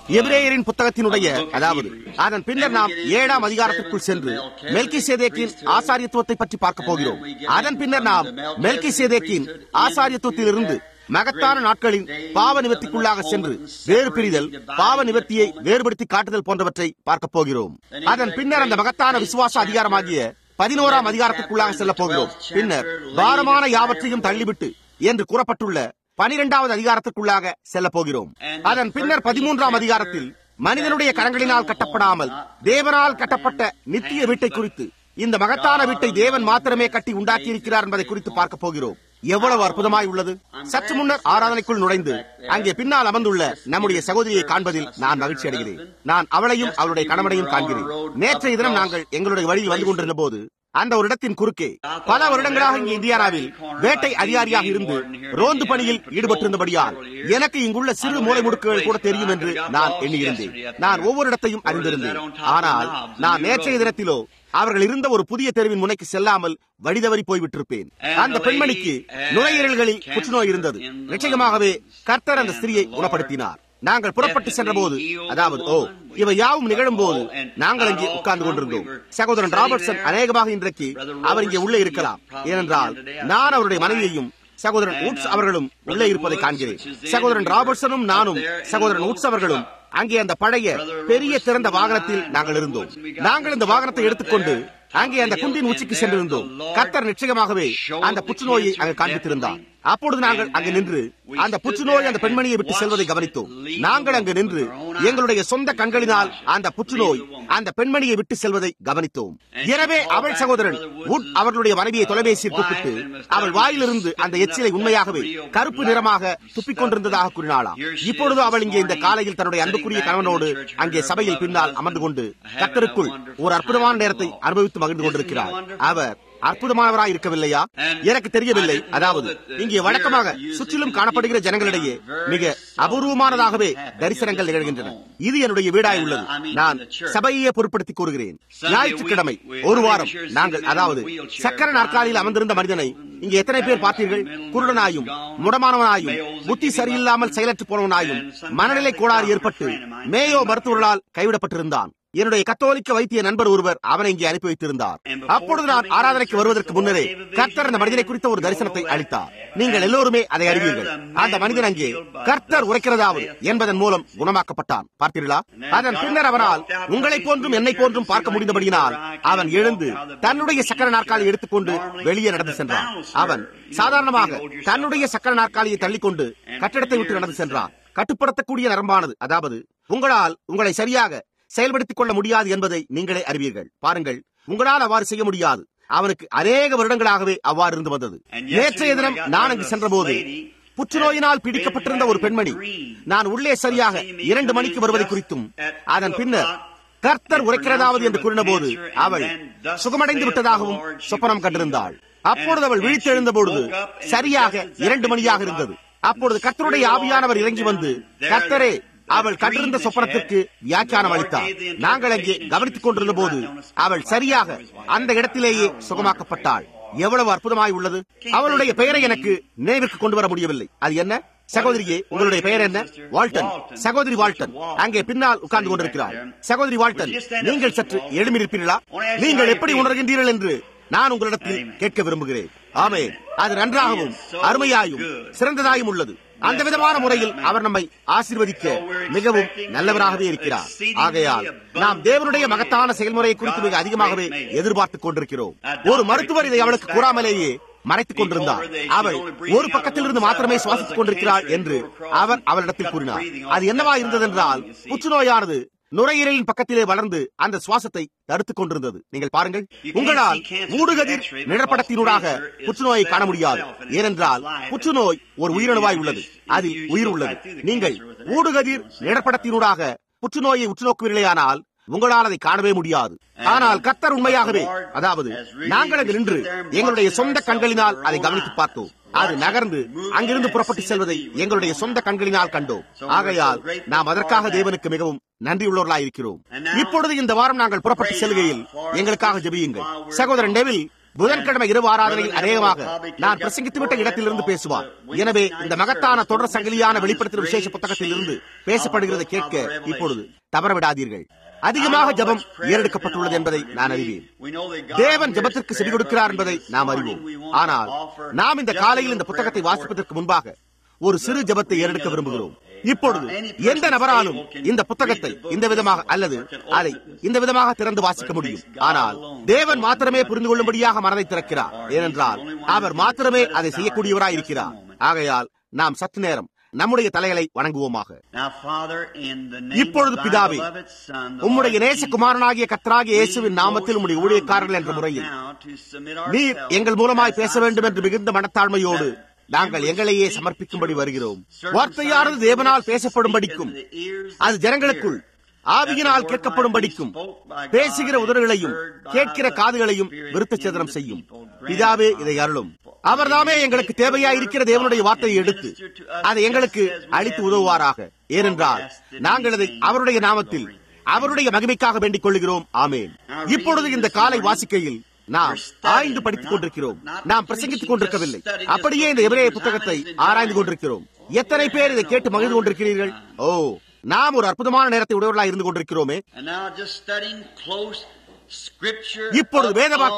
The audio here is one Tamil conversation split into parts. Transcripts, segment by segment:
எபிரேயரின் புத்தகத்தினுடைய, அதாவது அதன் பின்னர் நாம் 7ஆம் அதிகாரத்திற்குள் சென்று மெல்கிசேதேக்கின் ஆசாரியத்துவத்தை பற்றி பார்க்க போகிறோம். அதன் பின்னர் நாம் மெல்கிசேதேக்கின் ஆசாரியத்துவத்திலிருந்து மகத்தான நாட்களின் பாவ நிவர்த்திக்குள்ளாக சென்று வேறு பிரிதல், பாவ நிவர்த்தியை வேறுபடுத்தி காட்டுதல் போன்றவற்றை பார்க்க போகிறோம். அதன் பின்னர் அந்த மகத்தான விசுவாச அதிகாரமாகிய 11ஆம் அதிகாரத்திற்குள்ளாக செல்ல போகிறோம். பின்னர் பாரமான யாவற்றையும் தள்ளிவிட்டு என்று கூறப்பட்டுள்ள 12வது அதிகாரத்திற்குள்ளாக செல்ல போகிறோம். அதன் பின்னர் 13ஆம் அதிகாரத்தில் மனிதனுடைய கரங்களினால் கட்டப்படாமல் தேவனால் கட்டப்பட்ட நித்திய வீட்டை குறித்து, இந்த மகத்தான வீட்டை தேவன் மாத்திரமே கட்டி உண்டாக்கி இருக்கிறார் என்பதை குறித்து பார்க்க போகிறோம். எவ்வளவு அற்புதமாய் உள்ளது! சற்று முன்னர் ஆராதனைக்குள் நுழைந்து அங்கே பின்னால் அமர்ந்துள்ள நம்முடைய சகோதரியை காண்பதில் நான் மகிழ்ச்சி அடைகிறேன். நான் அவளையும் அவளுடைய கணவனையும் காண்கிறேன். நேற்றைய தினம் நாங்கள் எங்களுடைய வழியில் வந்து கொண்டிருந்த போது அந்த ஒரு இடத்தின் குறுக்கே பல வருடங்களாக இங்கே இந்தியானாவில் வேட்டை அதிகாரியாக இருந்து ரோந்து பணியில் ஈடுபட்டிருந்தபடியால் எனக்கு இங்குள்ள சிறு மூலை முடுக்குகள் கூட தெரியும் என்று நான் எண்ணியிருந்தேன். நான் ஒவ்வொரு இடத்தையும் அறிந்திருந்தேன். ஆனால் நான் நேற்றைய தினத்திலோ அவர்கள் இருந்த ஒரு புதிய தெருவின் முனைக்கு செல்லாமல் வழிதவறி போய்விட்டிருப்பேன். அந்த பெண்மணிக்கு நுரையீரல்களில் புற்றுநோய் இருந்தது. நிச்சயமாகவே கர்த்தர் அந்த ஸ்திரியை குணப்படுத்தினார். நாங்கள் புறப்பட்டு சென்ற போது, அதாவது இவை யாவும் நிகழும் போது நாங்கள் அங்கே உட்கார்ந்து கொண்டிருந்தோம். சகோதரன் ராபர்ட்சன் அநேகமாக இன்றைக்கு அவர் இங்கே உள்ளே இருக்கலாம். ஏனென்றால் நான் அவருடைய மனைவியையும் சகோதரன் உட்ஸ் அவர்களும் உள்ளே இருப்பதை காண்கிறேன். சகோதரன் ராபர்ட்சனும் நானும் சகோதரன் உட்ஸ் அவர்களும் அங்கே அந்த பழைய பெரிய திறந்த வாகனத்தில் நாங்கள் இருந்தோம். நாங்கள் இந்த வாகனத்தை எடுத்துக்கொண்டு அங்கே அந்த குன்றின் உச்சிக்கு சென்றிருந்தோம். கர்த்தர் நிச்சயமாகவே அந்த புற்றுநோயை அங்கு காண்பித்திருந்தார். அப்பொழுது நாங்கள் அங்கு நின்று அந்த புற்றுநோய் அந்த பெண்மணியை விட்டு செல்வதை கவனித்தோம். நாங்கள் அங்கு நின்று எங்களுடைய சொந்த கண்களினால் அந்த புற்றுநோய் அந்த பெண்மணியை விட்டு செல்வதை கவனித்தோம். எனவே அவள் சகோதரன் உட் அவர்களுடைய மனைவியை தொலைபேசியில் கூப்பிட்டு அவள் வாயிலிருந்து அந்த எச்சிலை உண்மையாகவே கருப்பு நிறமாக துப்பிக் கொண்டிருந்ததாக கூறினாளாம். இப்பொழுது அவள் இங்கே இந்த காலையில் தன்னுடைய அன்புக்குரிய கணவனோடு அங்கே சபையில் பின்னால் அமர்ந்து கொண்டு கர்த்தருக்குள் ஒரு அற்புதமான நேரத்தை அனுபவித்து மகிழ்ந்து கொண்டிருக்கிறார். அவர் அற்புதமானவராய் இருக்கவில்லையா? எனக்கு தெரியவில்லை. அதாவது இங்கே வழக்கமாக சுற்றிலும் காணப்படுகிற ஜனங்களிடையே மிக அபூர்வமானதாகவே தரிசனங்கள் நிகழ்கின்றன. இது என்னுடைய வீடாய் உள்ளது. நான் சபையே பொருட்படுத்தி கூறுகிறேன். ஞாயிற்றுக்கிழமை ஒரு வாரம் நாங்கள், அதாவது சக்கர நாற்காலியில் அமர்ந்திருந்த மனிதனை இங்கே எத்தனை பேர் பார்த்தீர்கள்? குருடனாயும் முடமானவனாயும் புத்தி சரியில்லாமல் செயலற்று போனவனாயும் மனநிலை கோளாறு ஏற்பட்டு மேயோ மருத்துவர்களால் கைவிடப்பட்டிருந்தான். என்னுடைய கத்தோலிக்க வைத்திய நண்பர் ஒருவர் அவனை இங்கே அனுப்பி வைத்திருந்தார். அப்பொழுது நான் ஆராதனைக்கு வருவதற்கு முன்னரே கர்த்தர் அந்த மனிதனை குறித்த ஒரு தரிசனத்தை அளித்தார். நீங்கள் எல்லோருமே அதை அறிவீர்கள். அந்த மனிதன் அங்கே கர்த்தர் உரைக்கிறதாவது என்பதன் மூலம் குணமாக்கப்பட்டான். பார்த்தீர்களா? அதன் பின்னர் அவனால் உங்களை போன்றும் என்னை போன்றும் பார்க்க முடிந்தபடியினால் அவன் எழுந்து தன்னுடைய சக்கர நாற்காலியை எடுத்துக்கொண்டு வெளியே நடந்து சென்றான். அவன் சாதாரணமாக தன்னுடைய சக்கர நாற்காலியை தள்ளிக்கொண்டு கட்டிடத்தை விட்டு நடந்து சென்றான். கட்டுப்படுத்தக்கூடிய நரம்பானது, அதாவது உங்களால் உங்களை சரியாக செயல்படுத்திக் கொள்ள முடியாது என்பதை நீங்களே அறிவீர்கள். பாருங்கள், உங்களால் அவ்வாறு செய்ய முடியாது. அவனுக்கு அநேக வருடங்களாகவே அவ்வாறு இருந்து வந்தது. நேற்றைய தினம் நான் அங்கு சென்ற போது புற்றுநோயினால் பிடிக்கப்பட்டிருந்த ஒரு பெண்மணி நான் உள்ளே சரியாக 2 மணிக்கு வருவதை குறித்தும் அதன் பின்னர் கர்த்தர் உரைக்கிறதாவது என்று கூறின போது அவள் சுகமடைந்து விட்டதாகவும் சொப்பனம் கண்டிருந்தாள். அப்பொழுது அவள் விழித்தெழுந்த பொழுது சரியாக 2 மணியாக இருந்தது. அப்பொழுது கர்த்தருடைய ஆவியானவர் இறங்கி வந்து கர்த்தரே அவள் கண்டிருந்த சொப்பனத்திற்கு வியாக்கியானம் அளித்தார். நாங்கள் அங்கே கவனித்துக் கொண்டிருந்த போது அவள் சரியாக அந்த இடத்திலேயே சுகமாக்கப்பட்டாள். எவ்வளவு அற்புதமாய் உள்ளது! அவளுடைய பெயரை எனக்கு நினைவுக்கு கொண்டு வர முடியவில்லை. அது என்ன? சகோதரியே, உங்களுடைய பெயர் என்ன? வால்டன். சகோதரி வால்டன் அங்கே பின்னால் உட்கார்ந்து கொண்டிருக்கிறாள். சகோதரி வால்டன், நீங்கள் சற்று எழும்பியிருப்பீர்களா? நீங்கள் எப்படி உணர்கின்றீர்கள் என்று நான் உங்களிடத்தில் கேட்க விரும்புகிறேன். ஆமென். அது நன்றாகவும் அருமையாயும் சிறந்ததாயும் உள்ளது. அந்த விதமான முறையில் அவர் நம்மை ஆசீர்வதிக்க மிகவும் நல்லவராகவே இருக்கிறார். ஆகையால் நாம் தேவனுடைய மகத்தான செயல்முறையை குறித்து மிக அதிகமாகவே எதிர்பார்த்துக் கொண்டிருக்கிறோம். ஒரு மருத்துவர் இதை அவளுக்கு கூறாமலேயே மறைத்துக் கொண்டிருந்தார். அவள் ஒரு பக்கத்திலிருந்து மாத்திரமே சுவாசித்துக் கொண்டிருக்கிறாள் என்று அவர் அவளிடத்தில் கூறினார். அது என்னவா இருந்ததென்றால் புற்றுநோயானது நுரையீரலின் பக்கத்திலே வளர்ந்து அந்த சுவாசத்தை தடுத்துக் கொண்டிருந்தது. நீங்கள் பாருங்கள், உங்களால் ஊடுகதிர் நிழற்படத்தினூடாக புற்றுநோயை காண முடியாது. ஏனென்றால் புற்றுநோய் ஒரு உயிரணுவாய் உள்ளது, அதில் உயிர் உள்ளது. நீங்கள் ஊடுகதிர் நிழற்படத்தினூடாக புற்றுநோயை உற்றுநோக்குவீர்களேயானால் உங்களால் அதை காணவே முடியாது. ஆனால் கர்த்தர் உண்மையாகவே, அதாவது நாங்கள் அங்கு நின்று எங்களுடைய சொந்த கண்களினால் அதை கவனித்து பார்த்தோம். அது நகர்ந்து அங்கிருந்து புறப்பட்டு செல்வதை எங்களுடைய சொந்த கண்களினால் கண்டோம். ஆகையால் நாம் அதற்காக தேவனுக்கு மிகவும் நன்றியுள்ளவர்களாய் இருக்கிறோம். இப்பொழுது இந்த வாரம் நாங்கள் புறப்பட்டு செல்கையில் எங்களுக்காக ஜெபியுங்கள். சகோதரன் டெவில் புதன்கிழமை இரவு ஆராதனையில் அநேகமாக நான் பிரசங்கித்துவிட்ட இடத்திலிருந்து பேசுவார். எனவே இந்த மகத்தான தொடர் சங்கிலியான வெளிப்படுத்தும் விசேஷ புத்தகத்தில் இருந்து பேசப்படுகிறதை கேட்க இப்பொழுது தவறவிடாதீர்கள். அதிகமாக ஜெபம் ஏறெடுக்கப்பட்டுள்ளது என்பதை நான் அறிவேன். தேவன் ஜெபத்திற்கு செவி கொடுக்கிறார் என்பதை நாம் அறிவோம். ஆனால் நாம் இந்த காலையில் இந்த புத்தகத்தை வாசிப்பதற்கு முன்பாக ஒரு சிறு ஜெபத்தை ஏறெடுக்க விரும்புகிறோம். இப்பொழுது எந்த நபராலும் இந்த புத்தகத்தை இந்த விதமாக அல்லது அதை இந்த விதமாக திறந்து வாசிக்க முடியும். ஆனால் தேவன் மாத்திரமே புரிந்து கொள்ளும்படியாக மனதை திறக்கிறார். ஏனென்றால் அவர் மாத்திரமே அதை செய்யக்கூடியவராய் இருக்கிறார். ஆகையால் நாம் சற்று நேரம் நம்முடைய தலைகளை வணங்குவோமாக. இப்பொழுது பிதாவே, உம்முடைய நேசகுமாரனாகிய கர்த்தராகிய இயேசுவின் நாமத்தில் உம்முடைய ஊழியக்காரர்கள் என்ற முறையில் நீர் எங்கள் மூலமாய் பேச வேண்டும் என்று மிகுந்த மனத்தாழ்மையோடு நாங்கள் எங்களையே சமர்ப்பிக்கும்படி வருகிறோம். வார்த்தையானது தேவனால் பேசப்படும்படிக்கும் அது ஜனங்களுக்குள் ஆவியினால் கேட்கப்படும்படிக்கும் பேசுகிற உதடுகளையும் கேட்கிற காதுகளையும் விருத்த சேதனம் செய்யும். பிதாவே, இதை அருளும். அவர்தாமே எங்களுக்கு தேவையாயிருக்கிற தேவனுடைய வார்த்தையை எடுத்து அதை எங்களுக்கு அளித்து உதவுவாராக. ஏனென்றால் நாங்கள் அதை அவருடைய நாமத்தில் அவருடைய மகிமைக்காக வேண்டிக் கொள்கிறோம். ஆமேன். இப்பொழுது இந்த காலை வாசிக்கையில் நாம் ஆய்ந்து படித்துக் கொண்டிருக்கிறோம். நாம் பிரசங்கித்துக் கொண்டிருக்கவில்லை. அப்படியே இந்த எபிரேய புத்தகத்தை ஆராய்ந்து கொண்டிருக்கிறோம். எத்தனை பேர் இதை கேட்டு மகிழ்ந்து கொண்டிருக்கிறீர்கள்? ஓ, நாம் ஒரு அற்புதமான நேரத்தை உடையவர்களாக இருந்து கொண்டிருக்கிறோமே. இப்பொழுது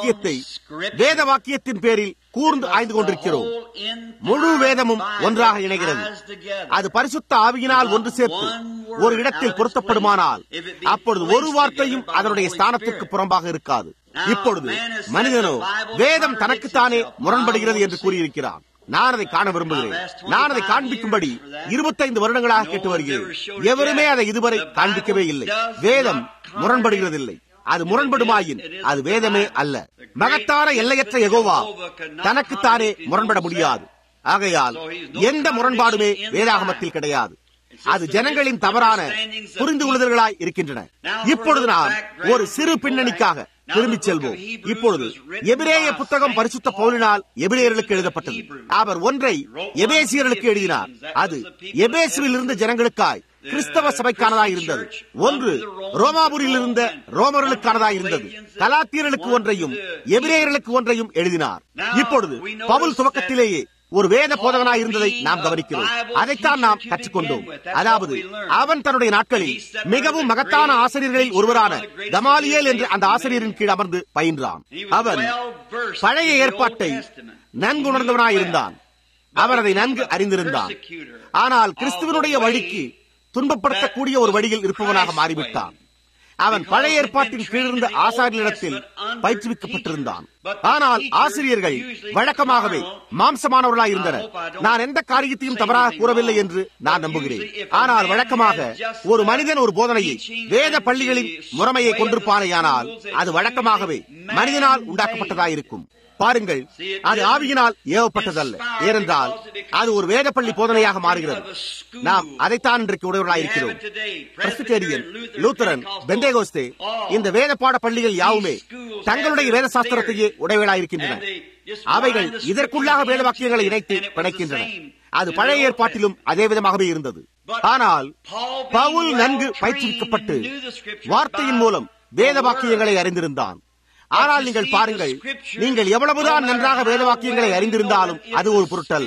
வேத வாக்கியத்தின் பேரில் கூர்ந்து ஆய்ந்து கொண்டிருக்கிறோம். முழு வேதமும் ஒன்றாக இணைகிறது. அது பரிசுத்த ஆவியினால் ஒன்று சேர்த்து ஒரு இடத்தில் பொருத்தப்படுமானால் அப்பொழுது ஒரு வார்த்தையும் அதனுடைய ஸ்தானத்திற்கு புறம்பாக இருக்காது. இப்பொழுது மனிதனோ வேதம் தனக்குத்தானே முரண்படுகிறது என்று கூறியிருக்கிறான். நான் அதை காண விரும்புகிறேன். நான் அதை காண்பிக்கும்படி 25 வருடங்களாக கேட்டு வருகிறேன். எவருமே அதை இதுவரை காண்பிக்கவே இல்லை. வேதம் முரண்படுகிறதில்லை. அது முரண்படுமாயின் அது வேதமே அல்ல. மகத்தான எல்லையற்ற யெகோவா தனக்குத்தானே முரண்பட முடியாது. ஆகையால் எந்த முரண்பாடுமே வேதாகமத்தில் கிடையாது. அது ஜனங்களின் தவறான புரிந்து கொள்ளுதல்களாய் இருக்கின்றன. இப்பொழுது நாம் ஒரு சிறு பின்னணிக்காக திரும்பிச் செல்வோம். இப்பொழுது எபிரேய புத்தகம் பரிசுத்த பவுலினால் எபிரேயர்களுக்கு எழுதப்பட்டது. அவர் ஒன்றை எபேசியர்களுக்கு எழுதினார். அது எபேசுவில் இருந்த ஜனங்களுக்காய் கிறிஸ்தவ சபைக்கானதாய் இருந்தது. ஒன்று ரோமாபுரியில் இருந்த ரோமர்களுக்கானதாய் இருந்தது. கலாத்தியர்களுக்கு ஒன்றையும் எபிரேயர்களுக்கு ஒன்றையும் எழுதினார். இப்பொழுது பவுல் துவக்கத்திலேயே ஒரு வேத போதகனாய் இருந்ததை நாம் கவனிக்கிறோம். அதைத்தான் நாம் கற்றுக்கொண்டோம். அதாவது அவன் தன்னுடைய நாட்களில் மிகவும் மகத்தான ஆசிரியர்களில் ஒருவரான கமாலியேல் என்ற அந்த ஆசிரியரின் கீழ் அமர்ந்து பயின்றான். அவன் பழைய ஏற்பாட்டை நன்கு உணர்ந்தவனாயிருந்தான். அவர் அதை நன்கு அறிந்திருந்தான். ஆனால் கிறிஸ்துவனுடைய வழிக்கு துன்பப்படுத்தக்கூடிய ஒரு வழியில் இருப்பவனாக மாறிவிட்டான். அவன் பழைய ஏற்பாட்டின் கீழிருந்த ஆசாரியரிடத்தில் பயிற்றுவிக்கப்பட்டிருந்தான். ஆனால் ஆசிரியர்கள் வழக்கமாகவே மாம்சமானவர்களாய் இருந்தனர். நான் எந்த காரியத்தையும் தவறாக கூறவில்லை என்று நான் நம்புகிறேன். ஆனால் வழக்கமாக ஒரு மனிதன் ஒரு போதனையை வேத பள்ளிகளின் முறைமையை கொண்டிருப்பானேயானால் அது வழக்கமாகவே மனிதனால் உண்டாக்கப்பட்டதாயிருக்கும். பாருங்கள், அது ஆவியினால் ஏவப்பட்டதல்ல. ஏனென்றால் அது ஒரு வேதப்பள்ளி போதனையாக மாறுகிறது. நாம் அதைத்தான் இன்றைக்கு உடையவர்களாயிருக்கிறோம். பிரெஸ்பிட்டேரியன், லூத்தரன், பெந்தேகோஸ்தே, இந்த வேத பாட பள்ளிகள் யாவுமே தங்களுடைய வேத சாஸ்திரத்தையே உடையவர்களாயிருக்கின்றன. அவைகள் இதற்குள்ளாக வேத வாக்கியங்களை இணைத்து பிணைக்கின்றன. அது பழைய ஏற்பாட்டிலும் அதே விதமாகவே இருந்தது. ஆனால் பவுல் நன்கு பயிற்றுவிக்கப்பட்டு வார்த்தையின் மூலம் வேத வாக்கியங்களை அறிந்திருந்தான். ஆனால் நீங்கள் பாருங்கள், நீங்கள் எவ்வளவுதான் நன்றாக வேத வாக்கியங்களை அறிந்திருந்தாலும் அது ஒரு பொருட்டல்ல.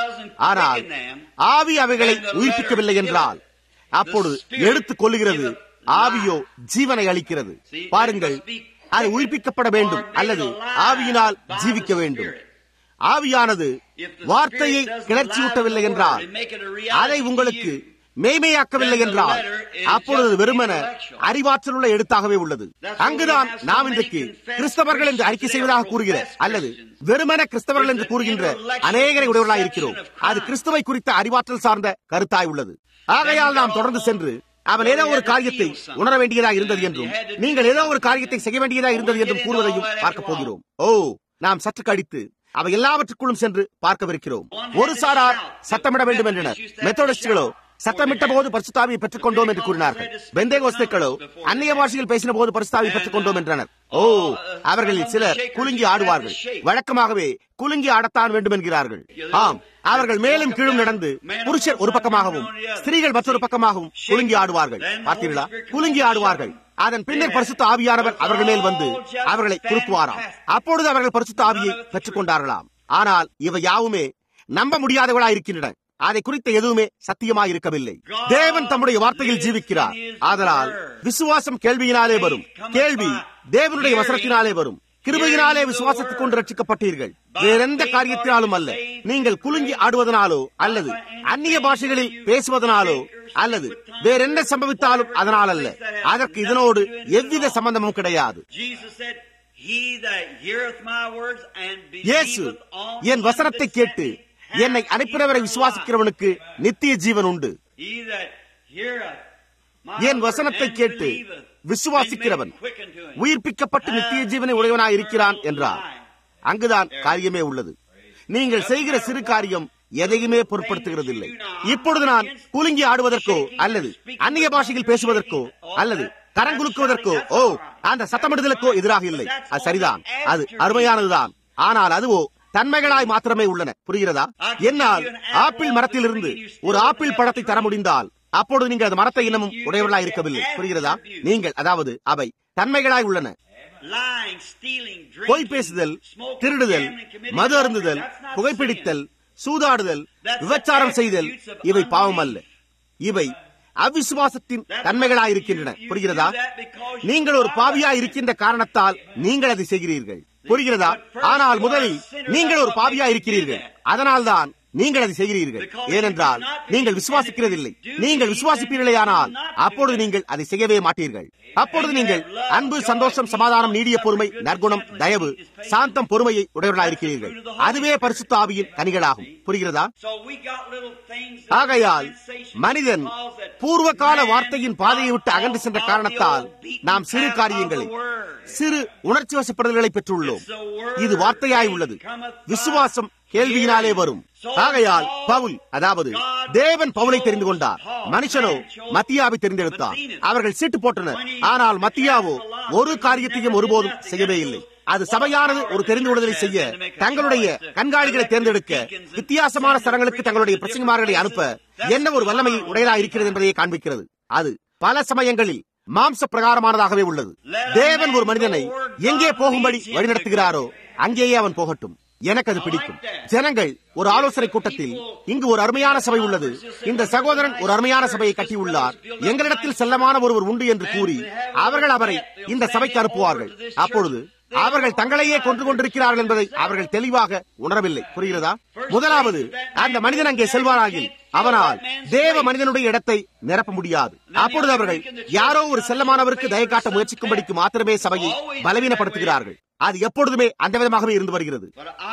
ஆனால் ஆவி அவைகளை உயிர்ப்பிக்கவில்லை என்றால் அப்பொழுது எடுத்துக் கொள்ளுகிறது. ஆவியோ ஜீவனை அளிக்கிறது. பாருங்கள், அது உயிர்ப்பிக்கப்பட வேண்டும் அல்லது ஆவியினால் ஜீவிக்க வேண்டும். ஆவியானது வார்த்தையை கிளர்ச்சியூட்டவில்லை என்றால், அதை உங்களுக்கு மேய்மையாக்கவில்லை என்றால் அப்பொழுது வெறுமன அறிவாற்றல் உள்ள எழுத்தாகவே உள்ளது. அங்குதான் நாம் இன்றைக்கு கிறிஸ்தவர்கள் என்று அறிக்கை செய்வதாக கூறுகிற அல்லது வெறுமன கிறிஸ்தவர்கள் என்று கூறுகின்ற அநேகரை உடையவர்களாய் இருக்கிறோம். அது கிறிஸ்துவை குறித்த அறிவாற்றல் சார்ந்த கருத்தாய் உள்ளது. ஆகையால் நாம் தொடர்ந்து சென்று அவன் ஏதோ ஒரு காரியத்தை உணர வேண்டியதாக இருந்தது என்றும் நீங்கள் ஏதோ ஒரு காரியத்தை செய்ய வேண்டியதாக இருந்தது என்றும் கூறுவதையும் பார்க்க போகிறோம். நாம் சற்று கழித்து அவை எல்லாவற்றுக்குள்ளும் சென்று பார்க்கவிருக்கிறோம். ஒரு சாரார் சத்தமிட வேண்டும் என்றனர். மெத்தோடிஸ்டுகளோ சத்தமிட்ட போது பரிசுத்தாவியை பெற்றுக் கொண்டோம் என்று கூறினார்கள். பெந்தேகோஸ்தேக்களோ அந்நிய பாஷையில் பேசின போது பரிசுத்தாவியை பெற்றுக் கொண்டோம் என்றனர். அவர்களில் சிலர் குலுங்கி ஆடுவார்கள். வழக்கமாகவே குலுங்கி ஆடத்தான் வேண்டும் என்கிறார்கள். ஆம், அவர்கள் மேலும் கீழும் நடந்து புருஷர் ஒரு பக்கமாகவும் ஸ்திரீகள் மற்றொரு பக்கமாகவும் குலுங்கி ஆடுவார்கள். பார்த்தீர்களா? குலுங்கி ஆடுவார்கள். அதன் பின்னர் பரிசுத்த ஆவியானவர் அவர்கள் மேல் வந்து அவர்களை குறுக்குவாராம். அப்பொழுது அவர்கள் பரிசுத்த ஆவியை பெற்றுக் கொண்டார்களாம். ஆனால் இவை யாவுமே நம்ப முடியாதவர்களாயிருக்கின்றன. அதை குறித்த எதுவுமே சத்தியமாய் இருக்கவில்லை. தேவன் தம்முடைய வார்த்தையில் ஜீவிக்கிறார். ஆதலால் விசுவாசம் கேள்வியினாலே வரும், கேள்வி தேவனுடைய வசனத்தினாலே வரும். கிருபையினாலே விசுவாசத்துக் கொண்டு ரட்சிக்கப்பட்டீர்கள், வேறெந்த காரியத்தினாலும் அல்ல. நீங்கள் குலுங்கி ஆடுவதனாலோ அல்லது அந்நிய பாஷைகளில் பேசுவதனாலோ அல்லது வேறென்ன சம்பவித்தாலும் அதனால் அல்ல. அதற்கு இதனோடு எவ்வித சம்பந்தமும் கிடையாது. இயேசு, என் வசனத்தை கேட்டு என்னை அனுப்பினவரை விசுவாசிக்கிறவனுக்கு நித்திய ஜீவன் உண்டு. என் வசனத்தை கேட்டு விசுவாசிக்கிறவன் உயிர்ப்பிக்கப்பட்டு நித்திய ஜீவனை உடையவனாய் இருக்கிறான் என்றார். அங்குதான் காரியமே உள்ளது. நீங்கள் செய்கிற சிறு காரியம் எதையுமே பொருட்படுத்துகிறதில்லை. இப்பொழுது நான் குலுங்கி ஆடுவதற்கோ அல்லது அந்நிய பாஷையில் பேசுவதற்கோ அல்லது கரங்குலுக்குவதற்கோ அந்த சத்தமிடுதலுக்கோ எதிராக இல்லை. அது சரிதான், அது அருமையானதுதான். ஆனால் அதுவோ தன்மைகளாய் மாத்திரமே உள்ளன. புரிகிறதா? என்னால் ஆப்பிள் மரத்திலிருந்து ஒரு ஆப்பிள் பழத்தை தர முடிந்தால் அப்பொழுது நீங்கள் அந்த மரத்தை இன்னமும் உடையவர்களாய் இருக்கவில்லை. புரிகிறதா? நீங்கள், அதாவது அவை தன்மைகளாய் உள்ளன. பொய் பேசுதல், திருடுதல், மது அருந்துதல், புகைப்பிடித்தல், சூதாடுதல், விபச்சாரம் செய்தல் இவை பாவம் அல்ல. இவை அவிசுவாசத்தின் தன்மைகளாயிருக்கின்றன. புரிகிறதா? நீங்கள் ஒரு பாவியாய் இருக்கின்ற காரணத்தால் நீங்கள் அதை செய்கிறீர்கள். புரிகிறதா? ஆனால் முதலில் நீங்கள் ஒரு பாவியாய் இருக்கிறீர்கள், அதனால்தான் நீங்கள் அதை செய்கிறீர்கள். ஏனென்றால் நீங்கள் விசுவாசிக்கிறதில்லை. நீங்கள் விசுவாசிப்பீர்களேயானால் அப்பொழுது நீங்கள் அதை செய்யவே மாட்டீர்கள். அப்பொழுது நீங்கள் அன்பு, சந்தோஷம், சமாதானம், நீடிய பொறுமை, நற்குணம், தயவு, சாந்தம், பொறுமையை உடையவர்களாயிருக்கிறீர்கள். அதுவே பரிசுத்த ஆவியின் கனிகளாகும். புரிகிறதா? ஆகையால் மனிதன் பூர்வகால வார்த்தையின் பாதையை விட்டு அகன்று சென்ற காரணத்தால் நாம் சிறு காரியங்களை, சிறு உணர்ச்சி வசப்படுதல்களை பெற்றுள்ளோம். இது வார்த்தையாய் உள்ளது. விசுவாசம் கேள்வியினாலே வரும். ஆகையால் பவுல், அதாவது தேவன் பவுலை தெரிந்து கொண்டார், மனுஷனோ மத்தியாவை தெரிந்தெடுத்தார். அவர்கள் சீட்டு போட்டனர். ஆனால் மத்தியாவோ ஒரு காரியத்தையும் ஒருபோதும் செய்யவே இல்லை. அது சபையானது ஒரு தெரிந்து கொள்வதை செய்ய தங்களுடைய கண்காணிகளை தேர்ந்தெடுக்க வித்தியாசமான ஸ்தலங்களுக்கு தங்களுடைய பிரசங்கமார்களை அனுப்ப என்ன ஒரு வல்லமை உடையதா இருக்கிறது என்பதையே காண்பிக்கிறது. அது பல சமயங்களில் மாம்ச பிரகாரமானதாகவே உள்ளது. தேவன் ஒரு மனிதனை எங்கே போகும்படி வழிநடத்துகிறாரோ அங்கேயே அவன் போகட்டும். எனக்கு அது பிடிக்கும். ஜனங்கள் ஒரு ஆலோசனை கூட்டத்தில், இங்கு ஒரு அருமையான சபை உள்ளது, இந்த சகோதரன் ஒரு அருமையான சபையை கட்டியுள்ளார், எங்களிடத்தில் செல்லமான ஒருவர் உண்டு என்று கூறி அவர்கள் அவரை இந்த சபைக்கு அனுப்புவார்கள். அப்பொழுது அவர்கள் தங்களையே கொன்று கொண்டிருக்கிறார்கள் என்பதை அவர்கள் தெளிவாக உணரவில்லை. புரிகிறதா? முதலாவது, அந்த மனிதன் அங்கே செல்வாராகில் அவனால் தேவ மனிதனுடைய இடத்தை நிரப்ப முடியாது. அப்பொழுது அவர்கள் யாரோ ஒரு செல்லமானவருக்கு தயை காட்ட முயற்சிக்கும்படிக்கு மாத்திரமே சபையை பலவீனப்படுத்துகிறார்கள். அது எப்பொழுதுமே அந்த விதமாகவே இருந்து வருகிறது.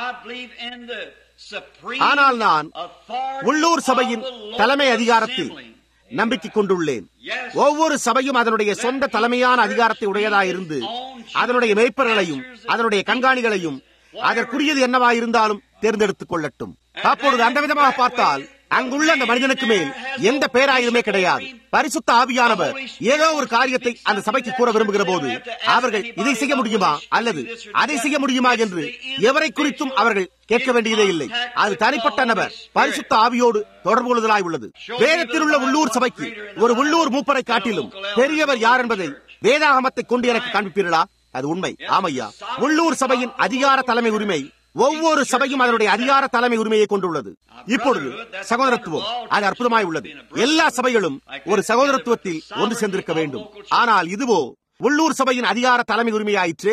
ஆனால் நான் உள்ளூர் சபையின் தலைமை அதிகாரத்தில் நம்பிக்கை கொண்டுள்ளேன். ஒவ்வொரு சபையும் அதனுடைய சொந்த தலைமையான அதிகாரத்தை உடையதாயிருந்து அதனுடைய மேய்ப்பர்களையும் அதனுடைய கண்காணிகளையும் அதற்குரியது என்னவாயிருந்தாலும் தேர்ந்தெடுத்துக் கொள்ளட்டும். அப்பொழுது அந்த விதமாக பார்த்தால் அங்குள்ள அந்த மனிதனுக்கு மேல் எந்த பேராயுமே கிடையாது. பரிசுத்த ஆவியானவர் ஏதோ ஒரு காரியத்தை அந்த சபைக்கு கூற விரும்புகிற போது அவர்கள் இதை செய்ய முடியுமா அல்லது அதை செய்ய முடியுமா என்று எவரை குறித்தும் அவர்கள் கேட்க வேண்டியதே இல்லை. அது தனிப்பட்ட நபர் பரிசுத்த ஆவியோடு தொடர்பு கொள்ளுதலாய் உள்ளது. வேதத்தில் உள்ள உள்ளூர் சபைக்கு ஒரு உள்ளூர் மூப்பரை காட்டிலும் பெரியவர் யார் என்பதை வேதாகமத்தை கொண்டு எனக்கு காண்பிப்பீர்களா? அது உண்மை. ஆமையா, உள்ளூர் சபையின் அதிகார தலைமை உரிமை ஒவ்வொரு சபையும் அதனுடைய அதிகார தலைமை உரிமையை கொண்டுள்ளது. இப்பொழுது சகோதரத்துவம் அது அற்புதமாய் உள்ளது. எல்லா சபைகளும் ஒரு சகோதரத்துவத்தில் ஒன்று சேர்ந்திருக்க வேண்டும். ஆனால் இதுவோ உள்ளூர் சபையின் அதிகார தலைமை உரிமையாயிற்று.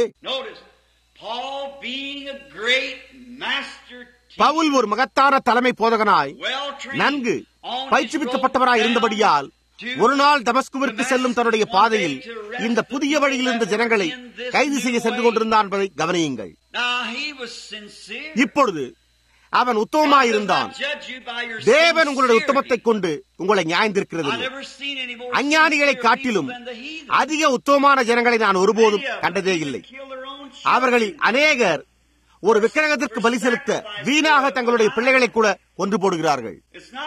பவுல் ஒரு மகத்தான தலைமை போதகனாய் நன்கு பயிற்றுவிக்கப்பட்டவராய் இருந்தபடியால் ஒரு நாள் தமஸ்குவிற்கு செல்லும் தன்னுடைய பாதையில் இந்த புதிய வழியில் இருந்த ஜனங்களை கைது செய்ய சென்று கொண்டிருந்தான் என்பதை கவனியுங்கள். இப்பொழுது அவன் உத்தமமாயிருந்தான். தேவன் உங்களுடைய உத்தமத்தை கொண்டு உங்களை நியாயந்திருக்கிறது. அஞ்ஞானிகளை காட்டிலும் அதிக உத்தமமான ஜனங்களை நான் ஒருபோதும் கண்டதே இல்லை. அவர்களில் அநேகர் ஒரு விக்கிரகத்திற்கு பலி செலுத்த வீணாக தங்களுடைய பிள்ளைகளை கூட கொன்று போடுகிறார்கள்.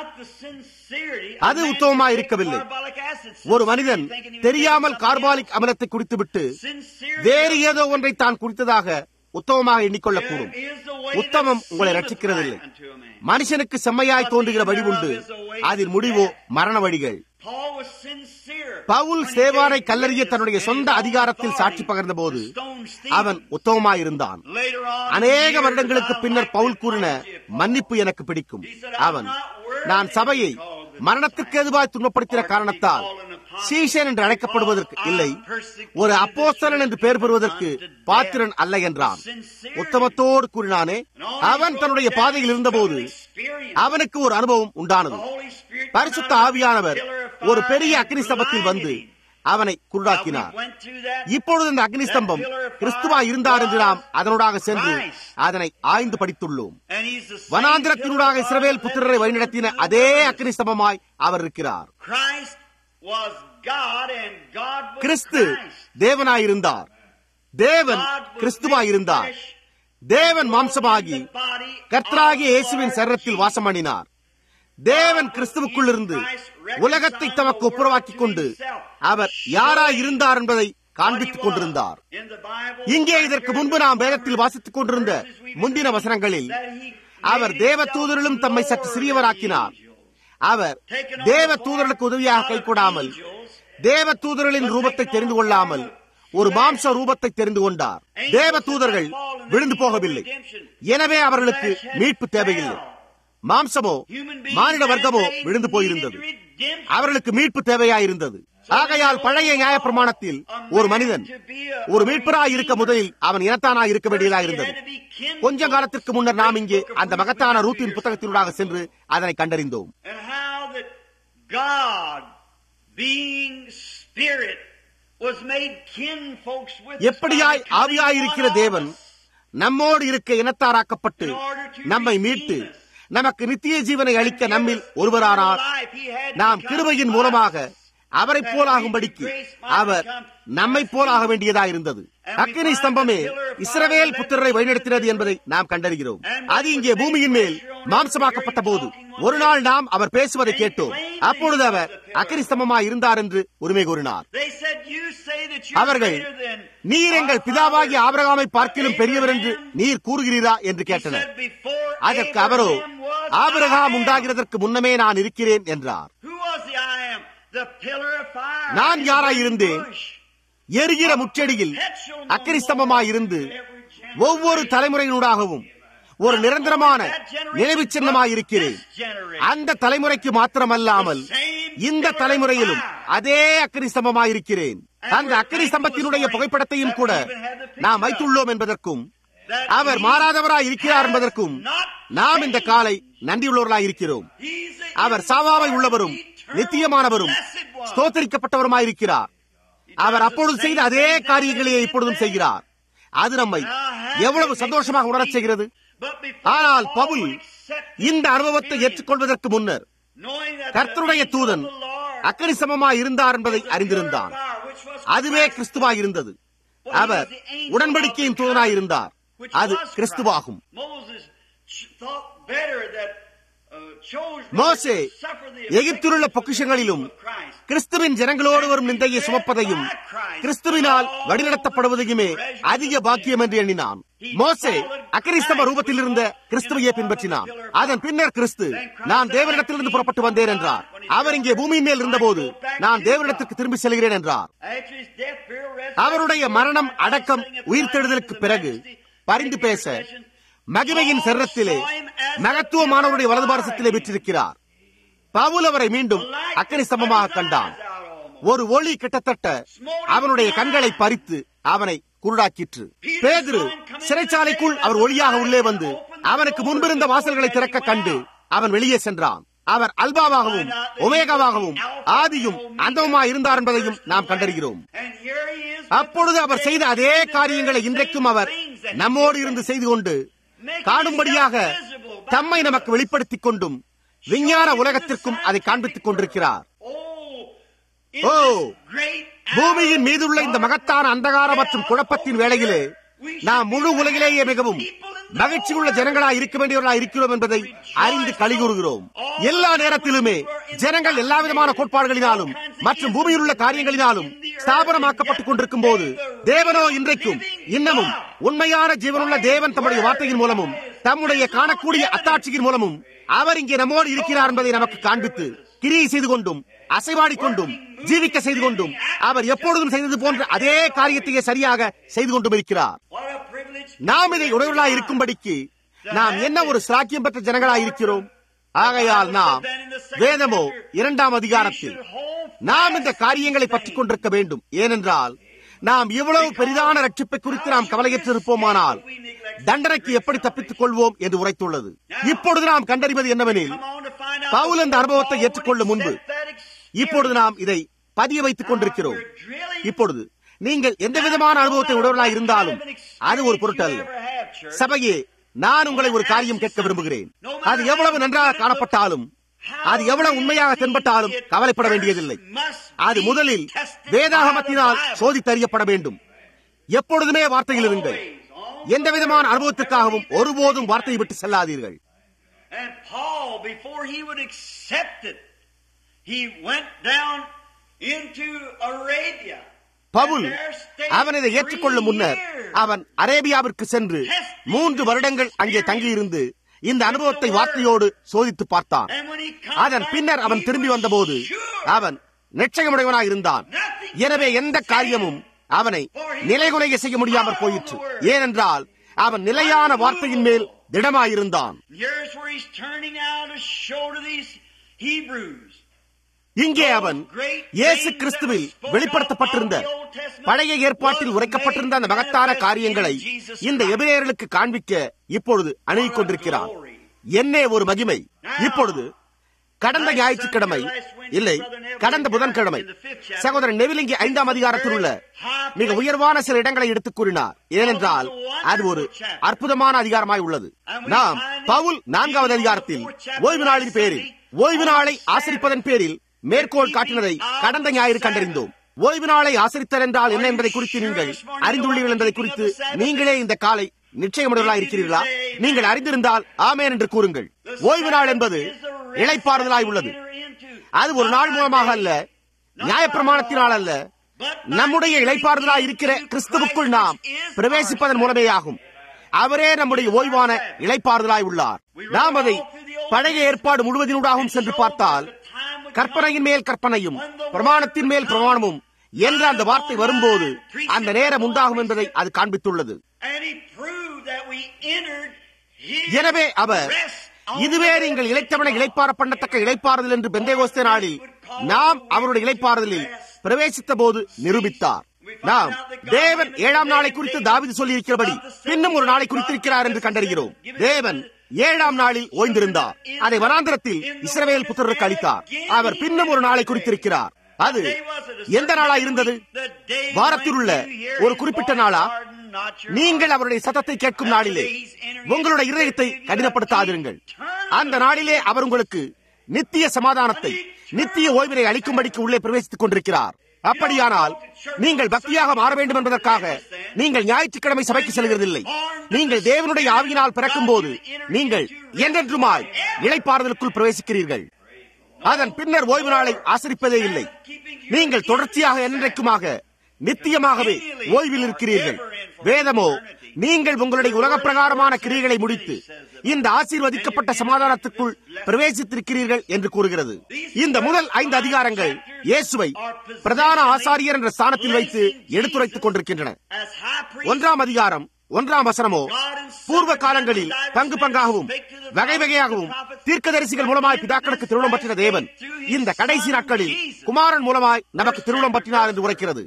அது உத்தமமாக இருக்கவில்லை. ஒரு மனிதன் தெரியாமல் கார்பாலிக் அமிலத்தை குடித்துவிட்டு வேறு ஏதோ ஒன்றை தான் குடித்ததாக உத்தமமாக எண்ணிக்கொள்ளக்கூடும். உத்தமம் உங்களை ரட்சிக்கிறதில்லை. மனுஷனுக்கு செம்மையாய் தோன்றுகிற வழி உண்டு, அதில் முடிவோ மரண வழிகள். பவுல் சேவாரை கல்லறிய தன்னுடைய சொந்த அதிகாரத்தில் சாட்சி பகர்ந்த போது அவன் உத்தமமாயிருந்தான். அநேக வருடங்களுக்கு பின்னர் பவுல் கூறின மன்னிப்பு எனக்கு பிடிக்கும். அவன், நான் சபையை மரணத்திற்கு எதுவாய் துன்பப்படுத்தின காரணத்தால் சீஷன் என்று அழைக்கப்படுவதற்கு இல்லை, ஒரு அப்போஸ்தலன் என்று பெயர் பெறுவதற்கு பாத்திரன் அல்ல என்றான். உத்தமத்தோடு கூறினானே. அவன் தன்னுடைய பாதையில் இருந்தபோது அவனுக்கு ஒரு அனுபவம் உண்டானது. பரிசுத்த ஆவியானவர் ஒரு பெரிய அக்னி ஸ்தம்பத்தில் வந்து அவனை குருடாக்கினார். இப்பொழுது இந்த அக்னி ஸ்தம்பம் கிறிஸ்துவா இருந்தார் என்று நாம் அதனூடாக சென்று அதனை ஆய்ந்து படித்துள்ளோம். வனாந்திரத்தினூடாக இஸ்ரவேல் புத்திரரை வழிநடத்தின அதே அக்னி ஸ்தம்பமாய் அவர் இருக்கிறார். கிறிஸ்து தேவனாயிருந்தார், தேவன் கிறிஸ்துவாயிருந்தார். தேவன் மாம்சமாகி கர்த்தராகிய இயேசுவின் சரீரத்தில் வாசம் பண்ணினார். தேவன் கிறிஸ்துவுக்குள் இருந்து உலகத்தை தமக்கு ஒப்புரவாக்கிக் கொண்டு அவர் யாராய் இருந்தார் என்பதை காண்பித்துக் கொண்டிருந்தார். இங்கே இதற்கு முன்பு நாம் வேதத்தில் வாசித்துக் கொண்டிருந்த முந்தின வசனங்களில் அவர் தேவ தூதரிலும் தம்மை சற்று சிறியவராக்கினார். அவர் தேவ தூதர்களுக்கு உதவியாக கைகூடாமல், தேவ தூதர்களின் ரூபத்தை தெரிந்து கொள்ளாமல் ஒரு மாம்ச ரூபத்தை தெரிந்து கொண்டார். தேவ தூதர்கள் விழுந்து போகவில்லை, எனவே அவர்களுக்கு மீட்பு தேவையில்லை. மாம்சமோ மானிட வர்க்கமோ விழுந்து போயிருந்தது, அவர்களுக்கு மீட்பு தேவையாயிருந்தது. ஆகையால் பழைய நியாய பிரமாணத்தில் ஒரு மனிதன் ஒரு மீட்பராய் இருக்க முதலில் அவன் இனத்தானாய் இருக்க வேண்டியதாயிருந்தது. கொஞ்ச காலத்திற்கு முன்னர் நாம் இங்கே அந்த மகத்தான ரூத்தின் புத்தகத்தினூடாக சென்று அதனை கண்டறிந்தோம். எப்படியாய் ஆவியாயிருக்கிற தேவன் நம்மோடு இருக்க இனத்தாராக்கப்பட்டு நம்மை மீட்டு நமக்கு நித்திய ஜீவனை அளிக்க நம்மில் ஒருவரானார். நாம் கிருபையின் மூலமாக அவரை போலாகும்படிக்கு அவர் நம்மை போலாக வேண்டியதாயிருந்தது. அக்கினி ஸ்தம்பமே இஸ்ரவேல் புத்திரரை வழிநடத்தினது என்பதை நாம் கண்டறிகிறோம். அது இங்கே பூமியின் மேல் மாம்சமாக்கப்பட்ட போது ஒரு நாள் நாம் அவர் பேசுவதை கேட்டோம். அப்பொழுது அவர் அக்கினி ஸ்தம்பமாய் இருந்தார் என்று உரிமை கூறினார். அவர்கள், நீர் எங்கள் பிதாவாகிய ஆபிரகாமை பார்க்கிலும் பெரியவர் என்று நீர் கூறுகிறீரா என்று கேட்டனர். அதற்கு அவரோ, ஆபிரகாம் உண்டாகிறதற்கு முன்னமே நான் இருக்கிறேன் என்றார். நான் யாராயிருந்தேன்? எரிகிற முச்செடியில் அக்கினி ஸ்தம்பமாயிருந்து ஒவ்வொரு தலைமுறையினூடாகவும் ஒரு நிரந்தரமான நினைவு சின்னமாயிருக்கிறேன். அந்த தலைமுறைக்கு மாத்திரமல்லாமல் இந்த தலைமுறையிலும் அதே அக்கினி ஸ்தம்பமாயிருக்கிறேன். அந்த அக்கினி ஸ்தம்பத்தினுடைய புகைப்படத்தையும் கூட நாம் வைத்துள்ளோம் என்பதற்கும் அவர் மாறாதவராய் இருக்கிறார் என்பதற்கும் நாம் இந்த காலை நன்றியுள்ளவர்களாய் இருக்கிறோம். அவர் சாவாமை உள்ளவரும் நித்தியமானவரும் ஸ்தோத்தரிக்கப்பட்டவருமாயிருக்கிறார். அவர் அப்பொழுது செய்த அதே காரியங்களையே இப்பொழுதும் செய்கிறார். அது நம்மை எவ்வளவு சந்தோஷமாக உணரச் செய்கிறது. ஆனால் பவுல் இந்த அனுபவத்தை ஏற்றுக்கொள்வதற்கு முன்னர் கர்த்தருடைய தூதன் அக்கினி ஸ்தம்பமாய் இருந்தார் என்பதை அறிந்திருந்தான். அதுவே கிறிஸ்துவாய் இருந்தது. அவர் உடன்படிக்கையின் தூதனாய் இருந்தார். அது கிறிஸ்துவாகும். மோசே எகிப்திலுள்ள பொக்கிஷங்களிலும் கிறிஸ்துவின் ஜனங்களோடு வரும் நிந்தையை சுமப்பதையும் கிறிஸ்துவினால் வழிநடத்தப்படுவதையுமே அதிக பாக்கியம் என்று எண்ணினான். மோசே அக்கினி ஸ்தம்ப ரூபத்தில் இருந்த கிறிஸ்துவையே பின்பற்றினான். அதன் பின்னர் கிறிஸ்து, நான் தேவனிடத்திலிருந்து புறப்பட்டு வந்தேன் என்றார். அவர் இங்கே பூமியின் மேல் இருந்தபோது நான் தேவனிடத்திற்கு திரும்பி செல்கிறேன் என்றார். அவருடைய மரணம், அடக்கம், உயிர்த்தெழுதலுக்கு பிறகு பரிந்து பேச மகிமையின் சரீரத்திலே மகத்துவமானவருடைய வலது பாரசத்திலே விற்றிருக்கிறார். பவுல் அவரை மீண்டும் அக்கினி ஸ்தம்பமாக கண்டான். ஒரு ஒளி கிட்டத்தட்ட அவனுடைய கண்களை பறித்து அவனை குருடாக்கிற்று. பேதுரு சிறைச்சாலைக்குள் அவர் ஒளியாக உள்ளே வந்து அவனுக்கு முன்பிருந்த வாசல்களை திறக்க கண்டு அவன் வெளியே சென்றான். அவர் அல்பாவாகவும் ஒமேகாவாகவும் ஆதியும் அந்தமுமாய் இருந்தார் என்பதையும் நாம் கண்டறிகிறோம். அப்பொழுது அவர் செய்த அதே காரியங்களை இன்றைக்கும் அவர் நம்மோடு இருந்து செய்து கொண்டு காணும்படியாக தம்மை நமக்கு வெளிப்படுத்திக் கொண்டும் விஞ்ஞான உலகத்திற்கும் அதை காண்பித்துக் கொண்டிருக்கிறார். ஓ, பூமியின் மீதுள்ள இந்த மகத்தான அந்தகார மற்றும் குழப்பத்தின் வேளையிலே நாம் முழு உலகிலேயே மிகவும் மகிழ்ச்சியுள்ள ஜனங்களாய் இருக்க வேண்டியவர்களாய் இருக்கிறோம் என்பதை அறிந்து களிகூறுகிறோம். எல்லா நேரத்திலுமே ஜனங்கள் எல்லா விதமான கோட்பாடுகளினாலும் மற்றும் பூமியில் உள்ள காரியங்களினாலும் ஸ்தாபனமாக்கப்பட்டுக் கொண்டிருக்கும் போது தேவனோ இன்றைக்கும் இன்னமும் உண்மையான ஜீவனுள்ள தேவன் தம்முடைய வார்த்தையின் மூலமும் தம்முடைய காணக்கூடிய அத்தாட்சியின் மூலமும் அவர் இங்கே நம்மோடு இருக்கிறார் என்பதை நமக்கு காண்பித்து கிரியை செய்து கொண்டும் அசைவாடிக்கொண்டும் ஜீவிக்க செய்து கொண்டும் அவர் எப்பொழுதும் செய்தது போன்ற அதே காரியத்தையே சரியாக செய்து கொண்டும் இருக்கிறார். நாம் இதை உடையவர்களாய் இருக்கும்படிக்கு நாம் என்ன ஒரு சிராக்கியம் பெற்ற ஜனங்களாய் இருக்கிறோம். ஆகையால் நாம் வேதமோ 2ஆம் அதிகாரத்தில் நாம் இந்த காரியங்களை பற்றிக் கொண்டிருக்க வேண்டும். ஏனென்றால் நாம் இவ்வளவு பெரிதான ரட்சிப்பை குறித்து நாம் கவலையற்றிருப்போமானால் தண்டனைக்கு எப்படி தப்பித்துக் கொள்வோம் என்று உரைத்துள்ளது. இப்பொழுது நாம் கண்டறிவது என்னவெனில், பவுல் இந்த அனுபவத்தை ஏற்றுக்கொள்ளும் முன்பு இப்பொழுது நாம் இதை பதிய வைத்துக் கொண்டிருக்கிறோம். இப்பொழுது நீங்கள் எந்த விதமான அனுபவத்தை உடையவர்களாக இருந்தாலும் அது ஒரு பொருட்டல்ல. சபையே, நான் உங்களை ஒரு காரியம் கேட்க விரும்புகிறேன். அது எவ்வளவு நன்றாக காணப்பட்டாலும், அது எவ்வளவு உண்மையாக தென்பட்டாலும் கவலைப்பட வேண்டியதில்லை. அது முதலில் வேதாகமத்தினால் சோதித்தறியப்பட வேண்டும். எப்பொழுதுமே வார்த்தையில் இருங்கள். எந்த விதமான அனுபவத்திற்காகவும் ஒருபோதும் வார்த்தையை விட்டு செல்லாதீர்கள். பவுல் அவன் இதை ஏற்றுக்கொள்ளும் முன்னர் அவன் அரேபியாவிற்கு சென்று 3 வருடங்கள் அங்கே தங்கியிருந்து இந்த அனுபவத்தை வார்த்தையோடு சோதித்து பார்த்தான். அதன் பின்னர் அவன் திரும்பி வந்தபோது அவன் நிச்சயமுடையவனாய் இருந்தான். எனவே எந்த காரியமும் அவனை நிலைகுலைய செய்ய முடியாமல் போயிற்று. ஏனென்றால் அவன் நிலையான வார்த்தையின் மேல் திடமாயிருந்தான். இங்கே அவன் இயேசு கிறிஸ்துவில் வெளிப்படுத்தப்பட்டிருந்த பழைய ஏற்பாட்டில் உரைக்கப்பட்டிருந்த அந்த மகத்தான காரியங்களை இந்த எபிரேயர்களுக்கு காண்பிக்க இப்பொழுது அணுகிக் கொண்டிருக்கிறான். என்னே ஒரு மகிமை! இப்பொழுது கடந்த ஞாயிற்றுக்கிழமை இல்லை, கடந்த புதன்கிழமை சகோதரன் நெவில் இங்கே 5ஆம் அதிகாரத்தில் உள்ள மிக உயர்வான சில இடங்களை எடுத்துக் கூறினார். ஏனென்றால் அது ஒரு அற்புதமான அதிகாரமாய் உள்ளது. நாம் பவுல் 4ஆவது அதிகாரத்தில் ஓய்வு நாளின் பேரில், ஓய்வு நாளை ஆசரிப்பதன் பேரில் மேற்கோள் காட்டினதை கடந்த ஞாயிறு கண்டறிந்தோம். ஓய்வு நாளை ஆசரித்தல் என்றால் என்ன என்பதை குறித்து நீங்கள் அறிந்துள்ளீர்கள் என்பதை குறித்து நீங்களே இந்த காலை நிச்சயமுடையவர்களாக இருக்கிறீர்களா? நீங்கள் அறிந்திருந்தால் ஆமென் என்று கூறுங்கள். ஓய்வு நாள் என்பது இளைப்பாறுதலாய் உள்ளது. அது ஒரு நாள் மூலமாக அல்ல, நியாயப்பிரமாணத்தினால் அல்ல, நம்முடைய இளைப்பாறுதலாய் இருக்கிற கிறிஸ்துவுக்குள் நாம் பிரவேசிப்பதன் மூலமே ஆகும். அவரே நம்முடைய ஓய்வான இளைப்பாறுதலாய் உள்ளார். நாம் அதை பழைய ஏற்பாடு முழுவதினூடாகவும் சென்று பார்த்தால் கற்பனையின் மேல் கற்பனையும் பிரமாணத்தின் மேல் பிரமாணமும் என்ற அந்த வார்த்தை வரும்போது அந்த நேரம் உண்டாகும் என்பதை அது காண்பித்துள்ளது. எனவே அவர் இதுவே நீங்கள் இளைத்தவனை இளைப்பாற பண்ணத்தக்க இளைப்பாறுதல் என்று பெந்தேகோஸ்தே நாளில் நாம் அவருடைய இளைப்பாறுதலில் பிரவேசித்த போது நிரூபித்தார். நாம் தேவன் 7ஆம் நாளை குறித்து தாவீது சொல்லி இருக்கிறபடி பின்னும் ஒரு நாளை குறித்திருக்கிறார் என்று கண்டறிகிறோம். தேவன் 7ஆம் நாளில் ஓய்ந்திருந்தார். அதை வனாந்திரத்தில் இஸ்ரவேல் புத்திரருக்கு அளித்தார். அவர் பின்னும் ஒரு நாளை குறித்திருக்கிறார். அது எந்த நாளா இருந்தது? வாரத்தில் உள்ள ஒரு குறிப்பிட்ட நாளா? நீங்கள் அவருடைய சத்தத்தை கேட்கும் நாளிலே உங்களுடைய இருதயத்தை கடினப்படுத்தாதிருங்கள். அந்த நாளிலே அவர் உங்களுக்கு நித்திய சமாதானத்தை, நித்திய ஓய்வினை அளிக்கும்படிக்கு உள்ளே பிரவேசித்துக் கொண்டிருக்கிறார். அப்படியானால் நீங்கள் பக்தியாக மாற வேண்டும் என்பதற்காக நீங்கள் ஞாயிற்றுக்கிழமை சபைக்கு செல்கிறதில்லை. நீங்கள் தேவனுடைய ஆவியினால் பிறக்கும் போது நீங்கள் என்றென்றுமாய் இளைப்பாறுதலுக்குள் பிரவேசிக்கிறீர்கள். அதன் பின்னர் ஓய்வு நாளை ஆசரிப்பதே இல்லை. நீங்கள் தொடர்ச்சியாக என்றைக்குமாக நித்தியமாகவே ஓய்வில் இருக்கிறீர்கள். வேதமோ நீங்கள் உங்களுடைய உலக பிரகாரமான கிரியைகளை முடித்து இந்த ஆசீர்வதிக்கப்பட்ட சமாதானத்துக்குள் பிரவேசித்திருக்கிறீர்கள் என்று கூறுகிறது. இந்த முதல் 5 அதிகாரங்கள் இயேசுவை பிரதான ஆசாரியர் என்ற ஸ்தானத்தில் வைத்து எடுத்துரைத்துக் கொண்டிருக்கின்றன. 1ஆம் அதிகாரம் 1ஆம் வசனமோ பூர்வ காலங்களில் பங்கு பங்காகவும் வகை வகையாகவும் தீர்க்கதரிசிகள் மூலமாய் பிதாக்களுக்கு திருவுளம் பற்றின தேவன் இந்த கடைசி நாட்களில் குமாரன் மூலமாய் நமக்கு திருவுளம் பற்றினார் என்று உரைக்கிறது.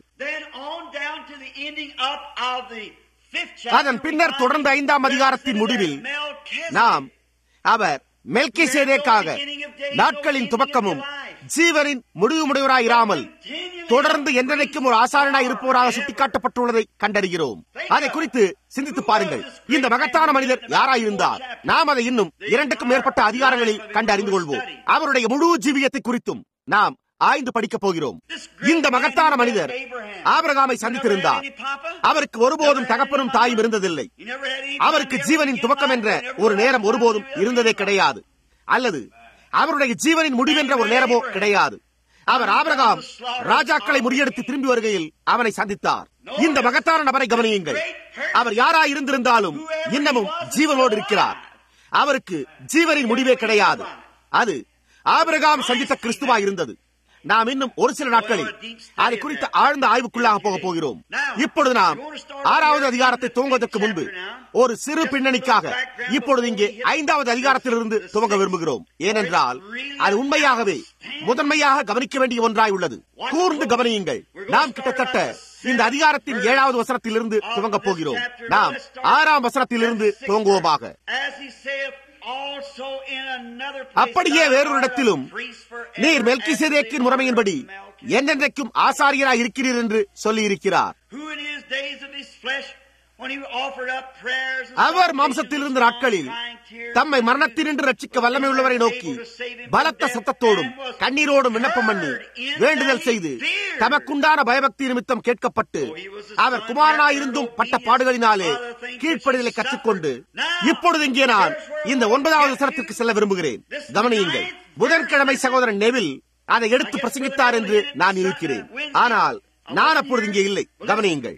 அதன் பின்னர் தொடர்ந்த 5ஆம் அதிகாரத்தின் முடிவில் நாம் அவர் மெல்கிசேதேக்காக நாட்களின் துவக்கமும் ஜீவனின் முடிவுமுடையவராய் இராமல் தொடர்ந்து என்றைக்கும் ஒரு ஆசாரனாய் இருப்பவராக சுட்டிக்காட்டப்பட்டுள்ளதை கண்டறிகிறோம். அதை குறித்து சிந்தித்து பாருங்கள். இந்த மகத்தான மனிதர் யாராயிருந்தார்? நாம் அதை இன்னும் 2க்கும் மேற்பட்ட அதிகாரங்களில் கண்டு அறிந்து கொள்வோம். அவருடைய முழு ஜீவியத்தை குறித்தும் நாம் ஆய்ந்து படிக்கப் போகிறோம். இந்த மகத்தான மனிதர் ஆபிரகாமை சந்தித்திருந்தார். அவருக்கு ஒருபோதும் தகப்பனும் தாயும் இருந்ததில்லை. அவருக்கு ஜீவனின் துவக்கம் என்ற ஒரு நேரம் ஒருபோதும் இருந்ததே கிடையாது, அல்லது அவருடைய ஜீவனின் முடிவென்ற ஒரு நேரமோ கிடையாது. அவர் ஆபிரகாம் ராஜாக்களை முறியடித்து திரும்பி வருகையில் அவனை சந்தித்தார். இந்த மகத்தான நபரை கவனியுங்கள். அவர் யாராய் இருந்திருந்தாலும் இன்னமும் ஜீவனோடு இருக்கிறார். அவருக்கு ஜீவனின் முடிவே கிடையாது. அது ஆபிரகாம் சந்தித்த கிறிஸ்துவாய் இருந்தது. நாம் இன்னும் ஒரு சில நாட்களில் அதை குறித்த ஆழ்ந்த ஆய்வுக்குள்ளாக போக போகிறோம். இப்பொழுது நாம் 6வது அதிகாரத்தை துவங்குவதற்கு முன்பு ஒரு சிறு பின்னணிக்காக இப்பொழுது இங்கே 5வது அதிகாரத்திலிருந்து துவங்க விரும்புகிறோம். ஏனென்றால் அது உண்மையாகவே முதன்மையாக கவனிக்க வேண்டிய ஒன்றாய் உள்ளது. கூர்ந்து கவனியுங்கள். நாம் கிட்டத்தட்ட இந்த அதிகாரத்தின் 7வது வசனத்திலிருந்து துவங்க போகிறோம். நாம் 6ஆம் வசனத்திலிருந்து துவங்குவோமாக. அப்படியே வேறொரு இடத்திலும் நீர் மெல்கிசேதேக்கின் முறைமையின்படி என்றென்றைக்கும் ஆசாரியராய் இருக்கிறீர் என்று சொல்லி இருக்கிறார். அவர் மாம்சத்தில் இருந்த நாட்களில் தம்மை மரணத்தினின்று ரட்சிக்க வல்லமை உள்ளவரை நோக்கி பலத்த சத்தத்தோடும் கண்ணீரோடும் விண்ணப்பம் பண்ணி வேண்டுதல் செய்து தமக்குண்டான பயபக்தி நிமித்தம் கேட்கப்பட்டு அவர் குமாரனாயிருந்தும் பட்ட பாடுகளினாலே கீழ்ப்படிதலை கற்றுக்கொண்டு இப்பொழுது இங்கே நான் இந்த 9வது வசனத்திற்கு செல்ல விரும்புகிறேன். கவனியுங்கள். புதன்கிழமை சகோதரன் நெவில் அதை எடுத்து பிரசங்கித்தார் என்று நான் இருக்கிறேன். ஆனால் நான் அப்பொழுது இங்கே இல்லை. கவனியுங்கள்.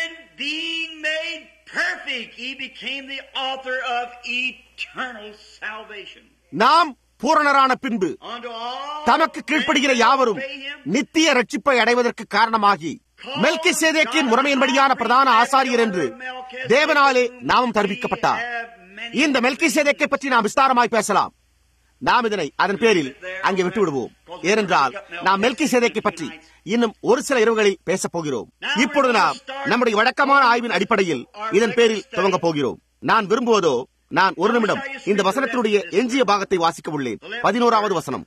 நாம் பூரணரான பின்பு தமக்கு கீழ்ப்படுகிற யாவரும் நித்திய ரட்சிப்பை அடைவதற்கு காரணமாகி மெல்கிசேதேக்கின் முறைமையின்படியான பிரதான ஆசாரியர் என்று தேவனாலே நாமும் தரிப்பிக்கப்பட்டார். இந்த மெல்கிசேதேக்கை பற்றி நாம் விஸ்தாரமாய் பேசலாம். நாம் இதனை அதன் பேரில் அங்கே விட்டு விடுவோம். ஏனென்றால் நாம் மெல்கிசேதேக்கை பற்றி இன்னும் ஒரு சில இரவுகளில் பேசப் போகிறோம். இப்பொழுது நாம் நம்முடைய வழக்கமான ஆய்வின் அடிப்படையில் இதன் பேரில் துவங்க போகிறோம். நான் விரும்புவதோ நான் ஒரு நிமிடம் இந்த வசனத்தினுடைய எஞ்சிய பாகத்தை வாசிக்க உள்ளேன். 11வது வசனம்.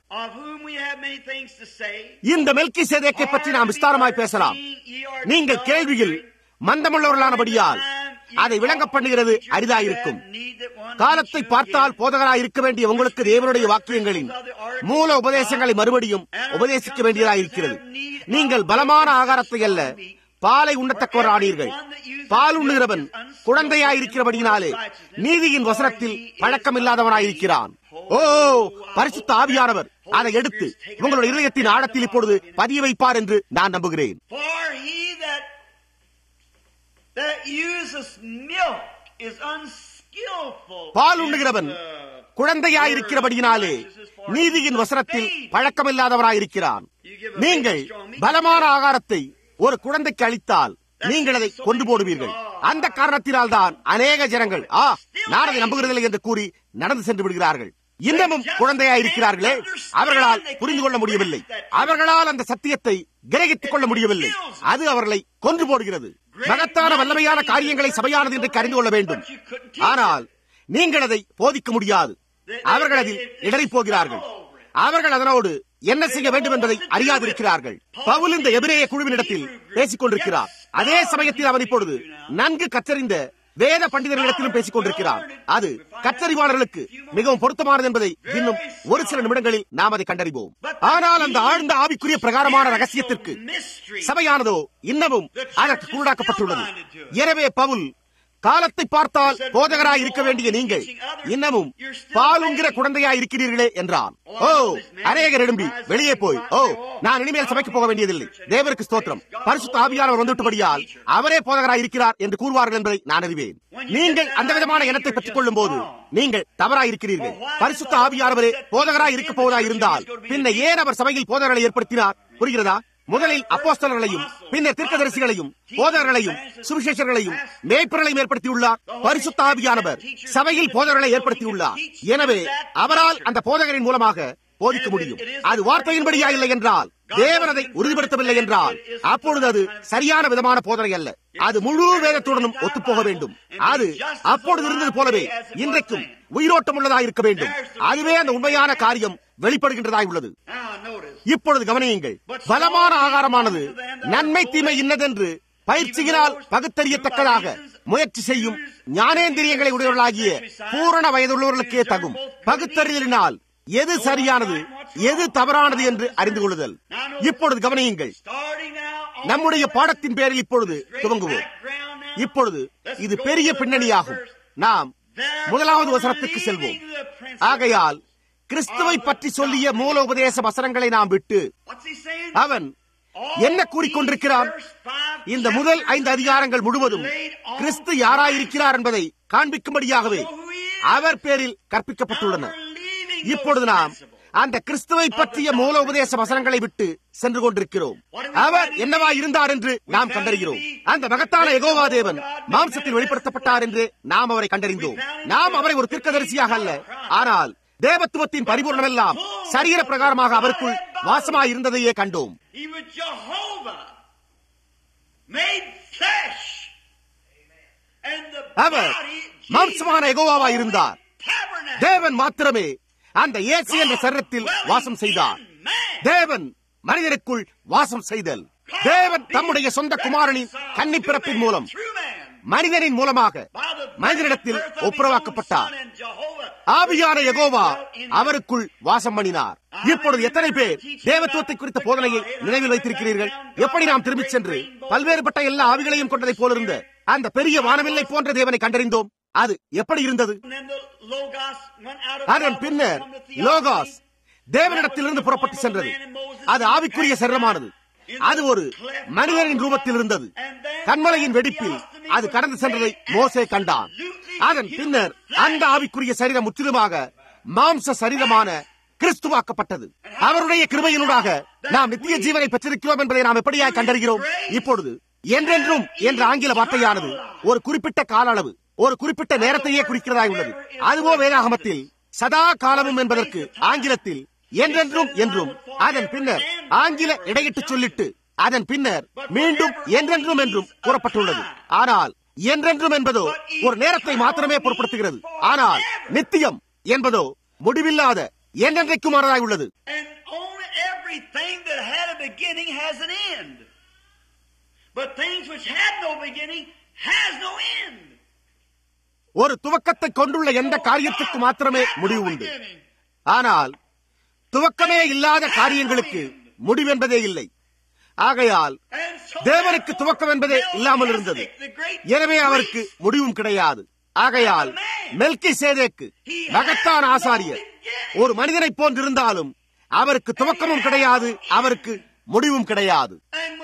இந்த மெல்கிசேதேக்கை பற்றி நாம் விஸ்தாரமாய் பேசலாம். நீங்கள் கேள்வியில் மந்தமுள்ளவர்களானபடியால் அதை விளங்க பண்ணுகிறது அரிதாயிருக்கும். காலத்தை பார்த்தால் போதகராய் இருக்க வேண்டிய உங்களுக்கு தேவனுடைய வாக்கியங்களின் மூல உபதேசங்களை மறுபடியும் உபதேசிக்க வேண்டியதாயிருக்கிறது. நீங்கள் பலமான ஆகாரத்தை அல்ல பாலை உண்ணத்தக்கவரானீர்கள். பால் உண்ணுகிறவன் குழந்தையாயிருக்கிறபடியினாலே நீதியின் வசனத்தில் பழக்கமில்லாதவனாயிருக்கிறான். ஓ, பரிசுத்த ஆவியானவர் அதை எடுத்து உங்களுடைய இதயத்தின் ஆழத்தில் இப்பொழுது பதிய வைப்பார் என்று நான் நம்புகிறேன். பால் உண்ணுகிறவன் குழந்தையாயிருக்கிறபடியினாலே நீதியின் வசனத்தில் பழக்கமில்லாதவராயிருக்கிறான். நீங்கள் பலமான ஆகாரத்தை ஒரு குழந்தைக்கு அளித்தால் நீங்கள் அதை கொண்டு போடுவீர்கள். அந்த காரணத்தினால் தான் அநேக ஜனங்கள் நான் அதை நம்புகிறதில்லை என்று கூறி நடந்து சென்று விடுகிறார்கள். இன்னமும் குழந்தையாயிருக்கிறார்களே, அவர்களால் புரிந்து கொள்ள முடியவில்லை. அவர்களால் அந்த சத்தியத்தை கிரகித்துக் கொள்ள முடியவில்லை. அது அவர்களை கொன்று போடுகிறது. மகத்தான வல்லமையான காரியங்களை சபையானது இன்றைக்கு அறிந்து கொள்ள வேண்டும். ஆனால் நீங்கள் அதை போதிக்க முடியாது. அவர்கள் அதில் இடறி போகிறார்கள். அவர்கள் அதனோடு என்ன செய்ய வேண்டும் என்பதை அறியாதிருக்கிறார்கள். பவுல் இந்த எபிரேய குழுவினிடத்தில் பேசிக் கொண்டிருக்கிறார். அதே சமயத்தில் அவன் இப்பொழுது நன்கு கற்றறிந்த வேத பண்டிதர்களிடத்திலும் பேசிக் கொண்டிருக்கிறார். அது கற்றறிவாளர்களுக்கு மிகவும் பொருத்தமானது என்பதை இன்னும் ஒரு சில நிமிடங்களில் நாம் அதை கண்டறிவோம். ஆனால் அந்த ஆழ்ந்த ஆவிக்குரிய பிரகாரமான ரகசியத்திற்கு சபையானதோ இன்னமும் அதற்கு குருடாக்கப்பட்டுள்ளது. எனவே பவுல் காலத்தை பார்த்தால் போதகராய் இருக்க வேண்டிய நீங்கள் இன்னமும் பாலுங்கிற குழந்தையாய் இருக்கிறீர்களே என்றான். ஓ, அநேகர் எழும்பி வெளியே போய் நான் இனிமேல் சபைக்கு போக வேண்டியதில்லை, தேவருக்கு ஸ்தோத்திரம், பரிசுத்த ஆவியானவர் வந்துவிட்டபடியால் அவரே போதகராய் இருக்கிறார் என்று கூறுவார்கள் என்பதை நான் அறிவேன். நீங்கள் அந்த விதமான எண்ணத்தை பெற்றுக் கொள்ளும் போது நீங்கள் தவறாய் இருக்கிறீர்கள். பரிசுத்த ஆவியானவரே போதகராய் இருக்க போவதாய் இருந்தால் பின்ன ஏன் அவர் சபையில் போதகர்களை ஏற்படுத்தினார்? புரிகிறதா? முதலில் அப்போஸ்தலர்களையும் பின்னர் தீர்க்கதரிசிகளையும் போதகர்களையும் சுவிசேஷர்களையும் மேய்ப்பர்களையும் ஏற்படுத்தியுள்ளார். பரிசுத்த ஆவியானவர் சபையில் போதகர்களை ஏற்படுத்தியுள்ளார். எனவே அவரால் அந்த போதகரின் மூலமாக போதிக்க முடியும். அது வார்த்தையின்படியா இல்லை என்றால், தேவன் அதை உறுதிப்படுத்தவில்லை என்றால், அப்பொழுது அது சரியான விதமான போதனை அல்ல. அது முழு வேதத்துடனும் ஒத்துப்போக வேண்டும். அது அப்பொழுது இருந்தது போலவே இன்றைக்கும் உயிரோட்டம் உள்ளதாக இருக்க வேண்டும். அதுவே அந்த உண்மையான காரியம் வெளிப்படுகின்றதாய் உள்ளது. இப்பொழுது கவனியுங்கள். பலமான ஆகாரமானது நன்மை தீமை இன்னதென்று பயிற்சியினால் பகுத்தறியத்தக்கதாக முயற்சி செய்யும் ஞானேந்திரியங்களை உடையவர்களாகிய பூரண வயதுள்ளவர்களுக்கே தகும். பகுத்தறிதலினால் எது சரியானது எது தவறானது என்று அறிந்து கொள்ளுதல். இப்பொழுது கவனியுங்கள். நம்முடைய பாடத்தின் பேரில் இப்பொழுது துவங்குவோம். இப்பொழுது இது பெரிய பின்னணியாகும். நாம் 1வது வசனத்துக்கு செல்வோம். ஆகையால் கிறிஸ்துவை பற்றி சொல்லிய மூல உபதேச வசனங்களை நாம் விட்டு அவன் என்ன கூறிக்கொண்டிருக்கிறான்? இந்த முதல் 5 அதிகாரங்கள் முழுவதும் கிறிஸ்து யாராயிருக்கிறார் என்பதை காண்பிக்கும்படியாகவே அவர் பேரில் கற்பிக்கப்பட்டுள்ளன. இப்பொழுது நாம் அந்த கிறிஸ்துவை பற்றிய மூல உபதேச வசனங்களை விட்டு சென்று கொண்டிருக்கிறோம். அவர் என்னவா இருந்தார் என்று நாம் கண்டறிகிறோம். அந்த மகத்தான யெகோவா தேவன் மாம்சத்தில் வெளிப்படுத்தப்பட்டார் என்று நாம் அவரை கண்டறிந்தோம். நாம் அவரை ஒரு தீர்க்கதரிசியாக அல்ல, ஆனால் தேவத்துவத்தின் பரிபூர்ணமெல்லாம் சரீர பிரகாரமாக அவருக்குள் வாசமாய் இருந்ததையே கண்டோம். அவர் மாம்சமான யெகோவாவா இருந்தார். தேவன் மாத்திரமே அந்த இயேசு என்ற சரீரத்தில் வாசம் செய்தார். தேவன் மனிதனுக்குள் வாசம் செய்தல். தேவன் தம்முடைய சொந்த குமாரனின் கன்னி பிறப்பின் மூலம் மனிதனின் மூலமாக மனிதனிடத்தில் ஒப்புரவாக்கப்பட்டார். ஆவியான யெகோவா அவருக்குள் வாசம் பண்ணினார். இப்பொழுது எத்தனை பேர் தேவத்துவத்தை குறித்த போதனையை நினைவில் வைத்திருக்கிறீர்கள்? எப்படி நாம் திரும்பிச் சென்று பல்வேறுபட்ட எல்லா ஆவிகளையும் கொண்டதை போலிருந்த அந்த பெரிய வானவில்லை போன்ற தேவனை கண்டறிந்தோம். அது எப்படி இருந்தது? அதன் பின்னர் லோகாஸ் தேவனிடத்திலிருந்து புறப்பட்டு சென்றது. அது ஆவிக்குரிய சரீரமானது. அது ஒரு மனிதனின் ரூபத்தில் இருந்தது. கன்மலையின் வெடிப்பில் அது கடந்து சென்றதை மோசே கண்டான். அதன் பின்னர் அந்த ஆவிக்குரிய சரீரம் முற்றிலுமாக மாம்ச சரீரமான கிறிஸ்துவாக்கப்பட்டது. அவருடைய கிருபையினூடாக நாம் நித்திய ஜீவனை பெற்றிருக்கிறோம் என்பதை நாம் எப்படியாக கண்டறிகிறோம்? இப்பொழுது என்றென்றும் என்ற ஆங்கில வார்த்தையானது ஒரு குறிப்பிட்ட கால அளவு, ஒரு குறிப்பிட்ட நேரத்தையே குறிக்கிறதா உள்ளது. அதுவோ வேதாகமத்தில் சதா காலமும் என்பதற்கு ஆங்கிலத்தில் என்றென்றும் என்றும், அதன் பின்னர் ஆங்கில இடையிட்டு சொல்லிட்டு அதன் பின்னர் மீண்டும் என்றென்றும் என்றும் கூறப்பட்டுள்ளது. ஆனால் என்றென்றும் என்பதோ ஒரு நேரத்தை மாத்திரமே பொருட்படுத்துகிறது. ஆனால் நித்தியம் என்பதோ முடிவில்லாத என்றென்றைக்குமானதாய் உள்ளது. ஒரு துவக்கத்தை கொண்டுள்ள எந்த காரியத்துக்கு மாத்திரமே முடிவு உண்டு. ஆனால் துவக்கமே இல்லாத காரியங்களுக்கு முடிவென்பதே இல்லை. ஆகையால் தேவனுக்கு துவக்கம் என்பதே இல்லாமல் இருந்தது. எனவே அவருக்கு முடிவும் கிடையாது. ஆகையால் மெல்கிசேதேக்கு மகத்தான ஆசாரியர் ஒரு மனிதனை போன்றிருந்தாலும் அவருக்கு துவக்கமும் கிடையாது, அவருக்கு முடிவும் கிடையாது.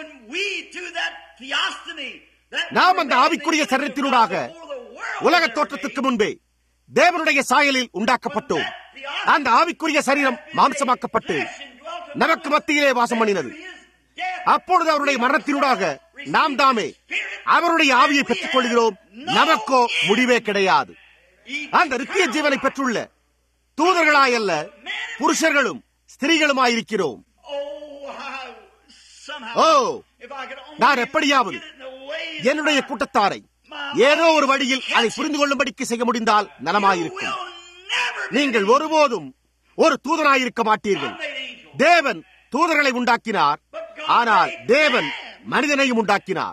நாம் அந்த ஆவிக்குரிய சரீரத்தினூடாக உலக தோற்றத்துக்கு முன்பே தேவனுடைய சாயலில் உண்டாக்கப்பட்டோம். அந்த ஆவிக்குரிய சரீரம் மாம்சமாக்கப்பட்டு நமக்கு மத்தியிலே வாசம் பண்ணினது. அப்பொழுது அவருடைய மரணத்தினூடாக நாம் தாமே அவருடைய ஆவியை பெற்றுக் கொள்கிறோம். நமக்கோ முடிவே கிடையாது. அந்த நித்திய ஜீவனை பெற்றுள்ள தூதர்களாயல்ல, புருஷர்களும் ஸ்திரீகளுமாயிருக்கிறோம். ஓ, நான் எப்படியாவது என்னுடைய கூட்டத்தாரை ஏதோ ஒரு வழியில் அதை புரிந்து கொள்ளும்படிக்கு செய்ய முடிந்தால் நலமாயிருக்கும். நீங்கள் ஒருபோதும் ஒரு தூதனாயிருக்க மாட்டீர்கள். தேவன் தூதர்களை உண்டாக்கினார், ஆனால் தேவன் மனிதனையும் உண்டாக்கினார்.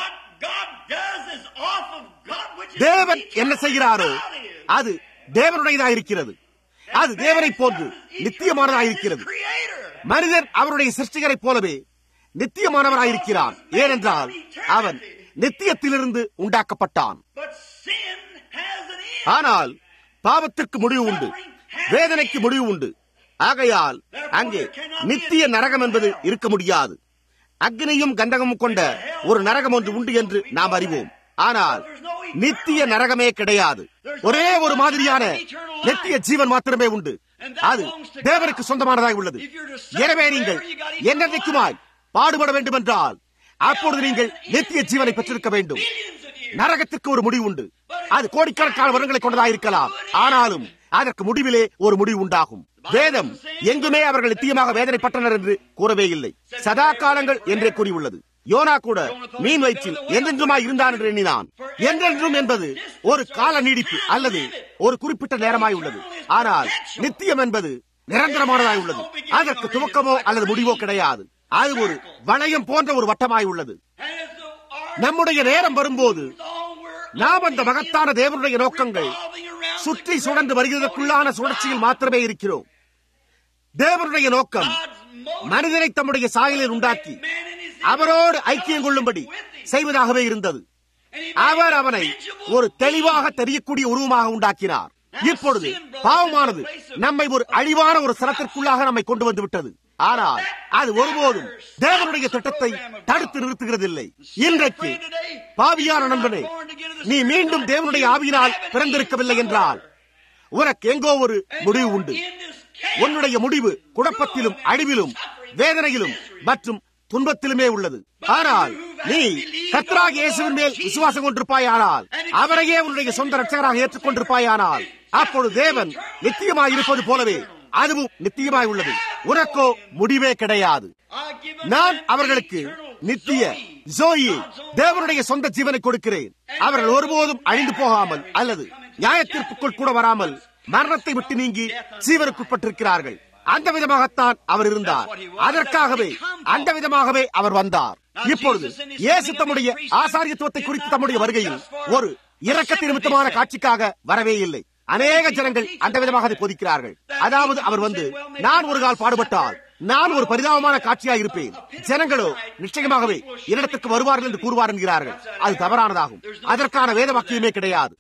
தேவன் என்ன செய்கிறாரோ அது தேவனுடையதாயிருக்கிறது. அது தேவனை போன்று நித்தியமானதாயிருக்கிறது. மனிதன் அவருடைய சிருஷ்டிகரைப் போலவே நித்தியமானவராயிருக்கிறான். ஏனென்றால் அவன் நித்தியத்திலிருந்து உண்டாக்கப்பட்டான். ஆனால் பாவத்திற்கு முடிவு உண்டு, வேதனைக்கு முடிவு உண்டு. ஆகையால் அங்கே நித்திய நரகம் என்பது இருக்க முடியாது. அக்னியும் கந்தகமும் கொண்ட ஒரு நரகம் ஒன்று உண்டு என்று நாம் அறிவோம். ஆனால் நித்திய நரகமே கிடையாது. ஒரே ஒரு மாதிரியான நித்திய ஜீவன் மாத்திரமே உண்டு. அது தேவனுக்கு சொந்தமானதாக உள்ளது. எனவே நீங்கள் என்னென்னைக்குமாய் பாடுபட வேண்டும் என்றால் அப்பொழுது நீங்கள் நித்திய ஜீவனை பெற்றிருக்க வேண்டும். நரகத்திற்கு ஒரு முடிவு உண்டு. அது கோடிக்கணக்கான வருடங்களை கொண்டதாயிருக்கலாம். ஆனாலும் அதற்கு முடிவிலே ஒரு முடிவு உண்டாகும். வேதம் எங்குமே அவர்கள் நித்தியமாக வேதனைப்பட்டனர் என்று கூறவே இல்லை. சதா காலங்கள் என்றே கூறியுள்ளது. யோனா கூட மீன் வயிற்றில் என்றென்றுமாய் இருந்தான் என்று எண்ணினான். என்றென்றும் என்பது ஒரு கால நீடிப்பு அல்லது ஒரு குறிப்பிட்ட நேரமாய் உள்ளது. ஆனால் நித்தியம் என்பது நிரந்தரமானதாய் உள்ளது. அதற்கு துவக்கமோ அல்லது முடிவோ கிடையாது. அது ஒரு வளையம் போன்ற ஒரு வட்டமாய் உள்ளது. நம்முடைய நேரம் வரும்போது நாம் அந்த மகத்தான தேவனுடைய நோக்கங்கள் சுற்றி சுழன்று வருகிறதற்குள்ளான சுழற்சியில் மாத்திரமே இருக்கிறோம். தேவனுடைய நோக்கம் மனிதனை தம்முடைய சாயலில் உண்டாக்கி அவரோடு ஐக்கியம் கொள்ளும்படி செய்வதாகவே இருந்தது. அவர் அவனை ஒரு தெளிவாக தெரியக்கூடிய உருவமாக உண்டாக்கினார். இப்பொழுது பாவமானது நம்மை ஒரு அழிவான ஒரு ஸ்தலத்திற்குள்ளாக நம்மை கொண்டு வந்து விட்டது. ஆனால் அது ஒருபோதும் தேவனுடைய திட்டத்தை தடுத்து நிறுத்துகிறதில்லை. இன்றைக்கு பாவியான நண்பனே, நீ மீண்டும் தேவனுடைய ஆவியினால் பிறந்திருக்கவில்லை என்றால் உனக்கு எங்கோ ஒரு முடிவு உண்டு. உன்னுடைய முடிவு குழப்பத்திலும், அழிவிலும், வேதனையிலும் மற்றும் துன்பத்திலுமே உள்ளது. ஆனால் நீ கர்த்தராகிய இயேசுவின் மேல் விசுவாசம் கொண்டிருப்பாயானால், அவரையே உன்னுடைய சொந்த இரட்சகராக ஏற்றுக்கொண்டிருப்பாயானால், அப்பொழுது தேவன் நித்தியமாய் இருப்பது போலவே அதுவும் நித்தியமாய் உள்ளது. உனக்கோ முடிவே கிடையாது. நான் அவர்களுக்கு நித்திய ஜோயி, தேவனுடைய சொந்த ஜீவனை கொடுக்கிறேன். அவர்கள் ஒருபோதும் அழிந்து போகாமல் அல்லது நியாயத்தீர்ப்புக்குள் கூட வராமல் மரணத்தை விட்டு நீங்கி ஜீவனுக்குட்பட்டிருக்கிறார்கள். அந்த விதமாகத்தான் அவர் இருந்தார். அதற்காகவே அந்த விதமாகவே அவர் வந்தார். இப்பொழுது இயேசு தம்முடைய ஆசாரியத்துவத்தை குறித்து தம்முடைய வருகையில் ஒரு இரக்கத்தின் நிமித்தமான காட்சிக்காக வரவே இல்லை. அநேக ஜனங்கள் அந்த விதமாக அதை போதிக்கிறார்கள். அதாவது அவர் வந்து, நான் ஒரு கால் பாடுபட்டால் நான் ஒரு பரிதாபமான காட்சியாக இருப்பேன், ஜனங்களோ நிச்சயமாகவே என்னிடத்துக்கு வருவார்கள் என்று கூறுவார் என்கிறார்கள். அது தவறானதாகும். அதற்கான வேத வாக்கியமே கிடையாது.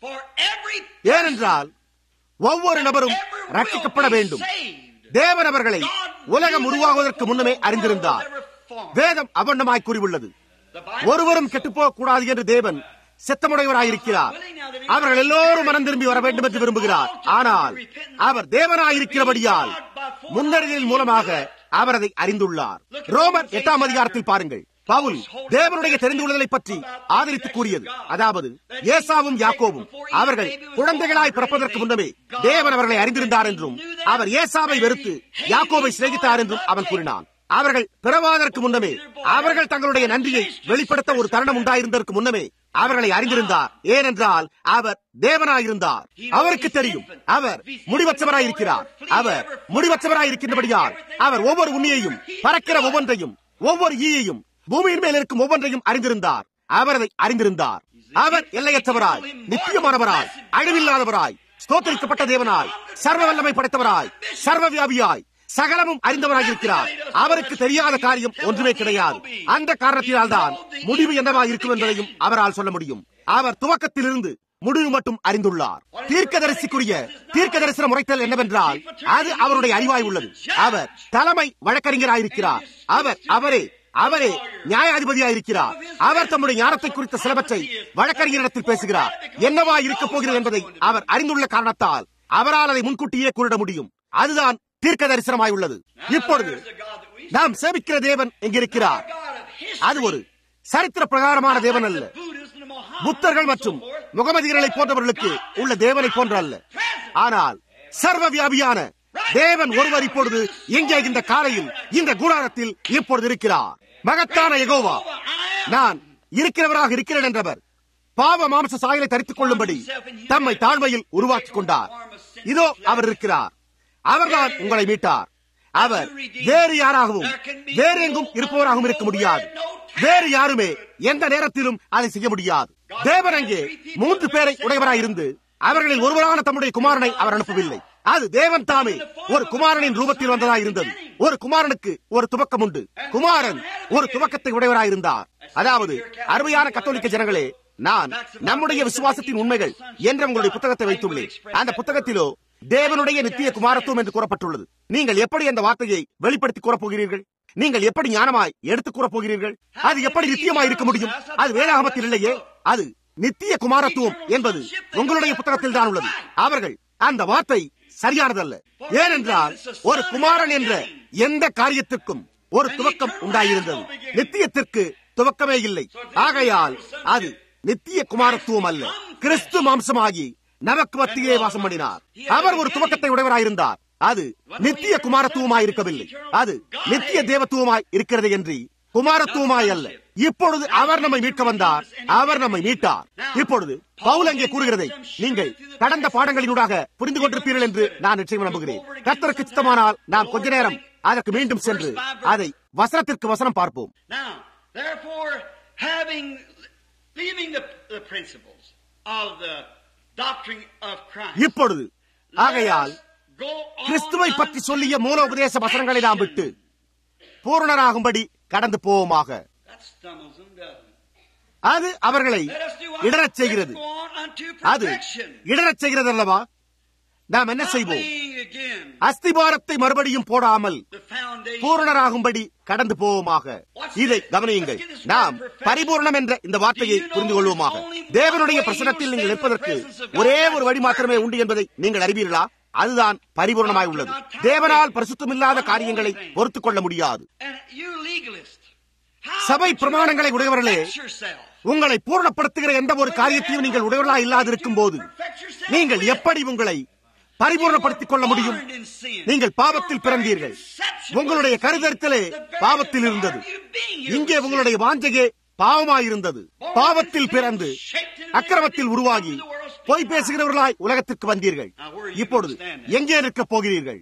ஏனென்றால் ஒவ்வொரு நபரும் ரட்சிக்கப்பட வேண்டும். தேவன் அவர்களை உலகம் உருவாகுவதற்கு முன்னமே அறிந்திருந்தார். வேதம் அவண்ணமாய் கூறியுள்ளது. ஒருவரும் கெட்டுப்போக கூடாது என்று தேவன் சித்தமுடையவராயிருக்கிறார். அவர்கள் எல்லோரும் மனம் திரும்பி வர வேண்டும் என்று விரும்புகிறார். ஆனால் அவர் தேவனாயிருக்கிறபடியால் முன்னறிதலின் மூலமாக அவர் அதை அறிந்துள்ளார். ரோமர் 8ஆம் அதிகாரத்தில் பாருங்கள். பவுல் தேவனுடைய தெரிந்து கொள்ளுதலை பற்றி ஆதரித்து கூறியது, அதாவது ஏசாவும் யாக்கோபும் அவர்கள் குழந்தைகளாய் பிறப்பதற்கு முன்னமே தேவன் அவர்களை அறிந்திருந்தார் என்றும், அவர் ஏசாவை வெறுத்து யாக்கோபை சிநேகித்தார் என்றும் அவன் கூறினான். அவர்கள் பிறவாதற்கு முன்னமே, அவர்கள் தங்களுடைய நன்றியை வெளிப்படுத்த ஒரு தருணம் உண்டாயிருந்ததற்கு முன்னமே அவர்களை அறிந்திருந்தார். ஏனென்றால் அவர் தேவனாயிருந்தார். அவருக்கு தெரியும் அவர் முடிவற்றவராயிருக்கிறார். அவர் முடிவற்றவராயிருக்கின்றபடியால் அவர் ஒவ்வொரு உண்மையையும், பறக்கிற ஒவ்வொன்றையும், ஒவ்வொரு ஈயையும், பூமியின் மேல் இருக்கும் ஒவ்வொன்றையும் அறிந்திருந்தார். அவர் அதை அறிந்திருந்தார். அவர் எல்லையற்றவராய், நித்தியமானவராய், அழிவில்லாதவராய், ஸ்தோத்திரிக்கப்பட்ட தேவனாய், சர்வ வல்லமை படைத்தவராய், சர்வ வியாபியாய், சகலமும் அறிந்தவராக இருக்கிறார். அவருக்கு தெரியாத காரியம் ஒன்றுமே கிடையாது. அந்த காரணத்தினால் தான் முடிவு என்னவாக இருக்கும் என்பதையும் அவரால் சொல்ல முடியும். அவர் துவக்கத்திலிருந்து முடிவு மட்டும் அறிந்துள்ளார். தீர்க்கதரிசிக்குரிய தீர்க்க தரிசன முறைத்தல் என்னவென்றால், அது அவருடைய அறிவாய் உள்ளது. அவர் தலைமை வழக்கறிஞராயிருக்கிறார். அவரே நியாயாதிபதியாயிருக்கிறார். அவர் தம்முடைய ஞானத்தை குறித்த சிலவற்றை வழக்கறிஞரிடத்தில் பேசுகிறார். என்னவா இருக்க போகிறது என்பதை அவர் அறிந்துள்ள காரணத்தால் அவரால் அதை முன்கூட்டியே கூறிட முடியும். அதுதான் தீர்க்க தரிசனமாய் உள்ளது. இப்பொழுது நாம் சேவிக்கிற தேவன் எங்கிருக்கிறார்? அது ஒரு சரித்திர பிரகாரமான தேவன் அல்ல. புத்தர்கள் மற்றும் முகமதியர்களை போன்றவர்களுக்கு உள்ள தேவனை போன்ற அல்ல. ஆனால் சர்வ வியாபியான தேவன் ஒருவர் இப்பொழுது இங்கே இந்த காலையில் இந்த கூடாரத்தில் இப்பொழுது இருக்கிறார். மகத்தான யெகோவா, நான் இருக்கிறவராக இருக்கிறேன் என்றவர் பாவ மாம்ச சாயலை தரித்துக் கொள்ளும்படி தம்மை தாழ்மையில் உருவாக்கிக் கொண்டார். இதோ அவர் இருக்கிறார். அவர்தான் உங்களை மீட்டார். அவர் வேறு யாராகவும் வேறு எங்கும் இருப்பவராகவும் இருக்க முடியாது. வேறு யாருமே எந்த நேரத்திலும் அதை செய்ய முடியாது. தேவன் அங்கே 3 பேரை உடையவராயிருந்து அவர்களில் ஒருவரான தம்முடைய குமாரனை அவர் அனுப்பவில்லை. அது தேவன் தாமே ஒரு குமாரனின் ரூபத்தில் வந்ததாக இருந்தது. ஒரு குமாரனுக்கு ஒரு துவக்கம் உண்டு. குமாரன் ஒரு துவக்கத்தை உடையவராயிருந்தார். அதாவது அருமையான கத்தோலிக்க ஜனங்களே, நான் நம்முடைய விசுவாசத்தின் உண்மைகள் என்ற உங்களுடைய புத்தகத்தை வைத்துள்ளேன். அந்த புத்தகத்திலோ தேவனுடைய நித்திய குமாரத்துவம் என்று கூறப்பட்டுள்ளது. நீங்கள் எப்படி அந்த வார்த்தையை வெளிப்படுத்தி கூறப்போகிறீர்கள்? நீங்கள் எப்படி ஞானமாய் எடுத்துக் கூறப்போகிறீர்கள்? அது எப்படி நித்தியமாய் இருக்க முடியும்? அது வேதாகமத்தில் இல்லையே. அது நித்திய குமாரத்துவம் என்பது உங்களுடைய புத்தகத்தில் தான் உள்ளது. அவர்கள் அந்த வார்த்தை சரியானதல்ல. ஏனென்றால் ஒரு குமாரன் என்ற எந்த காரியத்திற்கும் ஒரு துவக்கம் உண்டாயிருந்தது. நித்தியத்திற்கு துவக்கமே இல்லை. ஆகையால் அது நித்திய குமாரத்துவம் அல்ல. கிறிஸ்து மாம்சமாகி நமக்கு மத்தியே வாசம் பண்ணினார். அவர் ஒரு துவக்கத்தை உடையவராயிருந்தார். அது நித்திய குமாரத்துவமாய் இருக்கவில்லை. அது நித்திய தேவத்துவமாய் இருக்கிறது என்று குமாரத்துவமாய் அல்ல. இப்பொழுது அவர் நம்மை மீட்க வந்தார். அவர் நம்மை மீட்டார். இப்பொழுது பவுல் அங்கே கூறுகிறதை நீங்கள் கடந்த பாடங்களினூடாக புரிந்து கொண்டிருப்பீர்கள் என்று நான் நிச்சயம் நம்புகிறேன். கர்த்தருக்கு சித்தமானால் நாம் கொஞ்ச நேரம் அதற்கு மீண்டும் சென்று அதை வசனத்திற்கு வசனம் பார்ப்போம். இப்பொழுது ஆகையால் கிறிஸ்துவை பற்றி சொல்லிய மூல உபதேச வசனங்களை நாம் விட்டு பூரணராகும்படி கடந்து போவோமாக. அது அவர்களை இடரச் செய்கிறது. அது இடரச் செய்கிறது அல்லவா? நாம் என்ன செய்வோம்? அஸ்திபாரத்தை மறுபடியும் போடாமல் பூரணராகும்படி கடந்து போவோமாக. இதை கவனியுங்கள். நாம் பரிபூர்ணம் என்ற இந்த வார்த்தையை புரிந்து கொள்வோமாக. தேவனுடைய பிரசன்னத்தில் நீங்கள் நிற்பதற்கு ஒரே ஒரு வழி மாத்திரமே உண்டு என்பதை நீங்கள் அறிவீர்களா? அதுதான் பரிபூர்ணமாய் உள்ளது. தேவனால் பரிசுத்தமில்லாத காரியங்களை பொறுத்துக் கொள்ள முடியாது. சபை பிரமாணங்களை உடையவர்களே, உங்களை பூர்ணப்படுத்துகிற எந்த ஒரு காரியத்தையும் நீங்கள் உடையவர்களாக இல்லாதிருக்கும் போது நீங்கள் எப்படி உங்களை பரிபூர்ணப்படுத்திக் கொள்ள முடியும்? நீங்கள் பாவத்தில் பிறந்தீர்கள். உங்களுடைய கருதரித்தலே பாவத்தில் இருந்தது. இங்கே உங்களுடைய வாஞ்சையே பாவமாயிருந்தது. பாவத்தில் பிறந்து அக்கிரமத்தில் உருவாகி பொய் பேசுகிறவர்களாய் உலகத்திற்கு வந்தீர்கள். இப்பொழுது எங்கே நிற்கப் போகிறீர்கள்?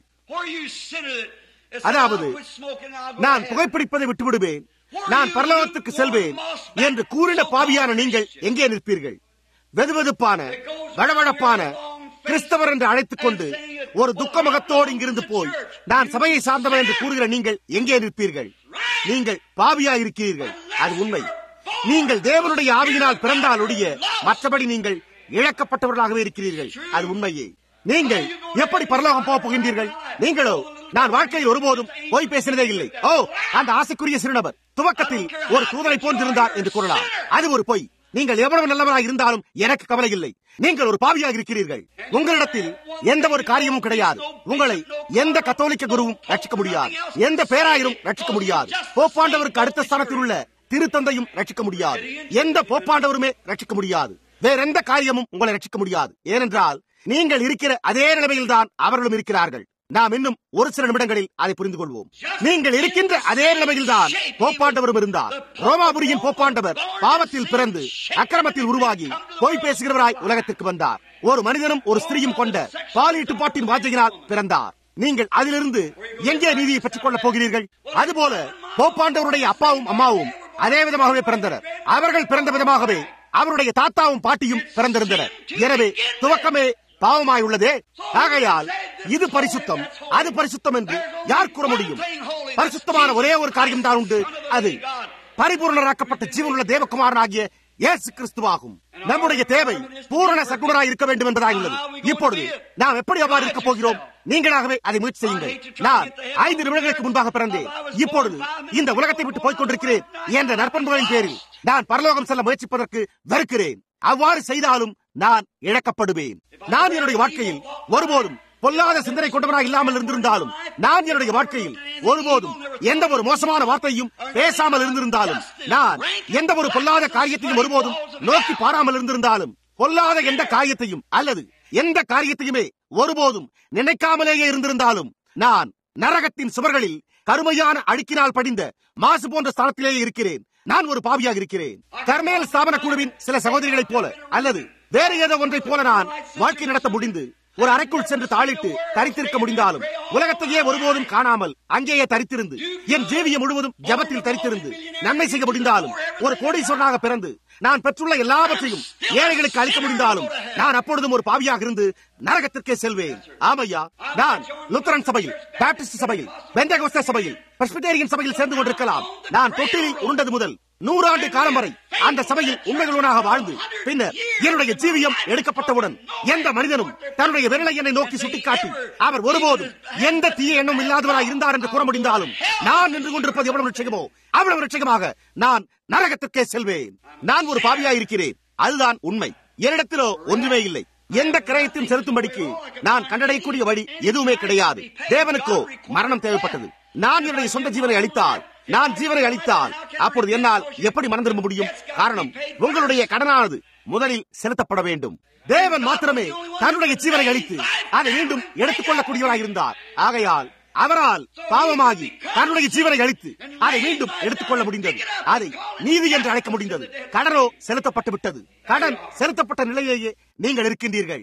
அதாவது, நான் புகைப்பிடிப்பதை விட்டுவிடுவேன், நான் பரலோகத்துக்கு செல்வேன் என்று கூறின பாவியான நீங்கள் எங்கே நிற்பீர்கள்? வெதுவெதுப்பான வழவழப்பான கிறிஸ்தவர் என்று அழைத்துக் கொண்டு ஒரு துக்க முகத்தோடு இங்கிருந்து போய் நான் சபையை சார்ந்தவன் என்று கூறுகிற நீங்கள் எங்கே நிற்பீர்கள்? நீங்கள் பாவியாய் இருக்கிறீர்கள். அது உண்மை. நீங்கள் தேவனுடைய ஆவியினால் பிறந்தால் ஒழிய மற்றபடி நீங்கள் இழக்கப்பட்டவர்களாகவே இருக்கிறீர்கள். அது உண்மையே. நீங்கள் எப்படி பரலோகம் போக போகின்றீர்கள்? நீங்களோ, நான் வாழ்க்கையில் ஒருபோதும் போய் பேசினதே இல்லை. ஓ, அந்த ஆசைக்குரிய சிறுநபர் துவக்கத்தில் ஒரு தூதனை போன்றிருந்தார் என்று கூறலாம். அது ஒரு பொய். நீங்கள் எவ்வளவு நல்லவராக இருந்தாலும் எனக்கு கவலை இல்லை. நீங்கள் ஒரு பாவியாக இருக்கிறீர்கள். உங்களிடத்தில் எந்த ஒரு காரியமும் கிடையாது. உங்களை எந்த கத்தோலிக்க குருவும் ரட்சிக்க முடியாது. எந்த பேராயரும் ரட்சிக்க முடியாது. போப்பாண்டவருக்கு அடுத்த ஸ்தானத்தில் உள்ள திருத்தந்தையும் ரட்சிக்க முடியாது. எந்த போப்பாண்டவருமே ரட்சிக்க முடியாது. வேற எந்த காரியமும் உங்களை ரட்சிக்க முடியாது. ஏனென்றால் நீங்கள் இருக்கிற அதே நிலைமையில் தான் அவர்களும் இருக்கிறார்கள். நாம் இன்னும் ஒரு சில நிமிடங்களில் அதை புரிந்து கொள்வோம். நீங்கள் இருக்கின்ற அதே நிலைமையில் தான் போப்பாண்டவரும் இருந்தார். ரோமாபுரியின் போப்பாண்டவர் பாவத்தில் பிறந்து அக்கிரமத்தில் உருவாகி பொய் பேசுகிறவராய் உலகத்திற்கு வந்தார். ஒரு மனிதனும் ஒரு ஸ்திரீயும் கொண்ட பாலியட்டுப்பாட்டின் வாஞ்சையினால் பிறந்தார். நீங்கள் அதிலிருந்து எங்கே நீதியை பெற்றுக் கொள்ளப் போகிறீர்கள்? அதுபோல போப்பாண்டவருடைய அப்பாவும் அம்மாவும் அதே விதமாகவே பிறந்தனர். அவர்கள் பிறந்த விதமாகவே அவருடைய தாத்தாவும் பாட்டியும் பிறந்திருந்தனர். எனவே துவக்கமே பாவமாய் உள்ளதே. ஆகையால் இது பரிசுத்தம், அது பரிசுத்தம் என்று யார் கூற முடியும்? பரிசுத்தமான ஒரே ஒரு காரியம் தான் உண்டு. அது பரிபூர்ணராக்கப்பட்ட ஜீவனுள்ள தேவகுமாரனாகிய இயேசு கிறிஸ்துவாகும். நம்முடைய தேவை பூரண சகுனராய் இருக்க வேண்டும் என்பதாக உள்ளது. இப்பொழுது நாம் எப்படி அவ்வாறு இருக்க போகிறோம்? நீங்களாகவே அதை முயற்சி செய்யுங்கள். நான் 5 நிமிடங்களுக்கு முன்பாக பிறந்தேன். இப்பொழுது இந்த உலகத்தை விட்டு போய்க் கொண்டிருக்கிறேன் என்ற நற்பண்புகளின் பேரில் நான் பரலோகம் செல்ல முயற்சிப்பதற்கு வெறுக்கிறேன். அவ்வாறு செய்தாலும் நான் இழக்கப்படுவேன். நான் என்னுடைய வாழ்க்கையில் ஒருபோதும் பொல்லாத சிந்தனை கொண்டவராக இல்லாமல் இருந்திருந்தாலும், நான் என்னுடைய வாழ்க்கையில் ஒருபோதும் எந்த ஒரு மோசமான வார்த்தையும் பேசாமல் இருந்திருந்தாலும், நான் எந்த ஒரு பொல்லாத காரியத்தையும் ஒருபோதும் நோக்கி பாராமல் இருந்திருந்தாலும், பொல்லாத எந்த காரியத்தையும் அல்லது எந்த காரியத்தையுமே ஒருபோதும் நினைக்காமலேயே இருந்திருந்தாலும், நான் நரகத்தின் சுவர்களில் கருமையான அழுக்கினால் படிந்த மாசு போன்ற ஸ்தானத்திலேயே இருக்கிறேன். நான் ஒரு பாவியாக இருக்கிறேன். கர்மேல் ஸ்தாபன குழுவின் சில சகோதரிகளைப் போல அல்லது வேறு ஏதோ ஒன்றைப் போல நான் வாழ்க்கை நடத்த முடிந்து ஒரு அறைக்குள் சென்று தாளிட்டு தரித்திருக்க முடிந்தாலும், உலகத்தையே ஒருபோதும் காணாமல் அங்கேயே தரித்திருந்து என் ஜீவியம் முழுவதும் ஜபத்தில் தரித்திருந்து நன்மை செய்ய முடிந்தாலும், ஒரு கோடீஸ்வரனாக பிறந்து நான் பெற்றுள்ள எல்லாவற்றையும் ஏழைகளுக்கு அளிக்க முடிந்தாலும், நான் அப்பொழுதும் ஒரு பாவியாக இருந்து நரகத்திற்கே செல்வேன். ஆமையா, நான் லுத்தரன் சபையில், பாப்டிஸ்ட் சபையில், பெந்தகோஸ்தே சபையில், பிரெஸ்பிட்டேரியன் சபையில் சேர்ந்து கொண்டிருக்கலாம். நான் தொட்டிலில் உருண்டது முதல் 100 ஆண்டு காலம் வரை அந்த சபையில் உண்மைகளுடனாக வாழ்ந்து பின்னர் என்னுடைய ஜீவியம் எடுக்கப்பட்டவுடன் எந்த மனிதனும் தன்னுடைய விரலை என்னை நோக்கி சுட்டிக்காட்டி அவர் ஒருபோதும் எந்த தீய எண்ணம் இல்லாதவராய் இருந்தார் என்று கூற முடிந்தாலும், நான் நின்று கொண்டிருப்பது எவ்வளவு நிச்சயமோ அவ்வளவு நிச்சயமாக நான் நரகத்திற்கே செல்வேன். நான் ஒரு பாவியாயிருக்கிறேன். அதுதான் உண்மை. என்னிடத்திலோ ஒன்றுமே இல்லை. எந்த கிரயத்தையும் செலுத்தும்படிக்கு நான் கண்டடையக்கூடிய வழி எதுவுமே கிடையாது. தேவனுக்கோ மரணம் தேவைப்பட்டது. நான் என்னுடைய சொந்த ஜீவனை அளித்தால், நான் ஜீவனை அளித்தால் அப்பொழுது என்னால் எப்படி மனம் திரும்ப முடியும்? காரணம், உங்களுடைய கடனானது முதலில் செலுத்தப்பட வேண்டும். தேவன் மாத்திரமே தன்னுடைய ஜீவனை அளித்து அதை மீண்டும் எடுத்துக் கொள்ளக்கூடியவராக இருந்தார். ஆகையால் அவரால் பாவமாகி தன்னுடைய ஜீவனை அளித்து அதை மீண்டும் எடுத்துக் கொள்ள முடிந்தது. அதை நீதி என்று அழைக்க முடிந்தது. கடனோ செலுத்தப்பட்டு விட்டது. கடன் செலுத்தப்பட்ட நிலையிலேயே நீங்கள் இருக்கின்றீர்கள்.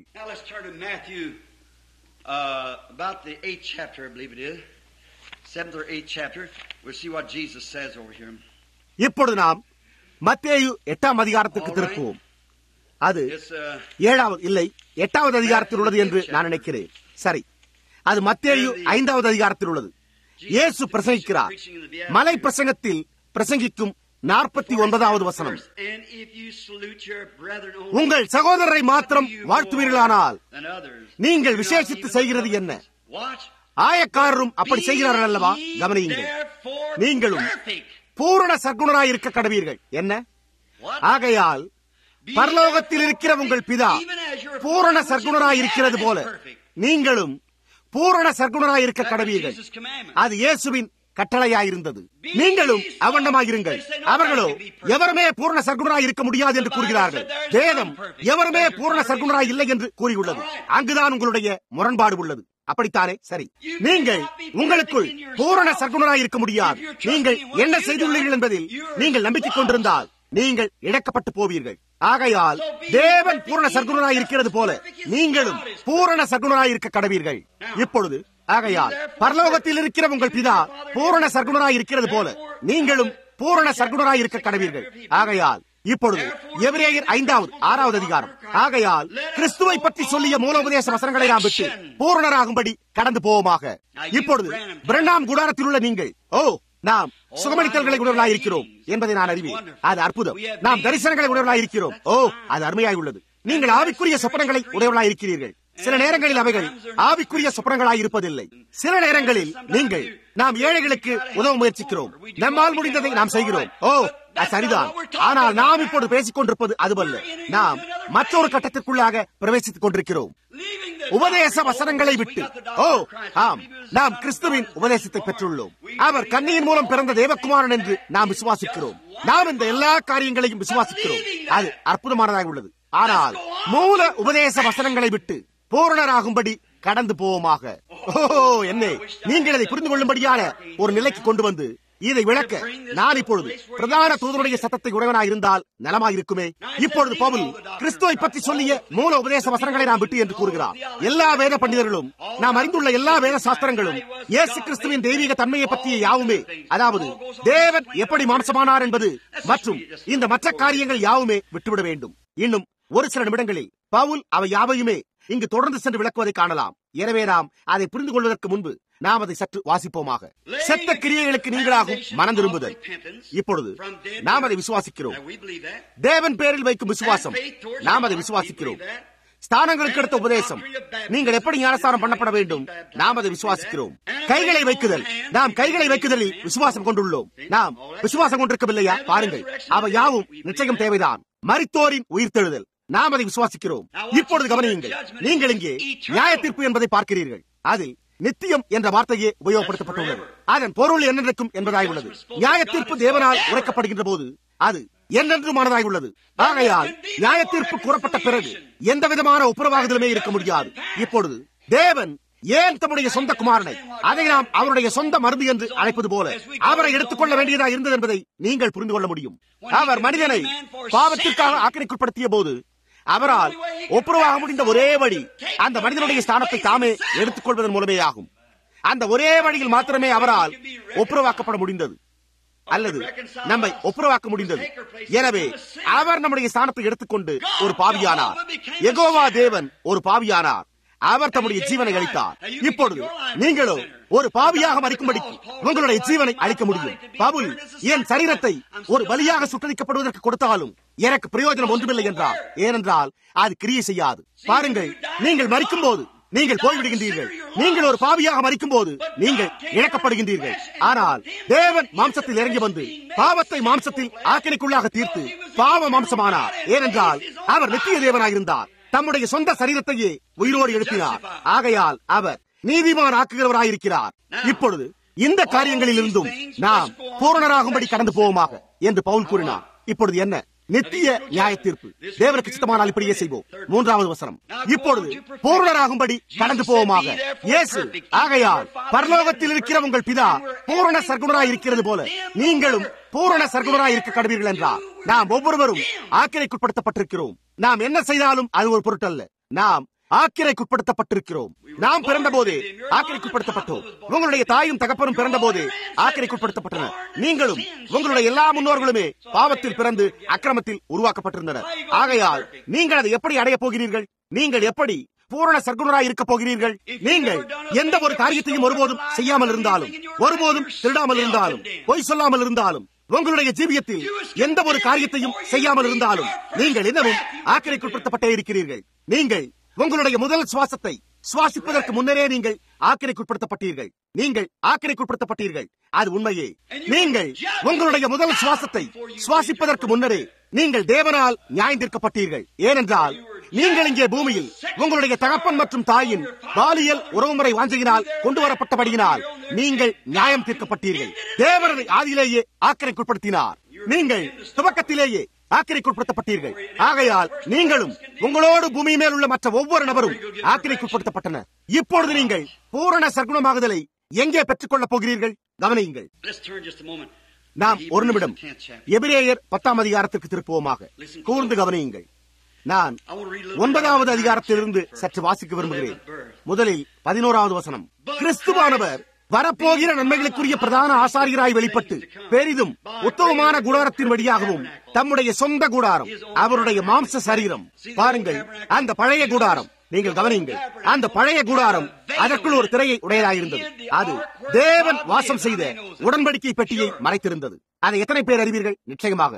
About the 8th chapter, I believe it is. 7th or 8th chapter. We'll see what Jesus says over here. இப்பொழுது நாம் மத்தேயு 8ஆம் அதிகாரத்துக்கு திருப்புவோம். அது 7வது இல்லை 8வது அதிகாரத்தில் உள்ளது என்று நான் நினைக்கிறேன். சரி, அது மத்தேயு 5வது அதிகாரத்தில் உள்ளது. இயேசு பிரசங்கிக்கிறார். மலை பிரசங்கத்தில் பிரசங்கிக்கும் 49வது வசனம். உங்கள் சகோதரரை மாத்திரம் வாழ்த்துவீர்களானால் நீங்கள் விசேஷித்து செய்கிறது என்ன? ஆயக்காரரும் அப்படி செய்கிறார்கள் அல்லவா? கவனியுங்கள். நீங்களும் பூரண சற்குணராய் இருக்க கடவீர்கள். என்ன? ஆகையால் பரலோகத்தில் இருக்கிற உங்கள் பிதா பூரண சற்குணராய் இருக்கிறது போல நீங்களும் பூரண சர்க்குணராயிருக்க கடவீர்கள். அது இயேசுவின் கட்டளையாயிருந்தது. நீங்களும் அவண்ணமாயிருங்கள். அவர்களோ எவருமே பூரண சர்க்குணராய் இருக்க முடியாது என்று கூறுகிறார்கள். வேதம் எவருமே பூரண சர்க்குணராய் இல்லை என்று கூறியுள்ளது. அங்குதான் உங்களுடைய முரண்பாடு உள்ளது. அப்படித்தானே? சரி, நீங்கள் உங்களுக்குள் பூரண சர்க்குணராய் இருக்க முடியாது. நீங்கள் என்ன செய்துள்ளீர்கள் என்பதில் நீங்கள் நம்பிக்கை கொண்டிருந்தால் நீங்கள் இழக்கப்பட்டு போவீர்கள். ஆகையால் தேவன் பூரண சர்க்குணராய் இருக்கிறது போல நீங்களும் பூரண சர்க்குணராய் இருக்க கடவீர்கள். இப்பொழுது ஆகையால் பரலோகத்தில் இருக்கிற உங்கள் பிதா பூரண சர்க்குணராய் இருக்கிறது போல நீங்களும் பூரண சர்க்குணராய் இருக்க கடவீர்கள். ஆகையால் இப்பொழுது எபிரேயர் 5-6 அதிகாரம். ஆகையால் கிறிஸ்துவை பற்றி சொல்லிய மூலோபதேச வசனங்களை நாம் விட்டு பூரணராகும்படி கடந்து போவோமாக. இப்பொழுது பிரண்ணாம் கூடாரத்தில் உள்ள நீங்கள், நாம் சுகமளித்தல்களை உணர்வலாய் இருக்கிறோம் என்பதை நான் அறிவேன். அது அற்புதம். நாம் தரிசனங்களை உணர்வலாய் இருக்கிறோம். அது அருமையாய் உள்ளது. நீங்கள் ஆவிக்குரிய சொப்பனங்களை உடையவர்களாய் இருக்கிறீர்கள். சில நேரங்களில் அவைகள் ஆவிக்குரிய சொப்பனங்களாய் இருப்பதில்லை. சில நேரங்களில் நீங்கள், நாம் ஏழைகளுக்கு உதவ முயற்சிக்கிறோம், நம்மால் முடிந்ததை நாம் செய்கிறோம். சரிதான். ஆனால் நாம் இப்போது பேசிக் கொண்டிருப்பது அதுவல்ல. நாம் மற்றொரு கட்டத்திற்குள்ளாக பிரவேசித்துக் கொண்டிருக்கிறோம். உபதேச வசனங்களை விட்டு. ஆம், நாம் கிறிஸ்துவின் உபதேசத்தை பெற்றுள்ளோம். அவர் கன்னியின் மூலம் பிறந்த தேவகுமாரன் என்று நாம் விசுவாசிக்கிறோம். நாம் இந்த எல்லா காரியங்களையும் விசுவாசிக்கிறோம். அது அற்புதமானதாக உள்ளது. ஆனால் மூல உபதேச வசனங்களை விட்டு பூரணராகும்படி கடந்து போவோமாக. என்ன, நீங்கள் அதை புரிந்து கொள்ளும்படியான ஒரு நிலைக்கு கொண்டு வந்து இதை விளக்க நான் இப்பொழுது பிரதான தூதருடைய சத்தத்தை உடையவனாய் இருந்தால் நலமாயிருக்குமே. இப்பொழுது பவுல் கிறிஸ்துவை பற்றி சொல்லிய மூல உபதேச வசனங்களை நாம் விட்டு என்று கூறுகிறார். எல்லா வேத பண்டிதர்களும், நாம் அறிந்துள்ள எல்லா வேத சாஸ்திரங்களும் இயேசு கிறிஸ்துவின் தெய்வீக தன்மையை பற்றிய யாவுமே, அதாவது தேவன் எப்படி மாம்சமானார் என்பது மற்றும் இந்த மற்ற காரியங்கள் யாவுமே விட்டுவிட வேண்டும். இன்னும் ஒரு சில நிமிடங்களில் பவுல் அவை யாவையுமே இங்கு தொடர்ந்து சென்று விளக்குவதை காணலாம். எனவே நாம் அதை புரிந்து கொள்வதற்கு முன்பு நாம் அதை சற்று வாசிப்போமாக. செத்த கிரியைகளுக்கு நீங்களாகும் மனம் திரும்புதல். இப்பொழுது நாம் அதை விசுவாசிக்கிறோம். தேவன் பேரில் வைக்கும் விசுவாசம், நாம் அதை விசுவாசிக்கிறோம். ஸ்தானங்களுக்கு அடுத்த உபதேசம், நீங்கள் எப்படி ஞானஸ்தானம் பண்ணப்பட வேண்டும், நாம் அதை விசுவாசிக்கிறோம். கைகளை வைக்குதல், நாம் கைகளை வைக்குதலில் விசுவாசம் கொண்டுள்ளோம். நாம் விசுவாசம் கொண்டிருக்கவில்லையா? பாருங்கள், அவை யாவும் நிச்சயம் தேவைதான். மரித்தோரின் உயிர்த்தெழுதல், நாம் அதை விசுவாசிக்கிறோம். இப்பொழுது கவனியுங்கள், நீங்கள் இங்கே நியாய தீர்ப்பு என்பதை பார்க்கிறீர்கள். அதில் நித்தியம் என்ற வார்த்தையே உபயோகப்படுத்தப்பட்டுள்ளது. அதன் பொருள் என்னென்றும் என்பதாய் உள்ளது. நியாய தீர்ப்பு தேவனால் உரைக்கப்படுகின்ற போது அது என்னென்றுமானதாய் உள்ளது. ஆகையால் நியாய தீர்ப்பு கூறப்பட்ட பிறகு எந்த விதமான ஒப்புரவாகுதலுமே இருக்க முடியாது. இப்பொழுது தேவன் ஏன் தம்முடைய சொந்த குமாரனை, அதை நாம் அவருடைய சொந்த மருந்து என்று அழைப்பது போல அவரை எடுத்துக்கொள்ள வேண்டியதாக இருந்தது என்பதை நீங்கள் புரிந்து கொள்ள முடியும். அவர் மனிதனை பாவத்திற்காக ஆக்கினைக்குட்படுத்திய போது அவரால் ஒப்புரவாக முடிந்த ஒரே வழி அந்த மனிதனுடைய ஸ்தானத்தை தாமே எடுத்துக் கொள்வதன் மூலமே ஆகும். அந்த ஒரே வழியில் மாத்திரமே அவரால் ஒப்புரவாக்கப்பட முடிந்தது, அல்லது நம்மை ஒப்புரவாக்க முடிந்தது. எனவே அவர் நம்முடைய ஸ்தானத்தை எடுத்துக்கொண்டு ஒரு பாவியானார். யெகோவா தேவன் ஒரு பாவியானார். அவர் தம்முடைய ஜீவனை அளித்தார். இப்பொழுது நீங்களோ ஒரு பாவியாக மரிக்கும்படிக்கு உங்களுடைய ஜீவனை அளிக்க முடியும். பவுல் என் சரீரத்தை ஒரு பலியாக சுட்டரிக்கப்படுவதற்கு கொடுத்தாலும் எனக்கு பிரயோஜனம் ஒன்றுமில்லை என்றார். ஏனென்றால் அது கிரியை செய்யாது. பாருங்கள், நீங்கள் மரிக்கும் போது நீங்கள் போய்விடுகின்றீர்கள். நீங்கள் ஒரு பாவியாக மரிக்கும் போது நீங்கள் இழக்கப்படுகின்றீர்கள். ஆனால் தேவன் மாம்சத்தில் இறங்கி வந்து பாவத்தை மாம்சத்தில் ஆக்கினைக்குள்ளாக தீர்த்து பாவ மாம்சமானார். ஏனென்றால் அவர் நித்திய தேவனாக இருந்தார். தம்முடைய சொந்த சரீரத்தையே உயிரோடு எழுப்பினார். ஆகையால் அவர் நீதிமான் ஆக்குகிறவராயிருக்கிறார். இப்பொழுது இந்த காரியங்களில் இருந்தும் நாம் பூரணராகும்படி கடந்து போவோமாக என்று பவுல் கூறினார். இப்பொழுது என்ன? நித்திய நியாய தீர்ப்பு. தேவனுக்கு சித்தமானால் இப்படியே செய்வோம். 3வது வசனம். இப்பொழுது பூரணராகும்படி கடந்து போவோமாக. இயேசு, ஆகையால் பரலோகத்தில் இருக்கிற உங்கள் பிதா பூரண சர்க்குணராய் இருக்கிறது போல நீங்களும் பூரண சர்க்குணராய் இருக்க கடவீர்கள் என்றார். நாம் ஒவ்வொருவரும் ஆக்கினைக்குட்படுத்தப்பட்டிருக்கிறோம். நாம் என்ன செய்தாலும் அது ஒரு பொருட்டல்ல. நாம் ஆக்கினைக்குட்படுத்தப்பட்டிருக்கிறோம். நாம் பிறந்த போதே ஆக்கினைக்குட்படுத்தப்பட்டோம். உங்களுடைய தாயும் தகப்பனும் பிறந்த போதே ஆக்கினைக்குட்படுத்தப்பட்டனர். நீங்களும் உங்களுடைய எல்லா முன்னோர்களுமே பாவத்தில் பிறந்து அக்கிரமத்தில் உருவாக்கப்பட்டிருந்தனர். ஆகையால் நீங்கள் அதை எப்படி அடைய போகிறீர்கள்? நீங்கள் எப்படி பூரண சர்க்குணராய் இருக்க போகிறீர்கள்? நீங்கள் எந்த ஒரு காரியத்தையும் ஒருபோதும் செய்யாமல் இருந்தாலும், ஒருபோதும் திருடாமல் இருந்தாலும், பொய் சொல்லாமல் இருந்தாலும், உங்களுடைய ஜீவியத்தில் எந்த ஒரு காரியத்தையும் செய்யாமல் இருந்தாலும் நீங்கள் இன்னமும் ஆக்கினைக்குட்படுத்தப்பட்டே இருக்கிறீர்கள். நீங்கள் உங்களுடைய முதல் சுவாசத்தை சுவாசிப்பதற்கு முன்னரே நீங்கள் ஆக்கினைக்குட்படுத்தப்பட்டீர்கள். நீங்கள் ஆக்கினைக்குட்படுத்தப்பட்டீர்கள். அது உண்மையே. நீங்கள் உங்களுடைய முதல் சுவாசத்தை சுவாசிப்பதற்கு முன்னரே நீங்கள் தேவனால் நியாயம் தீர்க்கப்பட்டீர்கள். ஏனென்றால் நீங்கள் இங்கே பூமியில் உங்களுடைய தகப்பன் மற்றும் தாயின் பாலியல் உறவுமுறை வாஞ்சையினால் கொண்டு வரப்பட்டபடியினால் நீங்கள் நியாயம் தீர்க்கப்பட்டீர்கள். தேவனை ஆதியிலேயே ஆக்கிரைக்குட்படுத்தினார். நீங்கள் துவக்கத்திலேயே ஆக்கிரைக்குட்படுத்தப்பட்டீர்கள். ஆகையால் நீங்களும் உங்களோடு பூமி மேல் உள்ள மற்ற ஒவ்வொரு நபரும் ஆக்கிரைக்குட்படுத்தப்பட்டனர். இப்பொழுது நீங்கள் பூரண சர்க்குணமாகுதலை எங்கே பெற்றுக் கொள்ளப் போகிறீர்கள்? கவனியுங்கள். நாம் ஒரு நிமிடம் எபிரேயர் 10ஆம் அதிகாரத்திற்கு திருப்புவோமாக. கூர்ந்து கவனியுங்கள். நான் 9வது அதிகாரத்திலிருந்து சற்று வாசிக்க விரும்புகிறேன். முதலில் 11வது வசனம். கிறிஸ்துவானவர் வரப்போகிற நன்மைகளுக்குரிய பிரதான ஆசாரியராய் வெளிப்பட்டு பெரிதும் உத்தமமான கூடாரத்தின் வழியாகவும் தம்முடைய சொந்த கூடாரம், அவருடைய மாம்ச சரீரம். பாருங்கள், அந்த பழைய கூடாரம், நீங்கள் கவனியுங்கள், அந்த பழைய கூடாரம் அதற்குள் ஒரு திரையை உடையதாயிருந்தது. அது தேவன் வாசம் செய்த உடன்படிக்கை பெட்டியை மறைத்திருந்தது. அதை எத்தனை பேர் அறிவீர்கள்? நிச்சயமாக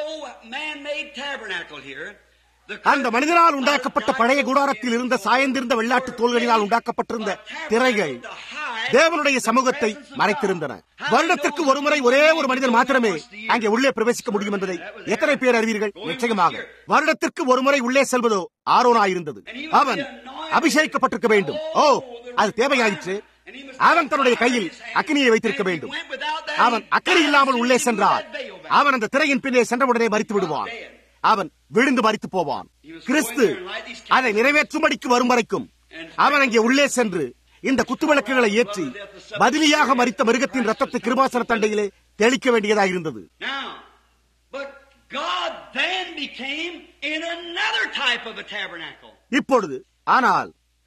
அந்த மனிதனால் உண்டாக்கப்பட்ட பழைய கூடாரத்தில் இருந்த சாயந்திருந்த வெள்ளாட்டு தோள்களினால் உண்டாக்கப்பட்டிருந்த திரைகள் தேவனுடைய சமூகத்தை மறைத்திருந்தன. வருடத்திற்கு ஒருமுறை ஒரே ஒரு மனிதன் மாத்திரமே அங்கே உள்ளே பிரவேசிக்க முடியும் என்பதை எத்தனை பேர் அறிவீர்கள்? நிச்சயமாக வருடத்திற்கு ஒருமுறை உள்ளே செல்வதோ ஆரோனாயிருந்தது. அவன் அபிஷேகிக்கப்பட்டிருக்க வேண்டும். ஓ, அது தேவையாயிற்று. அவன் தன்னுடைய கையில் அக்கினியை வைத்திருக்க வேண்டும். அவன் அக்கினி இல்லாமல் உள்ளே சென்றால் அவன் அந்த திரையின் பின்னே சென்றவுடனே மரித்து விடுவான். அவன் விழுந்து மரித்து போவான். கிறிஸ்து அதை நிறைவேற்றும்படிக்கு வரும் வரைக்கும் அவன் அங்கே உள்ளே சென்று இந்த குத்துவிளக்குகளை ஏற்றி பதிலியாக மரித்த மிருகத்தின் ரத்தத்தை கிருபாசன தண்டையிலே தெளிக்க வேண்டியதாக இருந்தது. இப்பொழுது ஆனால்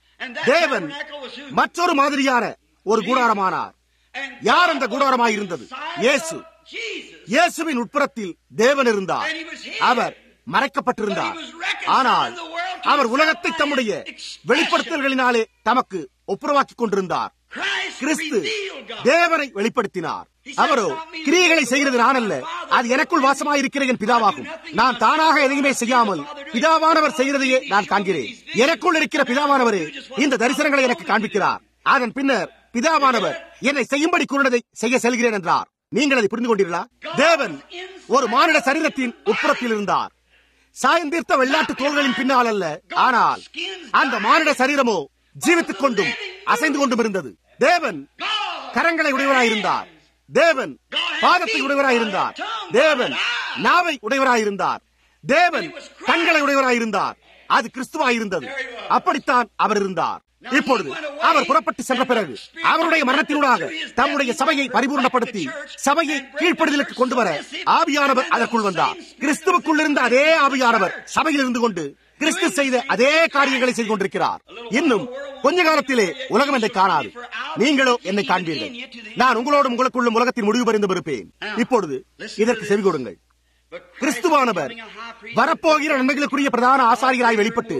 தேவன் மற்றொரு மாதிரியான ஒரு கூடாரமானார். யார் அந்த கூடாரமாயிருந்தது? இயேசு. இயேசுவின் உட்புறத்தில் தேவன் இருந்தார். அவர் மறைக்கப்பட்டிருந்தார். ஆனால் அவர் உலகத்தை தம்முடைய வெளிப்படுத்தல்களினாலே தமக்கு ஒப்புரவாக்கிக் கொண்டிருந்தார். கிறிஸ்து தேவனை வெளிப்படுத்தினார். அவரோ கிரியைகளை செய்கிறது நான் அல்ல, அது எனக்குள் வாசமாயிருக்கிற என் பிதாவாகும். நான் தானாக எதையுமே செய்யாமல் பிதாவானவர் செய்கிறதையே நான் காண்கிறேன். எனக்குள் இருக்கிற பிதாவானவரே இந்த தரிசனங்களை எனக்கு காண்பிக்கிறார். அதன் பின்னர் பிதாவானவர் என்னை செய்யும்படி கூறினதை செய்ய செல்கிறேன் என்றார். நீங்கள் அதை புரிந்து கொண்டீர்களா? தேவன் ஒரு மானிட சரீரத்தின் உட்புறத்தில் இருந்தார். சாயந்தீர்த்த வெள்ளாட்டு தோள்களின் பின்னால் அல்ல, ஆனால் அந்த மானிட சரீரமோ ஜீவித்துக் கொண்டும் அசைந்து கொண்டும் இருந்தது. தேவன் கரங்களை உடையவராயிருந்தார். தேவன் பாதத்தை உடையவராயிருந்தார். தேவன் நாவை உடையவராயிருந்தார். தேவன் கண்களை உடையவராயிருந்தார். அது கிறிஸ்துவாயிருந்தது. அப்படித்தான் அவர் இருந்தார். இப்பொழுது அவர் புறப்பட்டு சென்ற பிறகு அவருடைய மரணத்தினூடாக தம்முடைய சபையை பரிபூர்ணப்படுத்தி சபையை கீழ்ப்படுதலுக்கு கொண்டு வர ஆவியானவர் அதற்குள் வந்தார். கிறிஸ்துவுக்குள் இருந்த அதே ஆவியானவர் சபையில் இருந்து கொண்டு கிறிஸ்து செய்த அதே காரியங்களை செய்து கொண்டிருக்கிறார். இன்னும் கொஞ்ச காலத்திலே உலகம் என்னை காணாது, நீங்களோ என்னை காண்பீர்கள். நான் உங்களோடும் உங்களுக்குள்ளும் உலகத்தின் முடிவு பரிந்து இருப்பேன். இப்பொழுது இதற்கு செவி கொடுங்கள். கிறிஸ்துவானவர் வரப்போகிற நன்மைகளுக்குரிய பிரதான ஆசாரியராய் வெளிப்பட்டு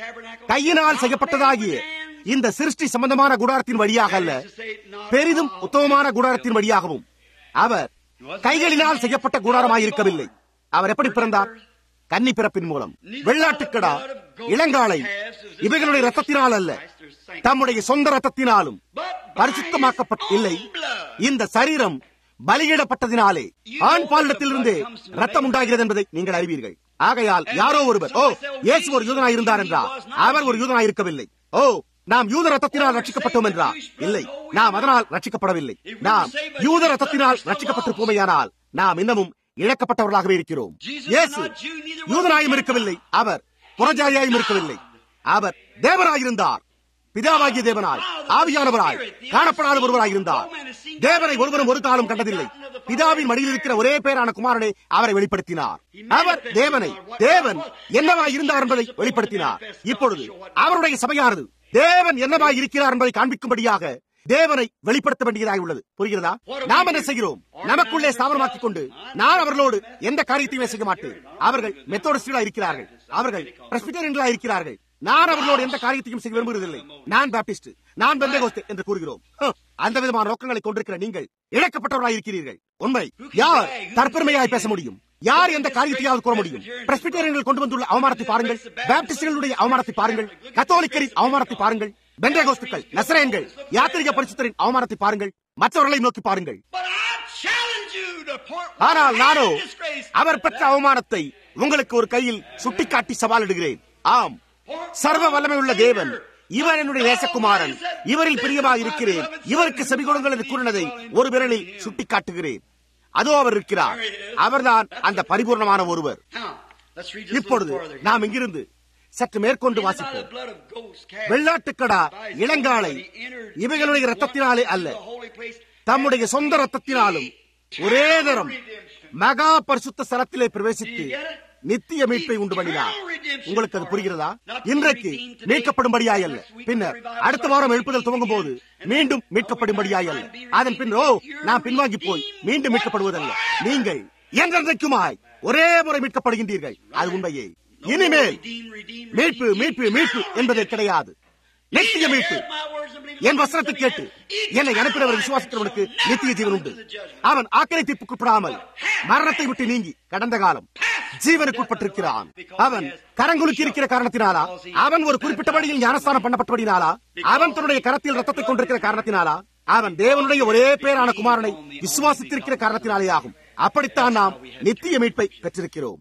கையினால் செய்யப்பட்டதாகிய இந்த சிருஷ்டி சம்பந்தமான கூடாரத்தின் வழியாக அல்ல, பெரிதும் உத்தமமான கூடாரத்தின் வழியாகவும் அவர் கைகளினால் செய்யப்பட்ட கூடாரமாயிருக்கவில்லை. அவர் எப்படி பிறந்தார்? கன்னி பிறப்பின் மூலம். வெள்ளாட்டுக்கடா, இளங்காளை இவைகளுடைய ரத்தத்தினால் அல்ல, தம்முடைய சொந்த ரத்தத்தினாலும் பரிசுத்தமாக்கப்பட்ட இல்லை. இந்த சரீரம் பலியிடப்பட்டதினாலே ஆண் பாலிடத்திலிருந்து ரத்தம் உண்டாகிறது என்பதை நீங்கள் அறிவீர்கள். ஆகையால் யாரோ ஒருவர், ஓ, இயேசு ஒரு யூதனாய் இருந்தார் என்றார். அவர் ஒரு யூதனாய் இருக்கவில்லை. ஓ, நாம் யூத ரத்தத்தினால் ரட்சிக்கப்பட்டோம் என்றார். இல்லை, நாம் அதனால் ரட்சிக்கப்படவில்லை. நாம் யூத ரத்தத்தினால் ரட்சிக்கப்பட்டிருப்போமையானால் நாம் இன்னமும் இழக்கப்பட்டவர்களாகவே இருக்கிறோம். இயேசு யூதனாயும் இருக்கவில்லை, அவர் புறஜாதியாயும் இருக்கவில்லை. அவர் தேவனாயிருந்தார். பிதாவாகிய தேவனாய் ஆவியானவராய் காணப்படாத ஒருவராயிருந்தார். தேவனை ஒருவரும் ஒரு காலம் கண்டதில்லை. பிதாவின் மடியில் இருக்கிற ஒரே பேரான குமாரனை அவரை வெளிப்படுத்தினார். அவர் தேவன் என்னவாய் இருந்தார் என்பதை வெளிப்படுத்தினார். இப்பொழுது அவருடைய சபையானது தேவன் என்னவாய் இருக்கிறார் என்பதை காண்பிக்கும்படியாக தேவனை வெளிப்படுத்த வேண்டியதாக உள்ளது. புரிகிறதா? நாம் என்ன செய்கிறோம்? நமக்குள்ளே ஸ்தாபனமாக்கிக் கொண்டு நான் அவர்களோடு எந்த காரியத்தையுமே செய்ய மாட்டேன். அவர்கள் மெத்தோடிஸ்டுகளா இருக்கிறார்கள், அவர்கள் பிரெஸ்பிட்டேரியன்களா இருக்கிறார்கள். நான் அவர்களோடு எந்த காரியத்தையும் செய்ய விரும்புவதில்லை. நான் பாப்டிஸ்ட், நான் பெந்தேகோஸ்தே என்று கூறுகிறோம். அந்த விதமான நோக்கங்களை கொண்டிருக்கிற நீங்கள் இழக்கப்பட்டவராய் இருக்கிறீர்கள். உண்மை. யார் தற்பெருமையாய் பேச முடியும்? யார் எந்த காரியத்தையாவது கூற முடியும்? பிரெஸ்பிட்டேரியன்கள் கொண்டு வந்துள்ள அவமானத்தை பாருங்கள், பாப்டிஸ்டுகளுடைய அவமானத்தை பாருங்கள், கத்தோலிக்கரின் அவமானத்தை பாருங்கள், பெந்தேகோஸ்துக்கள், நசரேயன்கள், யாத்திரிக பரிசுத்தரின் அவமானத்தை பாருங்கள், மற்றவர்களை நோக்கி பாருங்கள். ஆனால் நானோ அவர் பெற்ற அவமானத்தை உங்களுக்கு ஒரு கையில் சுட்டிக்காட்டி சவாலிடுகிறேன். ஆம், சர்வ வல்லமை உள்ள தேவன், இவர் என்னுடைய நேசகுமாரன், இவரில் பிரியமாக இருக்கிறேன், இவருக்கு செவி கொடுங்கள் என்று கூறினதை ஒரு விரலில் சுட்டிக்காட்டுகிறேன். அதோ அவர் இருக்கிறார். அவர்தான் அந்த பரிபூர்ணமான ஒருவர். இப்பொழுது நாம் இங்கிருந்து சற்று மேற்கொண்டு வாசிப்போம். வெள்ளாட்டுக்கடா, இளங்காளை இவைகளுடைய இரத்தத்தினாலே அல்ல, தம்முடைய சொந்த இரத்தத்தினாலும் ஒரே தரம் மகா பரிசுத்த ஸ்தலத்திலே பிரவேசித்து நித்திய மீட்பை உண்டு பண்ணினார். உங்களுக்கு அது புரிகிறதா? இன்றைக்கு மீட்கப்படும்படியாய் அல்ல, பின்னர் அடுத்த வாரம் எழுப்புதல் துவங்கும் போது மீண்டும் மீட்கப்படும்படியாய் அல்ல, அதன் பின் நாம் பின்வாங்கி போய் மீண்டும் மீட்கப்படுவதல்ல. நீங்கள் என்றென்றைக்குமாய் ஒரே முறை மீட்கப்படுகின்றீர்கள். அது உண்மையே. இனிமேல் மீட்பு மீட்பு மீட்பு என்பதே கிடையாது. நித்திய மீட்பு. என் வசனத்தை கேட்டு என்னை அனுப்பினவர் விசுவாசிக்கிறவனுக்கு நித்திய ஜீவன் உண்டு. அவன் ஆக்கினை தீர்ப்புக்குட்படாமல் மரணத்தை விட்டு நீங்கி கடந்த காலம் ஜீவனுக்குட்பட்டிருக்கிறான். அவன் கரங்குலுக்கி இருக்கிற காரணத்தினாலா? அவன் ஒரு குறிப்பிட்ட வழியில் ஞானஸ்தானம் பண்ணப்பட்டபடினாலா? அவன் தன்னுடைய கரத்தில் ரத்தத்தை கொண்டிருக்கிற காரணத்தினாலா? அவன் தேவனுடைய ஒரே பேரான குமாரனை விசுவாசித்திருக்கிற காரணத்தினாலே ஆகும். அப்படித்தான் நாம் நித்திய மீட்பை பெற்றிருக்கிறோம்.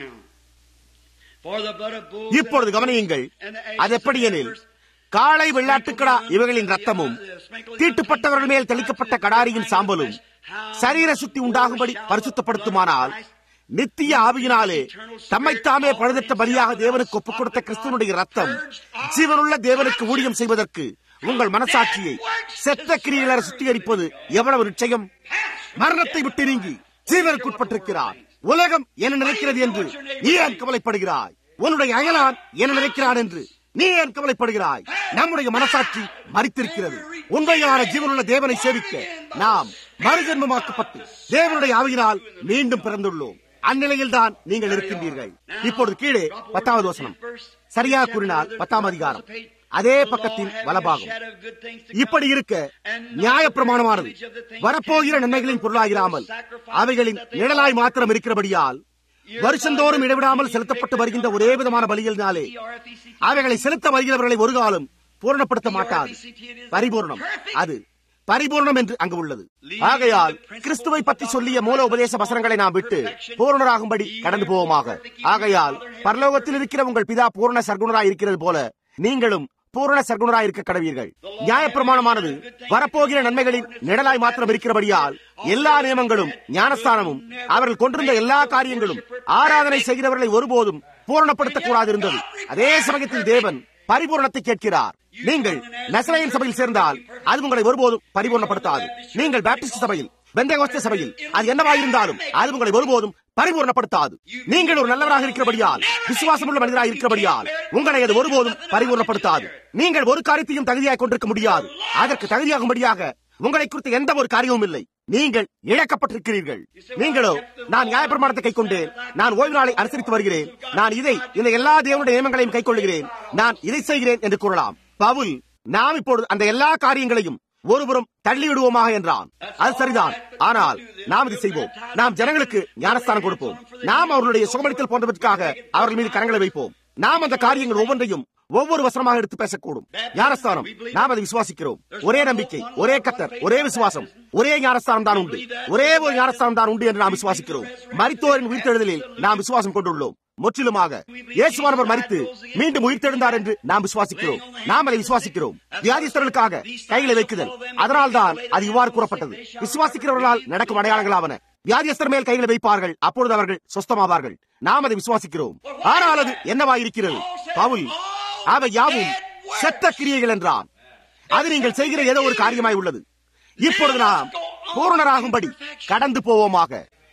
இப்பொழுது கவனியுங்கள். அது எப்படி எனில், காளை, வெள்ளாட்டுக்கடா இவைகளின் ரத்தமும் தீட்டுப்பட்டவர்கள் மேல் தெளிக்கப்பட்ட கடாரியின் சாம்பலும் சரீர சுத்தி உண்டாகும்படி பரிசுத்தப்படுத்துமானால், நித்திய ஆவியினாலே தம்மைத்தாமே பழுதற்ற பலியாக தேவனுக்கு ஒப்புக் கொடுத்த கிறிஸ்துவனுடைய ரத்தம் ஜீவனுள்ள தேவனுக்கு ஊழியம் செய்வதற்கு உங்கள் மனசாட்சியை செத்த கிரியைகளை சுத்திகரிப்பது எவ்வளவு நிச்சயம்! மரணத்தை விட்டு நீங்கி ஜீவனுக்குட்பட்டிருக்கிறார். உலகம் என்ன நினைக்கிறது என்று நீ ஏன் கவலைப்படுகிறாய்? உன்னுடைய அயலான் என்ன நினைக்கிறான் என்று நீ ஏன் கவலைப்படுகிறாய்? நம்முடைய மனசாட்சி மரித்திருக்கிறது. உண்மையான ஜீவனுள்ள தேவனை சேவிக்க நாம் மறுஜென்மமாக்கப்பட்டு தேவனுடைய ஆவியினால் மீண்டும் பிறந்துள்ளோம். அந்நிலையில் தான் நீங்கள் இருக்கின்றீர்கள். இப்பொழுது கீழே 10வது வசனம். சரியாக கூறினால் 10ஆம் அதிகாரம் அதே பக்கத்தின் வலபாகம். இப்படி இருக்க நியாயப்பிரமாணமானது வரப்போகிற நன்மைகளின் பொருளாகிறாமல் அவைகளின் நிழலாய் மாத்திரம் இருக்கிறபடியால் வருஷந்தோறும் இடைவிடாமல் செலுத்தப்பட்டு வருகின்ற ஒரே விதமான பலிகளினாலே அவைகளை செலுத்த வருகிறவர்களை ஒரு காலம் பூரணப்படுத்த மாட்டாது. பரிபூர்ணம், அது பரிபூர்ணம் என்று அங்கு உள்ளது. ஆகையால் கிறிஸ்துவை பற்றி சொல்லிய மூல உபதேச வசனங்களை நாம் விட்டு பூரணராகும்படி கடந்து போவோமாக. ஆகையால் பரலோகத்தில் இருக்கிற உங்கள் பிதா பூரண சர்க்குணராய் இருக்கிறது போல நீங்களும் பூரண சர்க்குணராய் இருக்க கடவீர்கள். நியாயப்பிரமாணமானது வரப்போகிற நன்மைகளின் நிழலாய் மாத்திரம் இருக்கிறபடியால் எல்லா நியமங்களும் ஞானஸ்தானமும் அவர்கள் கொண்டிருந்த எல்லா காரியங்களும் ஆராதனை செய்கிறவர்களை ஒருபோதும் பூரணப்படுத்தக் கூடாது இருந்தது. அதே சமயத்தில் தேவன் பரிபூரணத்தை கேட்கிறார். நீங்கள் நசரேயன் சபையில் சேர்ந்தால் அது உங்களை ஒருபோதும் பரிபூர்ணப்படுத்தாது. நீங்கள் பாப்டிஸ்ட் சபையில், பெந்தேகோஸ்தே சபையில் அது என்னவாயிருந்தாலும் அது உங்களை ஒருபோதும் பரிபூர்ணப்படுத்தாது. நீங்கள் ஒரு நல்லவராக இருக்கிறபடியால், விசுவாசமுள்ள மனிதராக இருக்கிறபடியால் உங்களை அது ஒருபோதும் பரிபூர்ணப்படுத்தாது. நீங்கள் ஒரு காரியத்தையும் தகுதியாக கொண்டிருக்க முடியாது. அதற்கு தகுதியாகும்படியாக உங்களை குறித்து எந்த ஒரு காரியமும் இல்லை. நீங்கள் இழக்கப்பட்டிருக்கிறீர்கள். நீங்களோ, நான் நியாயப்பிரமாணத்தை கைக்கொண்டேன், நான் ஓய்வு நாளை அனுசரித்து வருகிறேன், நான் இந்த எல்லா தேவனுடைய நியமங்களையும் கைக்கொள்கிறேன், நான் இதை செய்கிறேன் என்று கூறலாம். பவுல், நாம் இப்பொழுது அந்த எல்லா காரியங்களையும் ஒருபுறம் தள்ளிவிடுவோமாக என்றான். அது சரிதான். ஆனால் நாம் இதை செய்வோம். நாம் ஜனங்களுக்கு ஞானஸ்தானம் கொடுப்போம். நாம் அவர்களுடைய சுகமளித்தல் போன்றவற்றுக்காக அவர்கள் மீது கரங்களை வைப்போம். நாம் அந்த காரியங்கள் ஒவ்வொன்றையும் ஒவ்வொரு வசனமாக எடுத்து பேசக்கூடும். ஞானஸ்தானம், நாம் அதை விசுவாசிக்கிறோம். ஒரே நம்பிக்கை, ஒரே கர்த்தர், ஒரே விசுவாசம், ஒரே ஞானஸ்தானம் தான் உண்டு, ஒரே ஒரு ஞானஸ்தானம் தான் உண்டு என்று நாம் விசுவாசிக்கிறோம். மரித்தோரின் உயிர்த்தெழுதலில் நாம் விசுவாசம் கொண்டுள்ளோம். முற்றிலுமாக இயேசுவானவர் மரித்து மீண்டும் உயிர்த்தெழுந்தார் என்று நாம் விசுவாசிக்கிறோம். நாம் அதை விசுவாசிக்கிறோம். வியாதிஸ்தர்களுக்காக கைகளை வைக்குதல், அதனால் தான் அது இவ்வாறு கூறப்பட்டது. விசுவாசிக்கிறவர்களால் நடக்கும் அடையாளங்களாவன. வியாதிஸ்தர் மேல் கைகளை வைப்பார்கள், அப்பொழுது அவர்கள் சொஸ்தமாவார்கள். நாம் அதை விசுவாசிக்கிறோம். ஆனால் அது என்னவாயிருக்கிறது? பவுல், அவை யாவும் செத்த கிரியைகள் என்றான். அது நீங்கள் செய்கிற ஏதோ ஒரு காரியமாய் உள்ளது. இப்பொழுது நாம் பூரணராகும்படி கடந்து போவோமாக.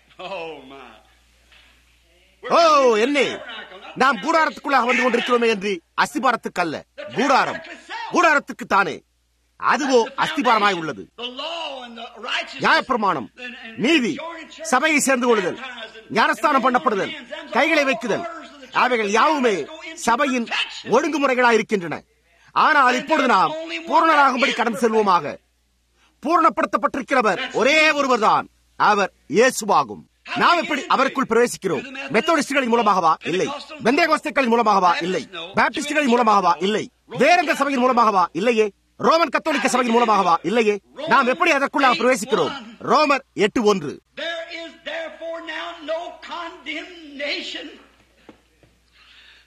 ஓ என்ன, நாம் கூடாரத்துக்குள்ளாக வந்து கொண்டிருக்கிறோமே என்று அஸ்திபாரத்துக்கு அல்ல, கூடாரத்துக்கு தானே. அதுவோ அஸ்திபாரமாய் உள்ளது. நியாயப்பிரமாணம், நீதி, சபையை சேர்ந்து கொள்ளுதல், ஞானஸ்தானம் பண்ணப்படுதல், கைகளை வைக்குதல், அவைகள் யாவுமே சபையின் ஒழுங்குமுறைகளாய் இருக்கின்றன. ஆனால் இப்பொழுது நாம் பூரணராகும்படி கடந்து செல்வோமாக. பூரணப்படுத்தப்பட்டிருக்கிறவர் ஒரே ஒருவர் தான், அவர் இயேசுவாகும். நாம் எப்படி அவருக்குள் பிரவேசிக்கிறோம்? மெத்தோடிஸ்டுகளின் மூலமாகவா? இல்லை. பெந்தேகோஸ்தேக்களின் மூலமாகவா? இல்லை. பாப்டிஸ்டுகளின் மூலமாகவா? இல்லை. வேறெந்த சபையின் மூலமாகவா? இல்லையே. ரோமன் கத்தோலிக்க சபையின் மூலமாகவா? இல்லையே. நாம் எப்படி அதற்குள்ளாக பிரவேசிக்கிறோம்? ரோமர் 8:1.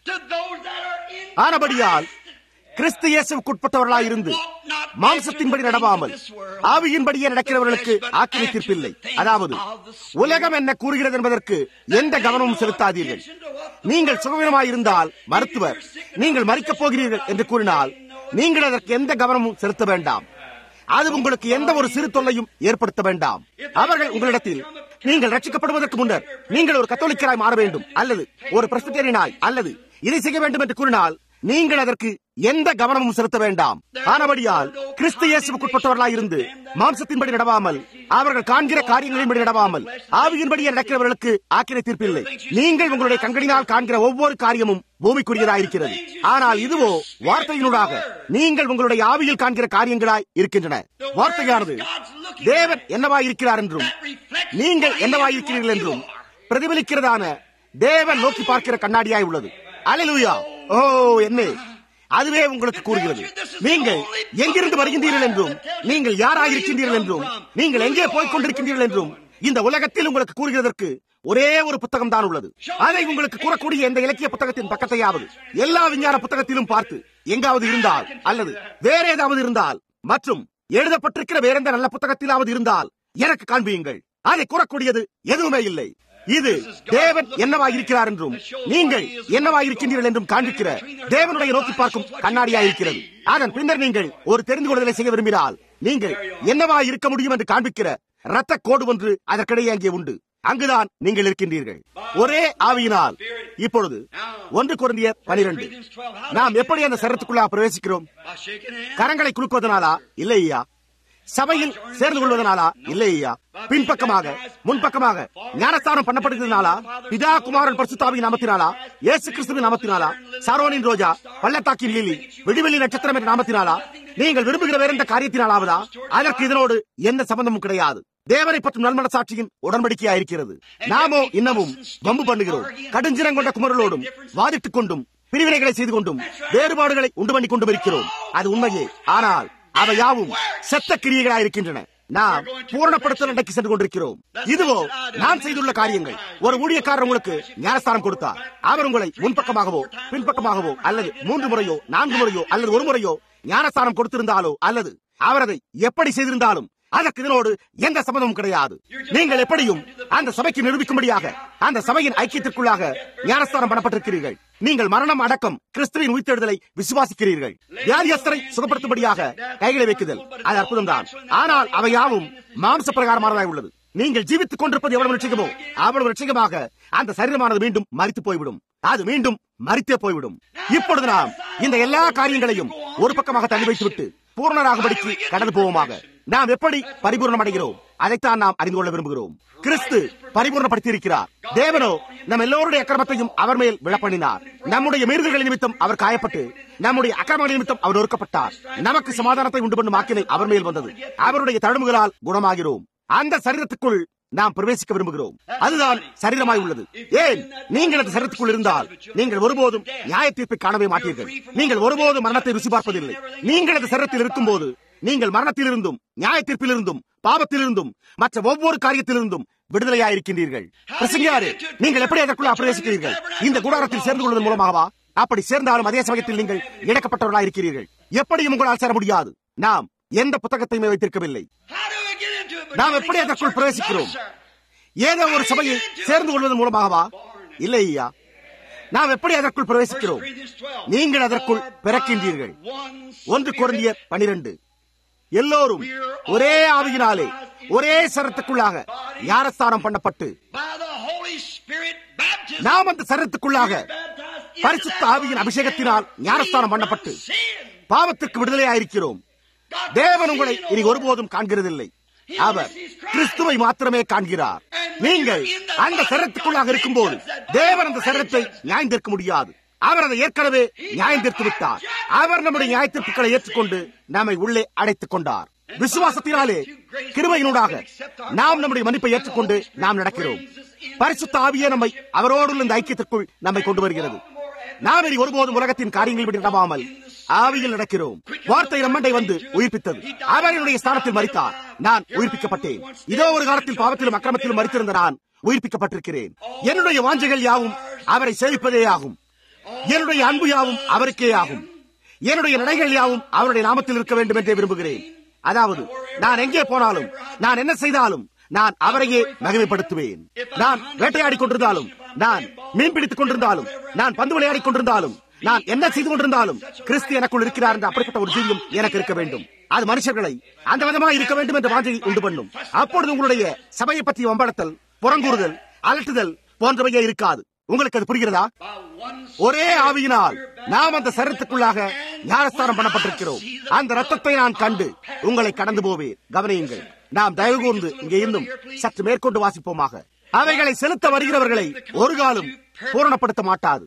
ஆனபடியால் கிறிஸ்து இயேசுவுக்குட்பட்டவர்களாயிருந்து மாம்சத்தின்படி நடவாமல் ஆவியின்படியே நடக்கிறவர்களுக்கு ஆக்கினை தீர்ப்பில்லை. அதாவது உலகம் என்ன கூறுகிறது என்பதற்கு எந்த கவனமும் செலுத்தாதீர்கள். நீங்கள் சுகவீனமாயிருந்தால் மருத்துவர் நீங்கள் மரிக்கப் போகிறீர்கள் என்று கூறினால் நீங்கள் அதற்கு எந்த கவனமும் செலுத்த வேண்டாம். அது உங்களுக்கு எந்த ஒரு சிறு தொல்லையும் ஏற்படுத்த வேண்டாம். அவர்கள் உங்களிடத்தில் நீங்கள் ரட்சிக்கப்படுவதற்கு முன்னர் நீங்கள் ஒரு கத்தோலிக்கராய் மாற வேண்டும் அல்லது ஒரு பிரஸ்பிட்டேரியனாய் அல்லது இதை செய்ய வேண்டும் என்று கூறினால் நீங்கள் அதற்கு எந்த கவனமும் செலுத்த வேண்டாம். ஆனபடியால் கிறிஸ்து இயேசுவுக்குட்பட்டவர்களாய் இருந்து மாம்சத்தின்படி நடவாமல் அவர்கள் காண்கிற காரியங்களின்படி நடவாமல் ஆவியின்படியே நடக்கிறவர்களுக்கு ஆக்கினை தீர்ப்பில்லை. நீங்கள் உங்களுடைய கண்களினால் காண்கிற ஒவ்வொரு காரியமும் பூமிக்குரியதாயிருக்கிறது. ஆனால் இதுவோ வார்த்தையினூடாக நீங்கள் உங்களுடைய ஆவியில் காண்கிற காரியங்களாய் இருக்கின்றன. வார்த்தையானது தேவன் என்னவாயிருக்கிறார் என்றும் நீங்கள் என்னவாயிருக்கிறீர்கள் என்றும் பிரதிபலிக்கிறதான தேவன் நோக்கி பார்க்கிற கண்ணாடியாய் உள்ளது. அல்லேலூயா! ஓ என்ன அதுவே உங்களுக்கு கூறுகிறது நீங்கள் எங்கிருந்து வருகின்றீர்கள் என்றும் நீங்கள் யாராயிருக்கின்றீர்கள் என்றும் நீங்கள் எங்கே போய்க் கொண்டிருக்கின்றீர்கள் என்றும் இந்த உலகத்தில் உங்களுக்கு கூறுகிறதற்கு ஒரே ஒரு புத்தகம் தான் உள்ளது. அதை உங்களுக்கு கூறக்கூடிய எந்த இலக்கிய புத்தகத்தின் பக்கத்தையாவது எல்லா விஞ்ஞான புத்தகத்திலும் பார்த்து எங்காவது இருந்தால் அல்லது வேற ஏதாவது இருந்தால் மற்றும் எழுதப்பட்டிருக்கிற வேற எந்த நல்ல புத்தகத்திலாவது இருந்தால் எனக்கு காண்பியுங்கள். அதை கூறக்கூடியது எதுவுமே இல்லை. இது தேவன் என்னவாயிருக்கிறார் என்றும் நீங்கள் என்னவாயிருக்கின்றீர்கள் என்றும் காண்பிக்கிற தேவனுடைய நோக்கி பார்க்கும் கண்ணாடியாயிருக்கிறது. அதன் பின்னர் நீங்கள் ஒரு தெரிந்து கொள்வதை செய்ய விரும்பினால் நீங்கள் என்னவாய் இருக்க முடியும் என்று காண்பிக்கிற இரத்த கோடு ஒன்று அதற்கிடையே அங்கே உண்டு. அங்குதான் நீங்கள் இருக்கின்றீர்கள் ஒரே ஆவியினால். இப்பொழுது 1 கொரிந்தியர் 12 நாம் எப்படி அந்த சரீரத்துக்குள்ளாக பிரவேசிக்கிறோம்? கரங்களை குலுக்குவதனாலா? இல்லையா. சபையில் சேர்ந்து கொள்வதனாலா? இல்லையா. பின்பக்கமாக முன்பக்கமாக ஞானஸ்தானம் பண்ணப்படுகிறதுனாலா? பிதா குமாரன் பரிசுத்தாவியின் நாமத்தினாலா? இயேசு கிறிஸ்துவின் நாமத்தினாலா? சாரோனின் ரோஜா, பள்ளத்தாக்கின் லீலி, விடிவெளி நட்சத்திரம் என்ற நாமத்தினாலா? நீங்கள் விரும்புகிற வேற எந்த காரியத்தினாலாவதா? அதற்கு இதனோடு எந்த சம்பந்தமும் கிடையாது. தேவனை பற்றும் நல்மனசாட்சியின் உடன்படிக்கையாயிருக்கிறது. நாமோ இன்னமும் வம்பு பண்ணுகிறோம். கடுஞ்சிரம் கொண்ட குமரலோடும் வாதிட்டுக் கொண்டும் பிரிவினைகளை செய்து கொண்டும் வேறுபாடுகளை உண்டு பண்ணி கொண்டும் இருக்கிறோம். அது உண்மையே. ஆனால் அவை யாவும் செத்த கிரியைகளாயிருக்கின்றன. நாம் பூரணப்படுத்தல் அன்றைக்கு சென்று கொண்டிருக்கிறோம். இதுவோ நான் செய்துள்ள காரியங்கள். ஒரு ஊழியக்காரர் உங்களுக்கு ஞானஸ்தானம் கொடுத்தார். அவர் உங்களை முன்பக்கமாகவோ பின்பக்கமாகவோ அல்லது 3 முறையோ 4 முறையோ அல்லது ஒரு முறையோ ஞானஸ்தானம் கொடுத்திருந்தாலோ அல்லது அவர் அதை எப்படி செய்திருந்தாலும் அதற்கு இதனோடு எந்த சம்பந்தமும் கிடையாது. நீங்கள் எப்படியும் அந்த சபைக்கு நிரூபிக்கும்படியாக அந்த சபையின் ஐக்கியத்திற்குள்ளாக ஞானஸ்தானம் பண்ணப்பட்டிருக்கிறீர்கள். நீங்கள் மரணம் அடக்கம் கிறிஸ்துவின் உயிர்த்தெழுதலை விசுவாசிக்கிறீர்கள். வியாதியஸ்தரை சுகப்படுத்தும்படியாக கைகளை வைக்குதல் அது அற்புதம் தான். ஆனால் அவை யாவும் மாம்ச பிரகாரமானதாய் உள்ளது. நீங்கள் ஜீவித்துக் கொண்டிருப்பது எவ்வளவு நிச்சயமோ அவ்வளவு நிச்சயமாக அந்த சரீரமானது மீண்டும் மரித்து போய்விடும். அது மீண்டும் மரித்தே போய்விடும். இப்பொழுது நாம் இந்த எல்லா காரியங்களையும் ஒரு பக்கமாக தள்ளி வைத்துவிட்டு பூர்ணராகும்படிக்கு கடந்து போவோமாக. நாம் எப்படி பரிபூர்ணம் அடைகிறோம் அதைத்தான் நாம் அறிந்து கொள்ள விரும்புகிறோம். கிறிஸ்து பரிபூர்ணப்படுத்தி இருக்கிறார். தேவனோ நம் எல்லோருடைய அக்கிரமத்தையும் அவர் மேல் விழப்பண்ணினார். நம்முடைய மீறுதல்களின் நிமித்தம் அவர் காயப்பட்டு நம்முடைய அக்கிரமங்களின் நிமித்தம் அவர் நொறுக்கப்பட்டார். நமக்கு சமாதானத்தை உண்டு பண்ணும் ஆக்கினை அவர் மேல் வந்தது. அவருடைய தழும்புகளால் குணமாகிறோம். அந்த சரீரத்துக்குள் நாம் பிரவேசிக்க விரும்புகிறோம். அதுதான் சரீரமாய் உள்ளது. ஏன் நீங்கள் அந்த சரீரத்துக்குள் இருந்தால் நீங்கள் ஒருபோதும் நியாய தீர்ப்பை காணவே மாட்டீர்கள். நீங்கள் ஒருபோதும் மரணத்தை ருசி பார்ப்பதில்லை. நீங்கள் அந்த சரீரத்தில் இருக்கும் போது நீங்கள் மரணத்திலிருந்தும் நியாய தீர்ப்பிலிருந்தும் பாவத்திலிருந்தும் மற்ற ஒவ்வொரு காரியத்திலிருந்தும் விடுதலையாயிருக்கின்றீர்கள். பிரசங்கியாரே, நீங்கள் எப்படி அதற்குள்ள பிரவேசிக்கிறீர்கள்? இந்த கூடாரத்தில் சேர்ந்து கொள்வதன் மூலமாகவா? அப்படி சேர்ந்தாலும் அதே சமயத்தில் நீங்கள் இணைக்கப்பட்டவர்களாயிருக்கிறீர்கள். எப்படியும் உங்களால் சேர முடியாது. நாம் எந்த புத்தகத்தையுமே வைத்திருக்கவில்லை. நாம் எப்படி அதற்குள் பிரவேசிக்கிறோம்? ஏதோ ஒரு சபையை சேர்ந்து கொள்வதன் மூலமாகவா? இல்லை ஐயா. நாம் எப்படி அதற்குள் பிரவேசிக்கிறோம்? நீங்கள் அதற்குள் பிறக்கின்றீர்கள். 1 கொரிந்தியர் 12 எல்லோரும் ஒரே ஆவியினாலே ஒரே சரீரத்துக்குள்ளாக ஞானஸ்தானம் பண்ணப்பட்டு நாம் அந்த சரீரத்துக்குள்ளாக பரிசுத்த ஆவியின் அபிஷேகத்தினால் ஞானஸ்தானம் பண்ணப்பட்டு பாவத்துக்கு விடுதலையாயிருக்கிறோம். தேவன் உங்களை இனி ஒருபோதும் காண்கிறதில்லை. அவர் கிறிஸ்துவை மாத்திரமே காண்கிறார். நீங்கள் அந்த சரீரத்துக்குள்ளாக இருக்கும் போது தேவன் அந்த சரீரத்தை நியாயம் தீர்க்க முடியாது. அவர் அதை ஏற்கனவே நியாயம் தீர்த்து விட்டார். அவர் நம்முடைய நியாய தீர்ப்புகளை ஏற்றுக்கொண்டு நம்மை உள்ளே அடைத்துக் கொண்டார். விசுவாசத்தினாலே கிருபையினூடாக நாம் நம்முடைய மன்னிப்பை ஏற்றுக்கொண்டு நாம் நடக்கிறோம். பரிசுத்த ஆவியே நம்மை அவரோடு இந்த ஐக்கியத்திற்குள் நம்மை கொண்டு வருகிறது. நாம் இனி ஒருபோதும் உலகத்தின் காரியங்கள் விட்டு நம்பாமல் ஆவியில் நடக்கிறோம். வார்த்தை நம்மண்டை வந்து உயிர்ப்பித்தது. அவர் என்னுடைய ஸ்தானத்தில் மரித்தார். நான் உயிர்ப்பிக்கப்பட்டேன். இதோ ஒரு காலத்தில் பாவத்திலும் அக்கிரமத்திலும் மரித்திருந்த நான் உயிர்ப்பிக்கப்பட்டிருக்கிறேன். என்னுடைய வாஞ்சைகள் யாவும் அவரை சேவிப்பதே ஆகும். என்னுடைய அன்பு யாவும் அவருக்கே ஆகும். என்னுடைய நடைகள் யாவும் அவருடைய நாமத்தில் இருக்க வேண்டும் என்றே விரும்புகிறேன். அதாவது நான் எங்கே போனாலும், நான் என்ன செய்தாலும் நான் அவரையே மகிமைப்படுத்துவேன். நான் வேட்டையாடிக் கொண்டிருந்தாலும், நான் மீன் பிடித்துக் கொண்டிருந்தாலும், நான் பந்து விளையாடிக் கொண்டிருந்தாலும், நான் என்ன செய்து கொண்டிருந்தாலும் கிறிஸ்து எனக்குள் இருக்கிறார் என்ற அப்படிப்பட்ட ஒரு ஜீவியம் எனக்கு இருக்க வேண்டும். அது மனுஷர்களை அந்த விதமாக இருக்க வேண்டும் என்ற வாஞ்சையை உண்டு பண்ணும். அப்பொழுது உங்களுடைய சபையை பற்றி வம்பளத்தல், புறங்கூறுதல், அலட்டுதல் போன்றவையே இருக்காது. உங்களுக்கு அது புரிகிறதா? ஒரே ஆவியினால் நாம் அந்த சரீரத்துக்குள்ளாக ஞானஸ்தானம் பண்ணப்பட்டிருக்கிறோம். அந்த ரத்தத்தை நான் கண்டு உங்களை கடந்து போவேன். கவனியுங்கள். நாம் தயவு கூர்ந்து இங்கே இன்னும் சற்று மேற்கொண்டு வாசிப்போமாக. அவைகளை செலுத்த வருகிறவர்களை ஒரு காலம் பூரணப்படுத்த மாட்டாது.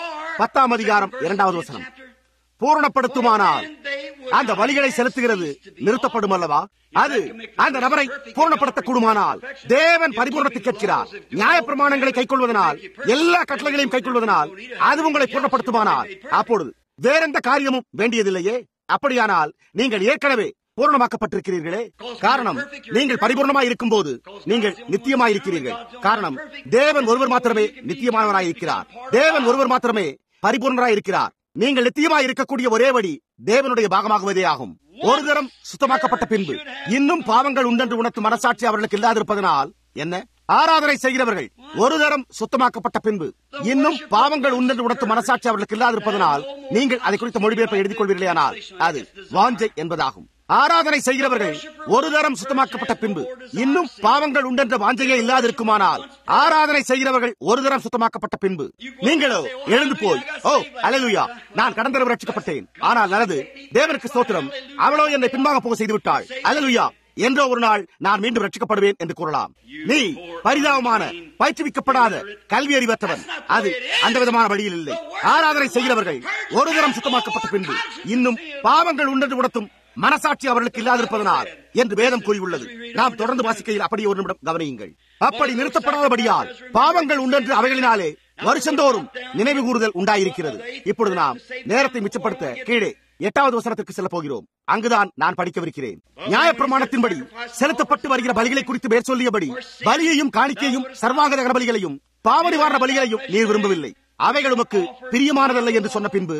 10ஆம் அதிகாரம் 2வது வசனம். பூரணப்படுத்துமானால் அந்த வழிகளை செலுத்துகிறது நிறுத்தப்படும் அல்லவா? அது அந்த நபரை பூரணப்படுத்தக்கூடுமானால் தேவன் பரிபூர்ணத்தை கேட்கிறார். நியாயப்பிரமாணங்களை கைக்கொள்வதனால், எல்லா கட்டளைகளையும் கைக்கொள்வதனால் அது உங்களை பூரணப்படுத்துமானால் அப்பொழுது வேறெந்த காரியமும் வேண்டியதில்லையே. அப்படியானால் நீங்கள் ஏற்கனவே பூரணமாக்கப்பட்டிருக்கிறீர்களே. காரணம், நீங்கள் பரிபூர்ணமாய் இருக்கும் போது நீங்கள் நித்தியமாய் இருக்கிறீர்கள். காரணம், தேவன் ஒருவர் மாத்திரமே நித்தியமானவராய் இருக்கிறார். தேவன் ஒருவர் மாத்திரமே பரிபூர்ணராய் இருக்கிறார். நீங்கள் நித்தியமாய் இருக்கக்கூடிய ஒரே வழி தேவனுடைய பாகமாகுவதே ஆகும். ஒரு தரம் சுத்தமாக்கப்பட்ட பின்பு இன்னும் பாவங்கள் உண்டென்று உணர்த்தும் மனசாட்சி அவர்களுக்கு இல்லாதிருப்பதனால் என்ன? ஆராதனை செய்கிறவர்கள் ஒரு தரம் சுத்தமாக்கப்பட்ட பின்பு இன்னும் பாவங்கள் உண்டென்று உணர்த்தும் மனசாட்சி அவர்களுக்கு இல்லாதிருப்பதனால் நீங்கள் அதை குறித்த மொழிபெயர்ப்பை எழுதிக் கொள்வீர்களேயானால் அது வாஞ்சை என்பதாகும். ஆராதனை செய்கிறவர்கள் ஒரு தரம் சுத்தமாக்கப்பட்ட பின்பு இன்னும் பாவங்கள் உண்டென்ற வாஞ்சையே இல்லாதிருக்குமானால் ஆராதனை செய்கிறவர்கள் ஒரு தரம் சுத்தமாக்கப்பட்ட பின்பு நீங்களோ எழுந்து போய், ஓ அல்லேலூயா, நான் கடந்த தடவை ரட்சிக்கப்பட்டேன், ஆனால் நல்லது, தேவனுக்கு ஸ்தோத்திரம், அவளோ என்னை பின்பாக போக செய்துவிட்டாள், அல்லேலூயா, என்றோ ஒரு நாள் நான் மீண்டும் ரட்சிக்கப்படுவேன் என்று கூறலாம். நீ பரிதாபமான பயிற்றுவிக்கப்படாத கல்வி அறிவற்றவன். அது அந்த விதமான வழியில் இல்லை. ஆராதனை செய்கிறவர்கள் ஒரு தரம் சுத்தமாக்கப்பட்ட பின்பு இன்னும் பாவங்கள் உண்டென்று உணர்த்தும் மனசாட்சி அவர்களுக்கு இல்லாதிருப்பதனால் என்று வேதம் கூறியுள்ளது. நாம் தொடர்ந்து வாசிக்கையில் அப்படியே ஒரு நிமிடம் கவனியுங்கள். அப்படி நிறுத்தப்படாதபடியால் பாவங்கள் உண்டென்று அவைகளினாலே வருஷந்தோறும் நினைவு கூறுதல் உண்டாயிருக்கிறது. இப்பொழுது நாம் நேரத்தை மிச்சப்படுத்த கீழே 8வது வசனத்திற்கு செல்ல போகிறோம். அங்குதான் நான் படிக்கவிருக்கிறேன். நியாயப்பிரமாணத்தின்படி செலுத்தப்பட்டு வருகிற பலிகளை குறித்து பேர் சொல்லியபடி பலியையும் காணிக்கையும் சர்வாங்க தகன பலிகளையும் பாவ நிவாரண பலிகளையும் நீர் விரும்பவில்லை, அவைகள் உமக்கு பிரியமானதல்ல என்று சொன்ன பின்பு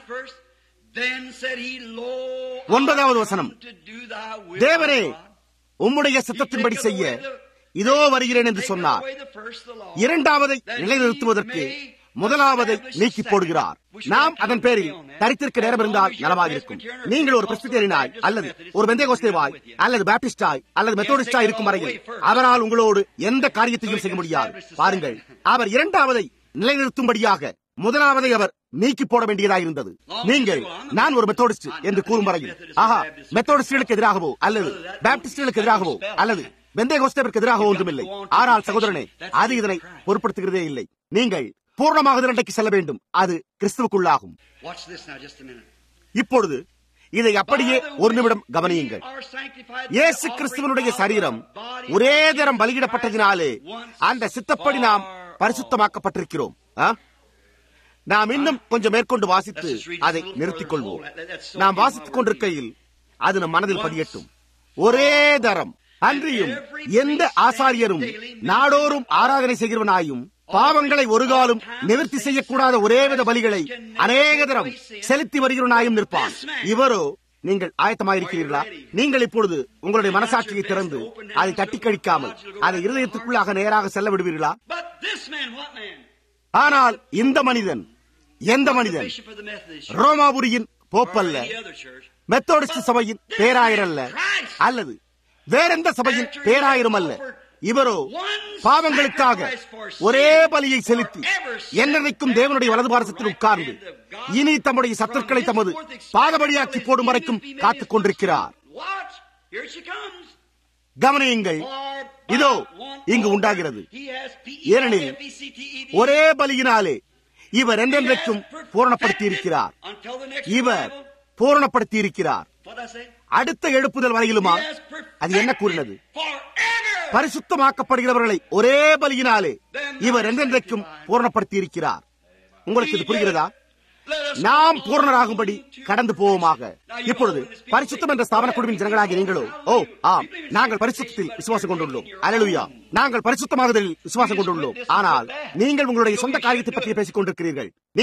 9வது வசனம், தேவனே உம்முடைய சித்தத்தின்படி செய்ய இதோ வருகிறேன் என்று சொன்னார். 2வதை நிலைநிறுத்துவதற்கு 1வதை நீக்கி போடுகிறார். நாம் அதன் பேரில் தரித்திருக்க நேரம் இருந்தால் நலமாக இருக்கும். நீங்கள் ஒரு பிரெஸ்பிட்டேரியனாய் அல்லது ஒரு பெந்தேகோஸ்தேவாய் அல்லது பாப்டிஸ்டாய் அல்லது மெத்தோடிஸ்டாய் இருக்கும் வரையில் அவரால் உங்களோடு எந்த காரியத்தையும் செய்ய முடியாது. பாருங்கள், அவர் 2வதை நிலைநிறுத்தும்படியாக 1வதை அவர் நீக்கி போட வேண்டியதாயிருந்தது. நீங்கள் நான் ஒரு மெத்தோடிஸ்ட் என்று கூறும் வரையில், ஆஹா, மெத்தோடிஸ்டுகளுக்கு எதிராகவோ அல்லது பாப்டிஸ்டுகளுக்கு எதிராகவோ அல்லது பெந்தேகோஸ்தேவிற்கு எதிராகவோ ஒன்றுமில்லை. ஆனால் சகோதரனே, அது இதனை பொருட்படுத்துகிறதே இல்லை. நீங்கள் பூர்ணமாக அன்றைக்கு செல்ல வேண்டும். அது கிறிஸ்துவுக்குள்ளாகும். இப்பொழுது இதை அப்படியே ஒரு நிமிடம் கவனியுங்கள். இயேசு கிறிஸ்துவனுடைய சரீரம் ஒரே தரம் பலியிடப்பட்டதினாலே அந்த சித்தப்படி நாம் பரிசுத்தமாக்கப்பட்டிருக்கிறோம். நாம் இன்னும் கொஞ்சம் மேற்கொண்டு வாசித்து அதை நிறுத்திக் கொள்வோம். நாம் வாசித்துக் கொண்டிருக்கையில் அது நம் மனதில் பதியட்டும். ஒரே தரம் அன்றியும் எந்த ஆசாரியரும் நாடோறும் ஆராதனை செய்கிறவனாயும் பாவங்களை ஒரு காலம் நிவர்த்தி செய்யக்கூடாத ஒரே வித பலிகளை அநேக தரம் செலுத்தி வருகிறவனாயும் நிற்பான். இவரோ, நீங்கள் ஆயத்தமாயிருக்கிறீர்களா? நீங்கள் இப்பொழுது உங்களுடைய மனசாட்சியை திறந்து அதை தட்டி கழிக்காமல் அதை இருதயத்துக்குள்ளாக நேராக செல்ல விடுவீர்களா? ஆனால் இந்த மனிதன், எந்த மனிதன்? ரோமாபுரியின் போப்பல்ல, மெத்தோடிஸ்ட் சபையின் பேராயர் அல்ல, அல்லது வேறெந்த சபையின் பேராயரும் அல்ல. இவரோ பாவங்களுக்காக ஒரே பலியை செலுத்தி என்னைக்கும் தேவனுடைய வலது பாரசத்தில் உட்கார்ந்து இனி தம்முடைய சத்துருக்களை தமது பாதபடியாக்கி போடும் வரைக்கும் காத்துக் கொண்டிருக்கிறார். கவனியுங்கள், இதோ இங்கு உண்டாகிறது. ஏனெனில் ஒரே பலியினாலே இவர் என்றென்றைக்கும் பூரணப்படுத்தி இருக்கிறார். இவர் பூரணப்படுத்தி இருக்கிறார். அடுத்த எழுப்புதல் வரையிலுமா? அது என்ன கூறினது? பரிசுத்தமாக்கப்படுகிறவர்களை ஒரே பலியினாலே இவர் என்றென்றைக்கும் பூரணப்படுத்தி இருக்கிறார். உங்களுக்கு இது புரிகிறதா? நாம் பூர்ணராகும்படி கடந்து போவோமாக. இப்பொழுது பரிசுத்தம் என்ற ஸ்தாபன குழுவின் ஜனங்களாகிய நீங்களோ, ஓ ஆம், நாங்கள் பரிசுத்தத்தில் விசுவாசம் கொண்டுள்ளோம், அல்லேலூயா, நாங்கள் பரிசுத்தமாகுதலில் விசுவாசம் கொண்டுள்ளோம். ஆனால் நீங்கள் உங்களுடைய சொந்த காரியத்தை பற்றி பேசிக் கொண்டிருக்கிறீர்கள். நீங்கள்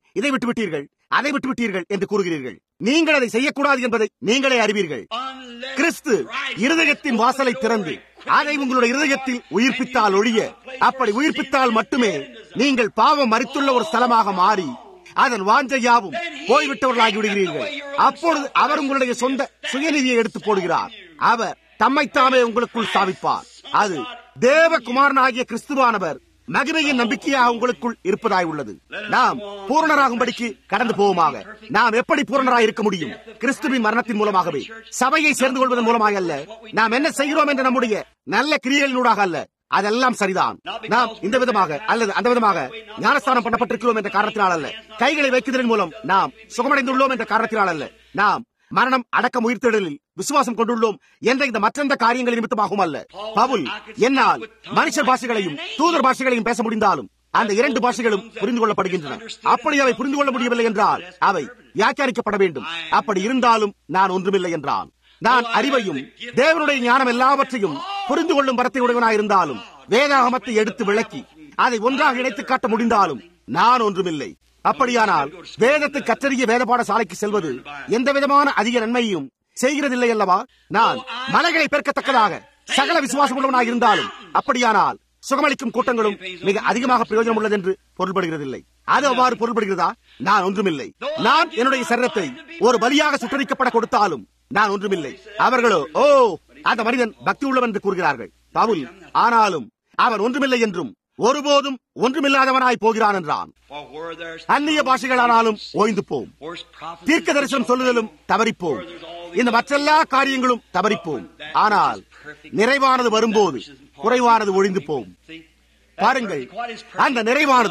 இதை விட்டுவிட்டீர்கள், அதை விட்டுவிட்டீர்கள் என்று கூறுகிறீர்கள். நீங்கள் அதை செய்யக்கூடாது என்பதை நீங்களே அறிவீர்கள். கிறிஸ்து இருதயத்தின் வாசலை திறந்து அதை உங்களுடைய இருதயத்தில் உயிர்ப்பித்தால் ஒழிய, அப்படி உயிர்ப்பித்தால் மட்டுமே நீங்கள் பாவம் மரித்துள்ள ஒரு ஸ்தலமாக மாறி அதன் வாஞ்சை யாவும் போய்விட்டவர்களாகி விடுகிறீர்கள். அப்பொழுது அவர் உங்களுடைய சொந்த சுயநிதியை எடுத்து போடுகிறார். அவர் தம்மைத்தாமே உங்களுக்குள் ஸ்தாபிப்பார். அது தேவகுமாரனாகிய கிறிஸ்துவானவர் மகிமையின் நம்பிக்கையாக உங்களுக்குள் இருப்பதாய் உள்ளது. நாம் பூரணராகும்படிக்கு கடந்து போவோமாக. நாம் எப்படி பூரணராய் இருக்க முடியும்? கிறிஸ்துவின் மரணத்தின் மூலமாகவே, சபையை சேர்ந்து கொள்வதன் மூலமாக அல்ல. நாம் என்ன செய்கிறோம் என்ற நம்முடைய நல்ல கிரியைகளினூடாக அல்ல. அதெல்லாம் சரிதான். நாம் இந்த விதமாக அல்லது அந்த விதமாக ஞானஸ்தானம் பண்ணப்பட்டிருக்கிறோம் என்ற காரணத்தினால் அல்ல. கைகளை வைக்குதலின் மூலம் நாம் சுகமடைந்துள்ளோம் என்ற காரணத்தினால் அல்ல. நாம் மரணம், அடக்கம், உயிர்த்தெழுதலில் விசுவாசம் கொண்டுள்ளோம் என்ற இந்த மற்ற காரியங்களின் நிமித்தமாகவும் அல்ல. பவுல், என்னால் மனுஷர் பாஷைகளையும் தூதர் பாஷைகளையும் பேச முடிந்தாலும் அந்த 2 பாஷைகளும் புரிந்து கொள்ளப்படுகின்றன. அப்படி அவை புரிந்து கொள்ள முடியவில்லை என்றால் அவை வியாக்கியானிக்கப்பட வேண்டும். அப்படி இருந்தாலும் நான் ஒன்றுமில்லை என்றான். நான் அறிவையும் தேவனுடைய ஞானம் எல்லாவற்றையும் புரிந்து கொள்ளும் வரத்தை உடையவனாயிருந்தாலும், வேதாகமத்தை எடுத்து விளக்கி அதை ஒன்றாக இணைத்து காட்ட முடிந்தாலும் நான் ஒன்றுமில்லை. அப்படியானால் வேதத்தை கற்றறிய வேத பாடசாலைக்கு செல்வது எந்த விதமான அதிக நன்மையும் செய்கிறதில்லை அல்லவா? நான் மலைகளை பெருக்கத்தக்கதாக சகல விசுவாசம் உள்ளவனாக இருந்தாலும், அப்படியானால் சுகமளிக்கும் கூட்டங்களும் மிக அதிகமாக பிரயோஜனம் உள்ளது என்று பொருள்படுகிறதில்லை. அது அவ்வாறு பொருள்படுகிறதா? நான் ஒன்றுமில்லை. நான் என்னுடைய சரீரத்தை ஒரு பலியாக சுட்டரிக்கப்பட கொடுத்தாலும் நான் ஒன்றுமில்லை. அவர்களோ, ஓ, அந்த மனிதன் பக்தி உள்ளவன் என்று கூறுகிறார்கள். பவுல், ஆனாலும் அவன் ஒன்றுமில்லை என்றும் ஒருபோதும் ஒன்றுமில்லாதவனாய் போகிறான் என்றான். அந்நிய பாஷைகளானாலும் ஓய்ந்து போம், தீர்க்க தரிசனம் சொல்லுதலும் தவறிப்போம், இந்த மற்றெல்லா காரியங்களும் தவறிப்போம். ஆனால் நிறைவானது வரும்போது குறைவானது ஒழிந்து போம். பாருங்கள், அந்த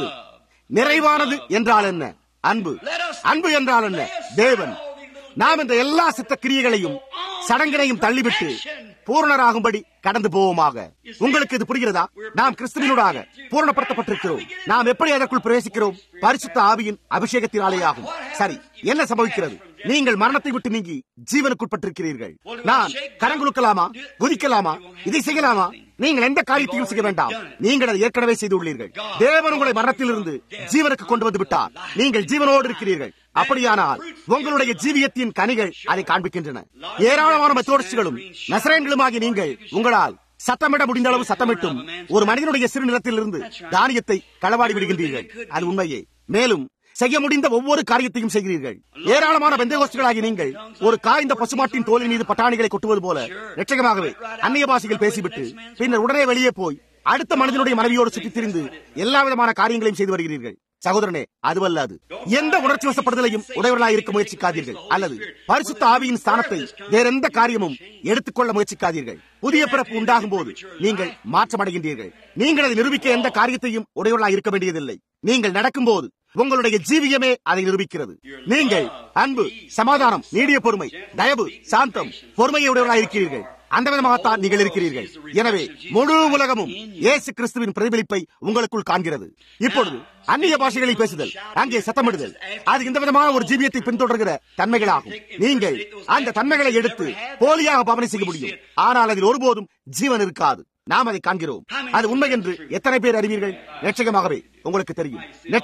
நிறைவானது என்றால் என்ன? அன்பு. அன்பு என்றால் என்ன? தேவன். நாம் இந்த எல்லா சித்த கிரியைகளையும் சடங்கினையும் தள்ளிவிட்டு பூரணராகும்படி கடந்து போவோமாக. உங்களுக்கு இது புரிகிறதா? நாம் கிறிஸ்துவினூடாக பூரணப்படுத்தப்பட்டிருக்கிறோம். நாம் எப்படி அதற்குள் பிரவேசிக்கிறோம்? பரிசுத்த ஆவியின் அபிஷேகத்தினாலே ஆகும். சரி, என்ன சம்பவிக்கிறது? நீங்கள் மரணத்தை விட்டு நீங்கி ஜீவனுக்குட்பட்டிருக்கிறீர்கள். நான் கரங்குலுக்கலாமா, குதிக்கலாமா, இதை செய்யலாமா? நீங்கள் எந்த காரியத்தையும் செய்ய வேண்டாம். நீங்கள் அதை ஏற்கனவே செய்துள்ளீர்கள். தேவன் உங்களை மரணத்திலிருந்து ஜீவனுக்கு கொண்டு வந்து விட்டார். நீங்கள் ஜீவனோடு இருக்கிறீர்கள். அப்படியானால் உங்களுடைய ஜீவியத்தின் கனிகள் அதை காண்பிக்கின்றன. ஏராளமான மெத்தோடிஸ்டுகளும் நசரேன்களுமாகி நீங்கள் உங்களால் சத்தமிட முடிந்த அளவு சத்தமிட்டும் ஒரு மனிதனுடைய சிறு நிலத்திலிருந்து தானியத்தை களவாடி விடுகின்றீர்கள். அது உண்மையே. மேலும் செய்ய முடிந்த ஒவ்வொரு காரியத்தையும் செய்கிறீர்கள். ஏராளமான பெந்தேகோஸ்துகளாகி நீங்கள் ஒரு காய்ந்த பசுமாட்டின் தோலின் மீது பட்டாணிகளை கொட்டுவது போல இரட்சகமாகவே அந்நிய பாஷைகள் பேசிவிட்டு பின்னர் உடனே வெளியே போய் அடுத்த மனிதனுடைய மனைவியோடு சுற்றித் திரிந்து எல்லா விதமான காரியங்களையும் செய்து வருகிறீர்கள். சகோதரனே, அதுவல்ல. அது எந்த உணர்ச்சி வசப்படுதலையும் உடையவர்களாக இருக்க முயற்சிக்காதீர்கள், அல்லது பரிசுத்த ஆவியின் ஸ்தானத்தை வேறெந்த காரியமும் எடுத்துக்கொள்ள முயற்சிக்காதீர்கள். புதிய பிறப்பு உண்டாகும் போது நீங்கள் மாற்றமடைகின்றீர்கள். நீங்கள் அதை நிரூபிக்க எந்த காரியத்தையும் உடையவர்களாக இருக்க வேண்டியதில்லை. நீங்கள் நடக்கும்போது உங்களுடைய ஜீவியமே அதை நிரூபிக்கிறது. நீங்கள் அன்பு, சமாதானம், நீடிய பொறுமை, தயவு, சாந்தம், பொறுமையை உடையவர்களாக இருக்கிறீர்கள். அந்த விதமாகத்தான் நீங்கள் இருக்கிறீர்கள். எனவே முழு உலகமும் இயேசு கிறிஸ்துவின் பிரதிபலிப்பை உங்களுக்குள் காண்கிறது. இப்பொழுது அந்நிய பாஷைகளில் பேசுதல், அங்கே சத்தமிடுதல், அது இந்த விதமான ஒரு ஜீவியத்தை பின்தொடர்கிற தன்மைகளாகும். நீங்கள் அந்த தன்மைகளை எடுத்து போலியாக பாவனை செய்ய முடியும், ஆனால் அதில் ஒருபோதும் ஜீவன் இருக்காது. நாம் அதை காண்கிறோம். அது உண்மை என்று எத்தனை பேர் அறிவீர்கள்? நிச்சயமாகவே உங்களுக்கு தெரியும்.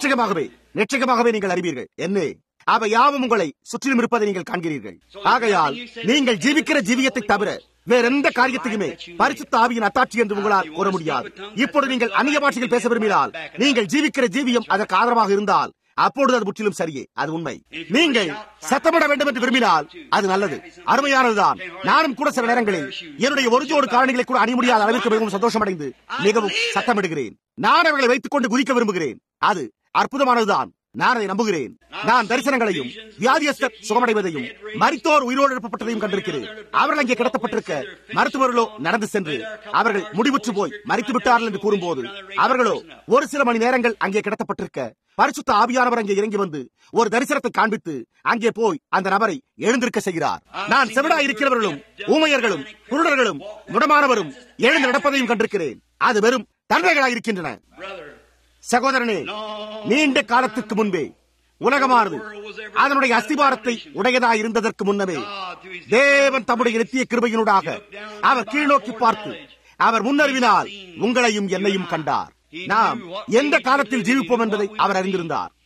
நிச்சயமாகவே நீங்கள் அறிவீர்கள். என்ன, அவை யாவும் உங்களை சுற்றிலும் இருப்பதை நீங்கள் காண்கிறீர்கள். ஆகையால் நீங்கள் ஜீவிக்கிற ஜீவியத்தை தவிர வேறெந்த காரியத்தையுமே பரிசுத்த ஆவியின் அத்தாட்சி என்று உங்களால் கூற முடியாது. இப்பொழுது நீங்கள் அந்நிய பாஷைகள் பேச விரும்பினால், நீங்கள் ஜீவிக்கிற ஜீவியம் அதற்கு ஆதரவாக இருந்தால், அப்பொழுது அது முற்றிலும் சரியே. அது உண்மை. நீங்கள் சத்தமிட வேண்டும் என்று விரும்பினால் அது நல்லது, அருமையானதுதான். நானும் கூட சில நேரங்களில் என்னுடைய ஒரு ஜோடு காரணிகளை கூட அணிய முடியாத அளவிற்கு மிகவும் சந்தோஷமடைந்து மிகவும் சத்தமிடுகிறேன். நான் அவர்களை வைத்துக் கொண்டு குதிக்க விரும்புகிறேன். அது அற்புதமானதுதான். நான் அதை நம்புகிறேன். நான் தரிசனங்களையும் வியாதியஸ்தர் சுகமடைவதையும் மரித்தோர் உயிரோடு எழுப்பப்பட்டதையும் கண்டிருக்கிறேன். அவர்கள் அங்கே கிடத்தப்பட்டிருக்க மருத்துவர்களோ நடந்து சென்று அவர்கள் முடிவுற்று போய் மரித்து விட்டார்கள் என்று கூறும்போது, அவர்களோ ஒரு சில மணி நேரங்கள் அங்கே கிடத்தப்பட்டிருக்க பரிசுத்த ஆவியானவர் அங்கே இறங்கி வந்து ஒரு தரிசனத்தை காண்பித்து அங்கே போய் அந்த நபரை எழுந்திருக்க செய்கிறார். நான் செவிடா இருக்கிறவர்களும் ஊமையர்களும் குருடர்களும் முடமானவரும் எழுந்து நடப்பதையும் கண்டிருக்கிறேன். அது வெறும் தன்மைகளாக இருக்கின்றன. சகோதரனே, நீண்ட காலத்திற்கு முன்பே உலகமானது அதனுடைய அஸ்திபாரத்தை உடையதாய் இருந்ததற்கு முன்னமே தேவன் தம்முடைய நித்திய கிருபையினூடாக அவர் கீழ்நோக்கி பார்த்து அவர் முன்னறிவினால் உங்களையும் என்னையும் கண்டார். நாம் எந்த காலத்தில் ஜீவிப்போம் என்பதை அவர் அறிந்திருந்தார்.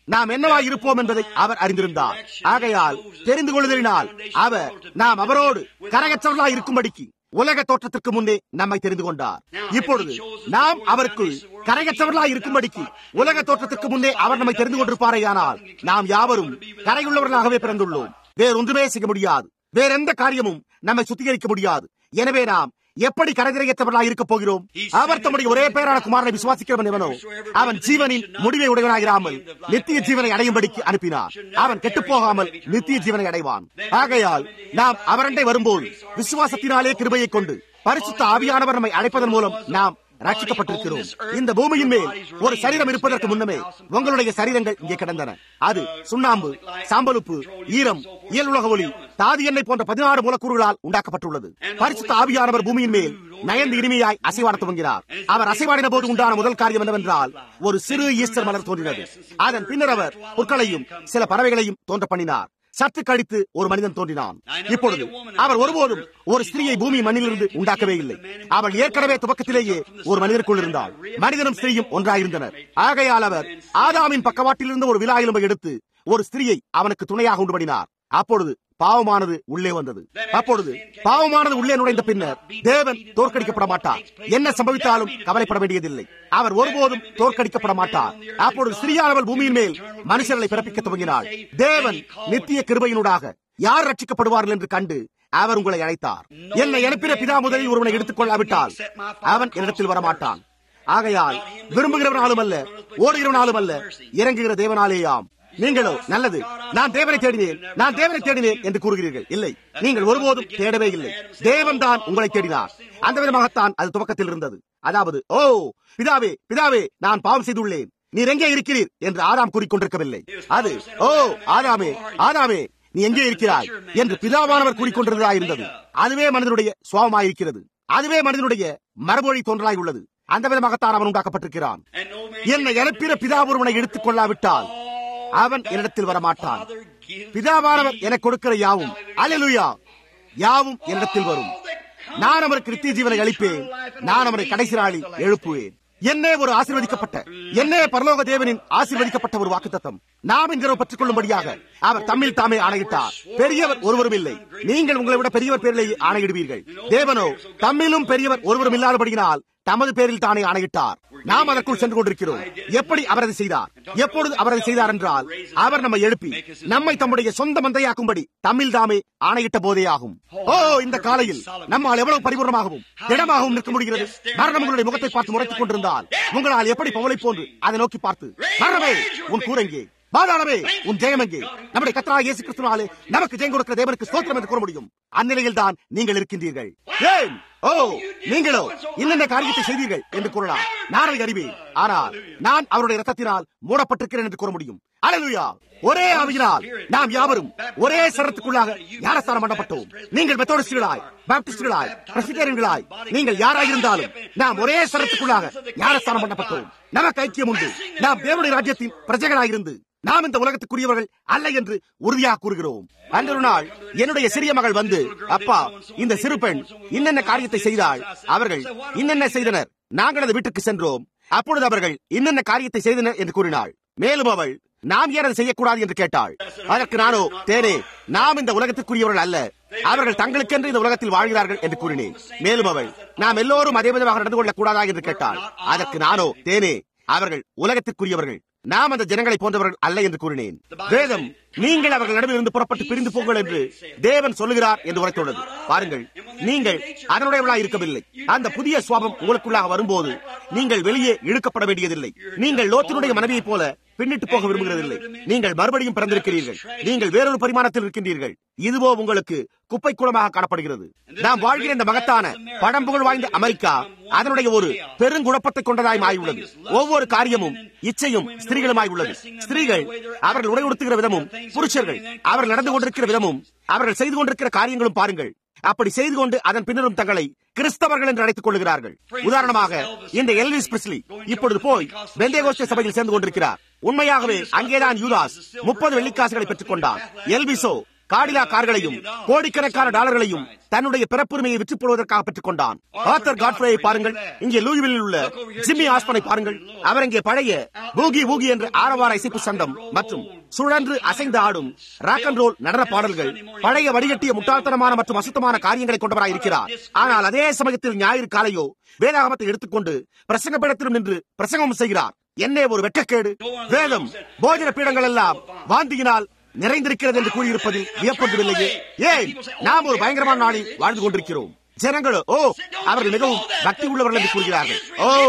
நாம் என்னவாய் இருப்போம் என்பதை அவர் அறிந்திருந்தார். ஆகையால் தெரிந்து கொள்ளுதலினால் அவர் நாம் அவரோடு கரையற்றவர்களாய் இருக்கும்படிக்கு உலக தோற்றத்திற்கு முன்னே நம்மை தெரிந்து கொண்டார். இப்பொழுது நாம் அவருக்குள் கரையற்றவர்களாய் இருக்கும்படிக்கு உலக தோற்றத்திற்கு முன்னே அவர் நம்மை தெரிந்து கொண்டிருப்பாரேயானால் நாம் யாவரும் கரையுள்ளவர்களாகவே பிறந்துள்ளோம். வேறொன்றுமே செய்ய முடியாது. வேற எந்த காரியமும் நம்மை சுத்திகரிக்க முடியாது. எனவே நாம் எப்படி கரைதிரையற்றவர்களாக இருக்க போகிறோம்? அவர் தம்முடைய ஒரே பேரான குமாரனை விசுவாசிக்கிறவன் எவனோ அவன் ஜீவனின் முடிவை உடையவனாகிறாமல் நித்திய ஜீவனை அடையும்படிக்கு அனுப்பினார். அவன் கெட்டுப் போகாமல் நித்திய ஜீவனை அடைவான். ஆகையால் நாம் அவரண்டை வரும்போது விசுவாசத்தினாலே கிருபையை கொண்டு பரிசுத்த ஆவியானவர் நம்மை அழைப்பதன் மூலம் நாம் ரட்சிக்கப்பட்டிருக்கிறோம். இந்த பூமியின் மேல் ஒரு சரீரம் இருப்பதற்கு முன்னமே உங்களுடைய சரீரங்கள் இங்கே கிடந்தன. அது சுண்ணாம்பு, சாம்பலுப்பு, ஈரம், இயல் உலக ஒளி, தாது எண்ணெய் போன்ற 16 மூலக்கூறுகளால் உண்டாக்கப்பட்டுள்ளது. பரிசுத்த ஆவியானவர் பூமியின் மேல் நயந்து இனிமையாய் அசைவாட துவங்கினார். அவர் அசைவாடின போது உண்டான முதல் காரியம் என்னவென்றால் ஒரு சிறு ஈஸ்டர் மலர் தோன்றினது. அதன் பின்னர் அவர் புற்களையும் சில பறவைகளையும் தோன்ற பண்ணினார். சற்று கழித்து ஒரு மனிதன் தோன்றினான். இப்பொழுது அவர் ஒருபோதும் ஒரு ஸ்திரீயை பூமி மண்ணிலிருந்து உண்டாக்கவே இல்லை. அவள் ஏற்கனவே துவக்கத்திலேயே ஒரு மனிதனுக்குள் இருந்தாள். மனிதனும் ஸ்திரீயும் ஒன்றாயிருந்தனர். ஆகையால் அவர் ஆதாமின் பக்கவாட்டிலிருந்து ஒரு விலா எலும்பை எடுத்து ஒரு ஸ்திரீயை அவனுக்கு துணையாக உண்டு பண்ணினார். அப்பொழுது பாவமானது உள்ளே வந்தது. அப்பொழுது பாவமானது உள்ளே நுழைந்த பின்னர் தேவன் தோற்கடிக்கப்பட மாட்டார். என்ன சம்பவித்தாலும் கவலைப்பட வேண்டியதில்லை. அவர் ஒருபோதும் தோற்கடிக்கப்பட மாட்டார். அப்பொழுது ஸ்திரீயானவள் பூமியின் மேல் மனுஷர்களை பிறப்பிக்க துவங்கினாள். தேவன் நித்திய கிருபையினூடாக யார் ரட்சிக்கப்படுவார்கள் என்று கண்டு அவர் உங்களை அழைத்தார். என்னை அனுப்பின பிதா முதலில் ஒருவனை எடுத்துக் கொள்ளாவிட்டால் அவன் என்னிடத்தில் வரமாட்டான். ஆகையால் விரும்புகிறவனாலும் அல்ல, ஓடுகிறவனாலும் அல்ல, இறங்குகிற தேவனாலேயாம். நீங்களோ நல்லது, நான் தேவனை தேடினேன் என்று கூறுகிறீர்கள். இல்லை, நீங்கள் ஒருபோதும் தேடவே இல்லை. தேவன் தான் உங்களை தேடினார். அந்த விதமாகத்தான் அது துவக்கத்தில் இருந்தது. அதாவது, ஓ பிதாவே, பிதாவே, நான் பாவம் செய்துள்ளேன், நீர் எங்கே இருக்கிறீர் என்று ஆதாம் கூறிக்கொண்டிருக்கவில்லை. அது, ஓ ஆதாமே, ஆதாமே, நீ எங்கே இருக்கிறாய் என்று பிதாவானவர் கூறிக்கொண்டிருந்ததாய் இருந்தது. அதுவே மனிதனுடைய சுவாபமாயிருக்கிறது. அதுவே மனிதனுடைய மரபொழி தோன்றலாய் உள்ளது. அந்த விதமாகத்தான் அவன் உண்டாக்கப்பட்டிருக்கிறான். என்னை அனுப்பின பிதா ஒருவனை எடுத்துக் கொள்ளாவிட்டால் அவன் என்னிடத்தில் வரமாட்டான். பிதாவானவர் எனக்கு கொடுக்கிற யாவும், அல்லேலூயா, யாவும் என்னிடத்தில் வரும். நான் அவருக்கு நித்திய ஜீவனை அளிப்பேன். நான் அவரை கடைசி நாளில் எழுப்புவேன். என்னே ஒரு ஆசீர்வதிக்கப்பட்ட, என்னே பரலோக தேவனின் ஆசீர்வதிக்கப்பட்ட ஒரு வாக்குத்தத்தம். நாம் என்கிற பற்றிக் கொள்ளும்படியாக அவர் தம்மில் தாமே ஆணையிட்டார். பெரியவர் ஒருவரும் இல்லை. நீங்கள் உங்களை விட பெரியவர் பேரிலேயே ஆணையிடுவீர்கள். தேவனோ தம்மிலும் பெரியவர் ஒருவரும் இல்லாதபடியினால் தமது பேரில் தானே ஆணையிட்டார். நாம் அதற்குள் சென்று கொண்டிருக்கிறோம். எப்படி அவர் அதை செய்தார்? எப்பொழுது அவர் அதை செய்தார் என்றால் அவர் நம்மை எழுப்பி நம்மை தம்முடைய சொந்த மந்தையாக்கும்படி தம்மில் தாமே ஆணையிட்ட போதே ஆகும். ஓ, இந்த காலையில் நம்மால் எவ்வளவு பரிபூர்ணமாகவும் திடமாகவும் நிற்க முடிகிறது. மரணம் உங்களுடைய முகத்தை பார்த்து முறைத்துக் கொண்டிருந்தால் உங்களால் எப்படி பவுலை போன்று அதை நோக்கி பார்த்து, மரணமே உன் கூரெங்கே, பாதாளமே உன் ஜெயம் எங்கே, நம்முடைய கர்த்தராகிய இயேசு கிறிஸ்துவினாலே நமக்கு ஜெயம் கொடுக்கிற தேவனுக்கு ஸ்தோத்திரம் என்று கூற முடியும். அந்நிலையில் தான் நீங்கள் இருக்கின்றீர்கள். ஏன் ஓ நீங்களோ இன்னென்ன காரியத்தை செய்தீர்கள் என்று கூறலாம். நான் அதை அறிவேன். ஆனால் நான் அவருடைய இரத்தத்தினால் மூடப்பட்டிருக்கிறேன் என்று கூற முடியும். அல்லேலூயா. ஒரே ஆவியினால் நாம் யாவரும் ஒரே சரத்துக்குள்ளாக ஞானஸ்தானம் பண்ணப்பட்டோம். நீங்கள் மெத்தோடிஸ்டுகளாய், பாப்டிஸ்டுகளாய், பிரஸ்பிட்டேரியன்களாய், நீங்கள் யாராயிருந்தாலும் நாம் ஒரே சரத்துக்குள்ளாக ஞானஸ்தானம் பண்ணப்பட்டோம். நமக்கு ஐக்கியம் உண்டு. நாம் தேவனுடைய ராஜ்யத்தின் பிரஜைகளாயிருந்து நாம் இந்த உலகத்துக்குரியவர்கள் அல்ல என்று உறுதியாக கூறுகிறோம். அந்த ஒரு நாள் என்னுடைய சிறிய மகள் வந்து, அப்பா, இந்த சிறு பெண் இன்னென்ன காரியத்தை செய்தாள், அவர்கள் இன்னென்ன செய்தனர், நாங்கள் அந்த வீட்டுக்கு சென்றோம், அப்பொழுது அவர்கள் இன்னென்ன காரியத்தை செய்தனர் என்று கூறினாள். மேலும் அவள், நாம் ஏன் அதை செய்யக்கூடாது என்று கேட்டாள். அதற்கு நானோ, தேனே, நாம் இந்த உலகத்துக்குரியவர்கள் அல்ல, அவர்கள் தங்களுக்கென்று இந்த உலகத்தில் வாழ்கிறார்கள் என்று கூறினேன். மேலும் அவள், நாம் எல்லோரும் அதே விதமாக நடந்து கொள்ளக் கூடாதா என்று கேட்டாள். அதற்கு நானோ, தேனே, அவர்கள் உலகத்திற்குரியவர்கள், நாம் அந்த ஜனங்களை போன்றவர்கள் அல்ல என்று கூறினேன். வேதம், நீங்கள் அவர்கள் நடுவில் இருந்து புறப்பட்டு பிரிந்து போங்கள் என்று தேவன் சொல்லுகிறார் என்று உரைத்துள்ளது. பாருங்கள், நீங்கள் அதனுடையவர்களாக இருக்கவில்லை. அந்த புதிய சுவாபம் உங்களுக்குள்ளாக வரும்போது நீங்கள் வெளியே இழுக்கப்பட வேண்டியதில்லை. நீங்கள் லோத்தினுடைய மனைவியைப் போல பின்னிட்டு போக விரும்புகிறதில்லை. நீங்கள் மறுபடியும் பிறந்திருக்கிறீர்கள். நீங்கள் வேறொரு பரிமாணத்தில் இருக்கின்றீர்கள். இதுவோ உங்களுக்கு குப்பை குளமாக காணப்படுகிறது. நாம் வாழ்கிற இந்த மகத்தான பழம்புகழ் வாய்ந்த அமெரிக்கா அதனுடைய ஒரு பெருங்குழப்பத்தை கொண்டதாய் ஆயுள்ளது. ஒவ்வொரு காரியமும் இச்சையும் ஸ்திரீகளுமாய் உள்ளது. ஸ்திரீகள் அவர்கள் உடை உடுத்துகிற விதமும், புருஷர்கள் அவர்கள் நடந்து கொண்டிருக்கிற விதமும், அவர்கள் செய்து கொண்டிருக்கிற காரியங்களும் பாருங்கள். அப்படி செய்து கொண்டு அதன் பின்னரும் தங்களை கிறிஸ்தவர்கள் என்று அழைத்துக் கொள்கிறார்கள். உதாரணமாக, இந்த எல்விஸ் பிரெஸ்லி இப்பொழுது போய் பெந்தேகோஸ்தே சபையில் சேர்ந்து கொண்டிருக்கிறார். உண்மையாகவே அங்கேதான் யூதாஸ் 30 வெள்ளிக்காசுகளை பெற்றுக் கொண்டார். எல்விஸோ காடிலா கார்களையும் கோடிக்கணக்கான டாலர்களையும் தன்னுடைய பிறப்புரிமையை விற்றுப் போடுவதற்காக பெற்றுக் கொண்டான். ஆர்தர் காட்ஃப்ரேயை பாருங்கள், இங்கே லூயிவில்லில் உள்ள ஜிம்மி ஆஸ்பனை பாருங்கள். அவர் இங்கே பழைய பூகி பூகி என்ற ஆரவார இசைப்பு சந்தம் மற்றும் சுழன்று அசைந்து ஆடும் ராக் அண்ட் ரோல் நடன பாடல்கள், பழைய வடிகட்டிய முட்டாள்தனமான மற்றும் அசுத்தமான காரியங்களை கொண்டவராய் இருக்கிறார். ஆனால் அதே சமயத்தில் ஞாயிறு காலையோ வேதாகமத்தை எடுத்துக்கொண்டு பிரசங்க பீடத்திலும் நின்று பிரசங்கம் செய்கிறார். என்னே ஒரு வெட்கக்கேடு! வேதம் போஜன பீடங்கள் எல்லாம் வாந்தியினால் நிறைந்திருக்கிறது என்று கூறியிருப்பதில் வியப்பொன்றுமில்லையே. ஏன் நாம் ஒரு பயங்கரமான நாளில் வாழ்ந்து கொண்டிருக்கிறோம். ஜனங்களோ அவர்கள் மிகவும் பக்தி உள்ளவர்கள் என்று கூறுகிறார்கள்.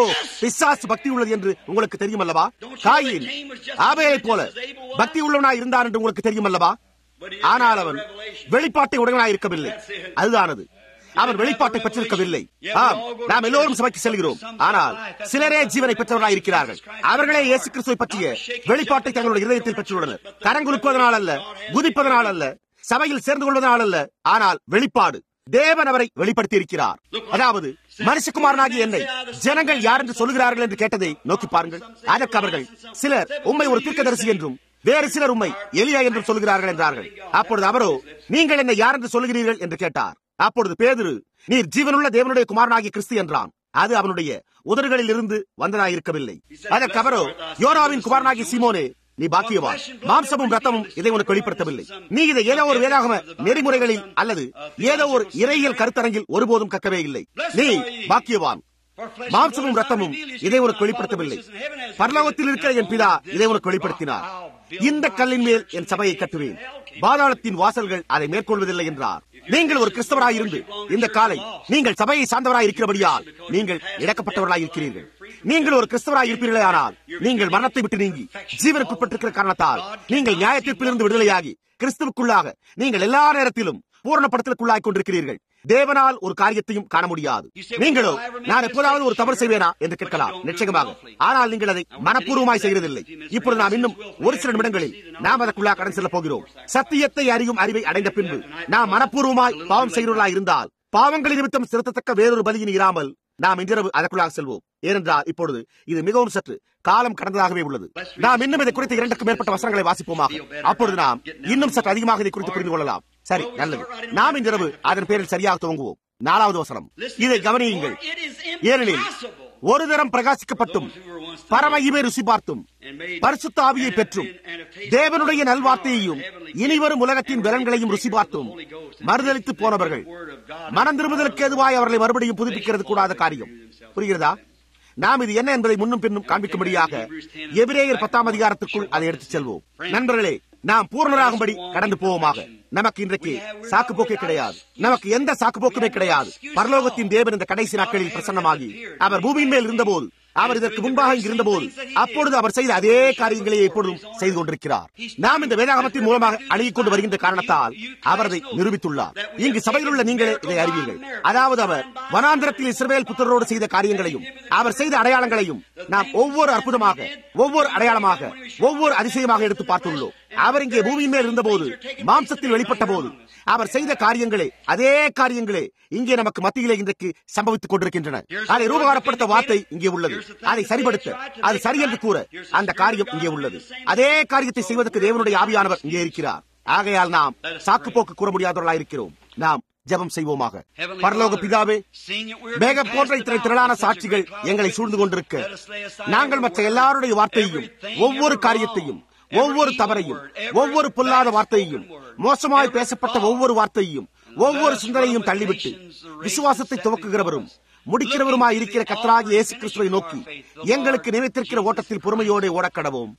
பிசாசு பக்தி உள்ளது என்று உங்களுக்கு தெரியும் அல்லவா? காயின் ஆபேலை போல பக்தி உள்ளவனாய் இருந்தான் என்று உங்களுக்கு தெரியும் அல்லவா? ஆனால் அவன் வெளிப்பாட்டை உடையவனாய் இருக்கவில்லை. அதுதானது, அவன் வெளிப்பாட்டை பெற்றிருக்கவில்லை. நாம் எல்லோரும் சபைக்கு செல்கிறோம், ஆனால் சிலரே ஜீவனை பெற்றவர்களாய் இருக்கிறார்கள். அவர்களே இயேசு கிறிஸ்துவை பற்றிய வெளிப்பாட்டை தங்களுடைய இதயத்தில் பெற்றுள்ளனர். கரங்குலுக்குவதனால் அல்ல, குதிப்பதனால் அல்ல, சபையில் சேர்ந்து கொள்வதனால் அல்ல, ஆனால் வெளிப்பாடு. தேவன் அவரை வெளிப்படுத்தி இருக்கிறார். அதாவது மனுஷகுமாரனாகிய என்னை ஜனங்கள் யார் என்று சொல்லுகிறார்கள் என்று கேட்டதை நோக்கி பாருங்கள். அதற்கு அவர்கள் சிலர் உம்மை ஒரு தீர்க்கதரிசி என்றும் வேறு சிலர் உம்மை எலியா என்றும் சொல்லுகிறார்கள் என்றார்கள். அப்பொழுது அவரோ, நீங்கள் என்னை யார் என்று சொல்லுகிறீர்கள் என்று கேட்டார். அப்பொழுது பேதுரு, நீர் ஜீவனுள்ள தேவனுடைய குமாரனாகிய கிறிஸ்து என்றான். அது அவனுடைய உதடுகளில் இருந்து வந்ததாயிருக்கவில்லை. அதற்கு அவரோ, யோனாவின் குமாரனாகிய சீமோனே, நீ பாக்கியவான், மாம்சமும் ரத்தமும் இதை உனக்கு வெளிப்படுத்தவில்லை. நீ இதை ஏதோ ஒரு வேதாகம நெறிமுறைகளில் அல்லது ஏதோ ஒரு இறையியல் கருத்தரங்கில் ஒருபோதும் கற்கவே இல்லை. நீ பாக்கியவான், மாம்சமும் ரத்தமும் இதை உனக்கு வெளிப்படுத்தவில்லை. பரலோகத்தில் இருக்கிற என் பிதா இதை உனக்கு வெளிப்படுத்தினார். இந்த கல்லின் மேல் என் சபையை கட்டுவேன், பாதாளத்தின் வாசல்கள் அதை மேற்கொள்வதில்லை என்றார். நீங்கள் ஒரு கிறிஸ்தவராயிருந்து இந்த காலை நீங்கள் சபையை சார்ந்தவராய் இருக்கிறபடியால் நீங்கள் இழக்கப்பட்டவர்களாய் இருக்கிறீர்கள். நீங்கள் ஒரு கிறிஸ்தவராய் இருப்பீர்களே, ஆனால் நீங்கள் மரணத்தை விட்டு நீங்கி ஜீவனுக்குட்பட்டிருக்கிற காரணத்தால் நீங்கள் நியாய தீர்ப்பிலிருந்து விடுதலையாகி கிறிஸ்துவுக்குள்ளாக நீங்கள் எல்லா நேரத்திலும் பூரணப்படுத்தலுக்குள்ளாய் கொண்டிருக்கிறீர்கள். தேவனால் ஒரு காரியத்தையும் காண முடியாது. நீங்களோ, நான் எப்போதாவது ஒரு தவறு செய்வேனா என்று கேட்கலாம், நிச்சயமாக. ஆனால் நீங்கள் அதை மனப்பூர்வமாய் செய்கிறதில்லை. இப்பொழுது நாம் இன்னும் ஒரு சில நிமிடங்களில் நாம் அதற்குள்ளாக கடந்து செல்ல போகிறோம். சத்தியத்தை அறியும் அறிவை அடைந்த பின்பு நாம் மனப்பூர்வமாய் பாவம் செய்கிறவர்களாய் இருந்தால் பாவங்களின் நிமித்தம் செலுத்தத்தக்க வேறொரு பலியின் இராமல் நாம் இன்றிரவு அதற்குள்ளாக செல்வோம். ஏனென்றால் இப்பொழுது இது மிகவும் சற்று காலம் கடந்ததாகவே உள்ளது. நாம் இன்னும் இதை குறித்து 2க்கும் மேற்பட்ட வசனங்களை வாசிப்போமாக. அப்பொழுது நாம் இன்னும் சற்று அதிகமாக இதை குறித்து புரிந்து கொள்ளலாம். சரி, நல்லது. நாம் இன்றிரவு அதன் பேரில் சரியாக துவங்குவோம். 4வது வசனம், இதை கவனியுங்கள். ஏனெனில் ஒரு தரம் பிரகாசிக்கப்பட்டும் பரமகிமை ருசி பார்த்தும் பரிசுத்த ஆவியை பெற்றும் தேவனுடைய நல்வார்த்தையையும் இனிவரும் உலகத்தின் பலன்களையும் ருசி பார்த்தும் மறுதலித்து போனவர்கள் மனம் திரும்புதலுக்கு எதுவாய் அவர்களை மறுபடியும் புதுப்பிக்கிறது கூடாத காரியம். புரிகிறதா? நாம் இது என்ன என்பதை முன்னும் பின்னும் காண்பிக்கும்படியாக எபிரேயர் 10ஆம் அதிகாரத்திற்குள் அதை எடுத்துச் செல்வோம். நண்பர்களே, நாம் பூர்ணராகும்படி கடந்து போவோமாக. நமக்கு இன்றைக்கு சாக்கு போக்கே கிடையாது. நமக்கு எந்த சாக்கு போக்குமே கிடையாது. பரலோகத்தின் தேவன் இந்த கடைசி நாட்களில் பிரசன்னமாகி அவர் பூமியின் மேல் இருந்தபோது, அவர் இதற்கு முன்பாக இங்கு இருந்தபோது, அப்பொழுது அவர் செய்த அதே காரியங்களை இப்பொழுதும் செய்து கொண்டிருக்கிறார். நாம் இந்த வேதாகமத்தின் மூலமாக அணுகிக் கொண்டு வருகின்ற காரணத்தால் அவர் அதை நிரூபித்துள்ளார். இங்கு சபையில் உள்ள நீங்களே இதை அறிவீர்கள். அதாவது அவர் வனாந்திரத்தில் இஸ்ரவேல் புத்திரரோடு செய்த காரியங்களையும் அவர் செய்த அடையாளங்களையும் நாம் ஒவ்வொரு அற்புதமாக, ஒவ்வொரு அடையாளமாக, ஒவ்வொரு அதிசயமாக எடுத்து பார்த்துள்ளோம். அவர் இங்கே பூமியின் மேல் இருந்தபோது, மாம்சத்தில் வெளிப்பட்ட போது அவர் செய்த காரியங்களே, அதே காரியங்களே இங்கே நமக்கு மத்தியிலே இன்றைக்கு சம்பவித்துக் கொண்டிருக்கின்றன. அதை ரூபகாரப்படுத்த வார்த்தை இங்கே உள்ளது. அதை சரிபடுத்த, அது சரி என்று கூற அந்த காரியம் இங்கே உள்ளது. அதே காரியத்தை செய்வதற்கு தேவனுடைய ஆவியானவர் இங்கே இருக்கிறார். ஆகையால் நாம் சாக்கு போக்கு கூற முடியாதவர்களாக இருக்கிறோம். நாம் ஜெபம் செய்வோமாக. பரலோக பிதாவே, மேகம் போன்ற இத்தனை திரளான சாட்சிகள் எங்களை சூழ்ந்து கொண்டிருக்க, நாங்கள் மற்ற எல்லாருடைய வார்த்தையையும், ஒவ்வொரு காரியத்தையும், ஒவ்வொரு தவறையும், ஒவ்வொரு பொல்லாத வார்த்தையையும், மோசமாய் பேசப்பட்ட ஒவ்வொரு வார்த்தையையும், ஒவ்வொரு சிந்தனையும் தள்ளிவிட்டு விசுவாசத்தை துவக்குகிறவரும் முடிக்கிறவருமாய் இருக்கிற கர்த்தராகிய இயேசு கிறிஸ்துவை நோக்கி எங்களுக்கு நினைத்திருக்கிற ஓட்டத்தில் பொறுமையோடு ஓடக்கடவோம்.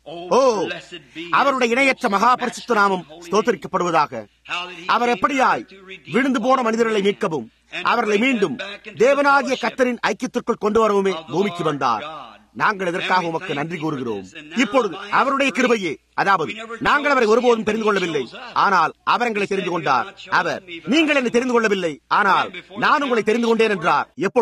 அவருடைய இணையற்ற மகா பரிசுத்த நாமம் ஸ்தோத்தரிக்கப்படுவதாக. அவர் எப்படியாய் விழுந்து போன மனிதர்களை மீட்கவும் அவர்களை மீண்டும் தேவனாகிய கர்த்தரின் ஐக்கியத்திற்குள் கொண்டு வரவுமே பூமிக்கு வந்தார். நாங்கள் இதற்காக உமக்கு நன்றி கூறுகிறோம். இப்பொழுது அவருடைய கிருபையே, அதாவது நாங்கள் அவரை ஒருபோதும் தெரிந்து கொள்ளவில்லை, ஆனால் அவர் எங்களை தெரிந்து கொண்டார். அவர், நீங்கள் என்னை தெரிந்து கொள்ளவில்லை, ஆனால் நான் உங்களை தெரிந்து கொண்டேன் என்றார். எப்பொழுது?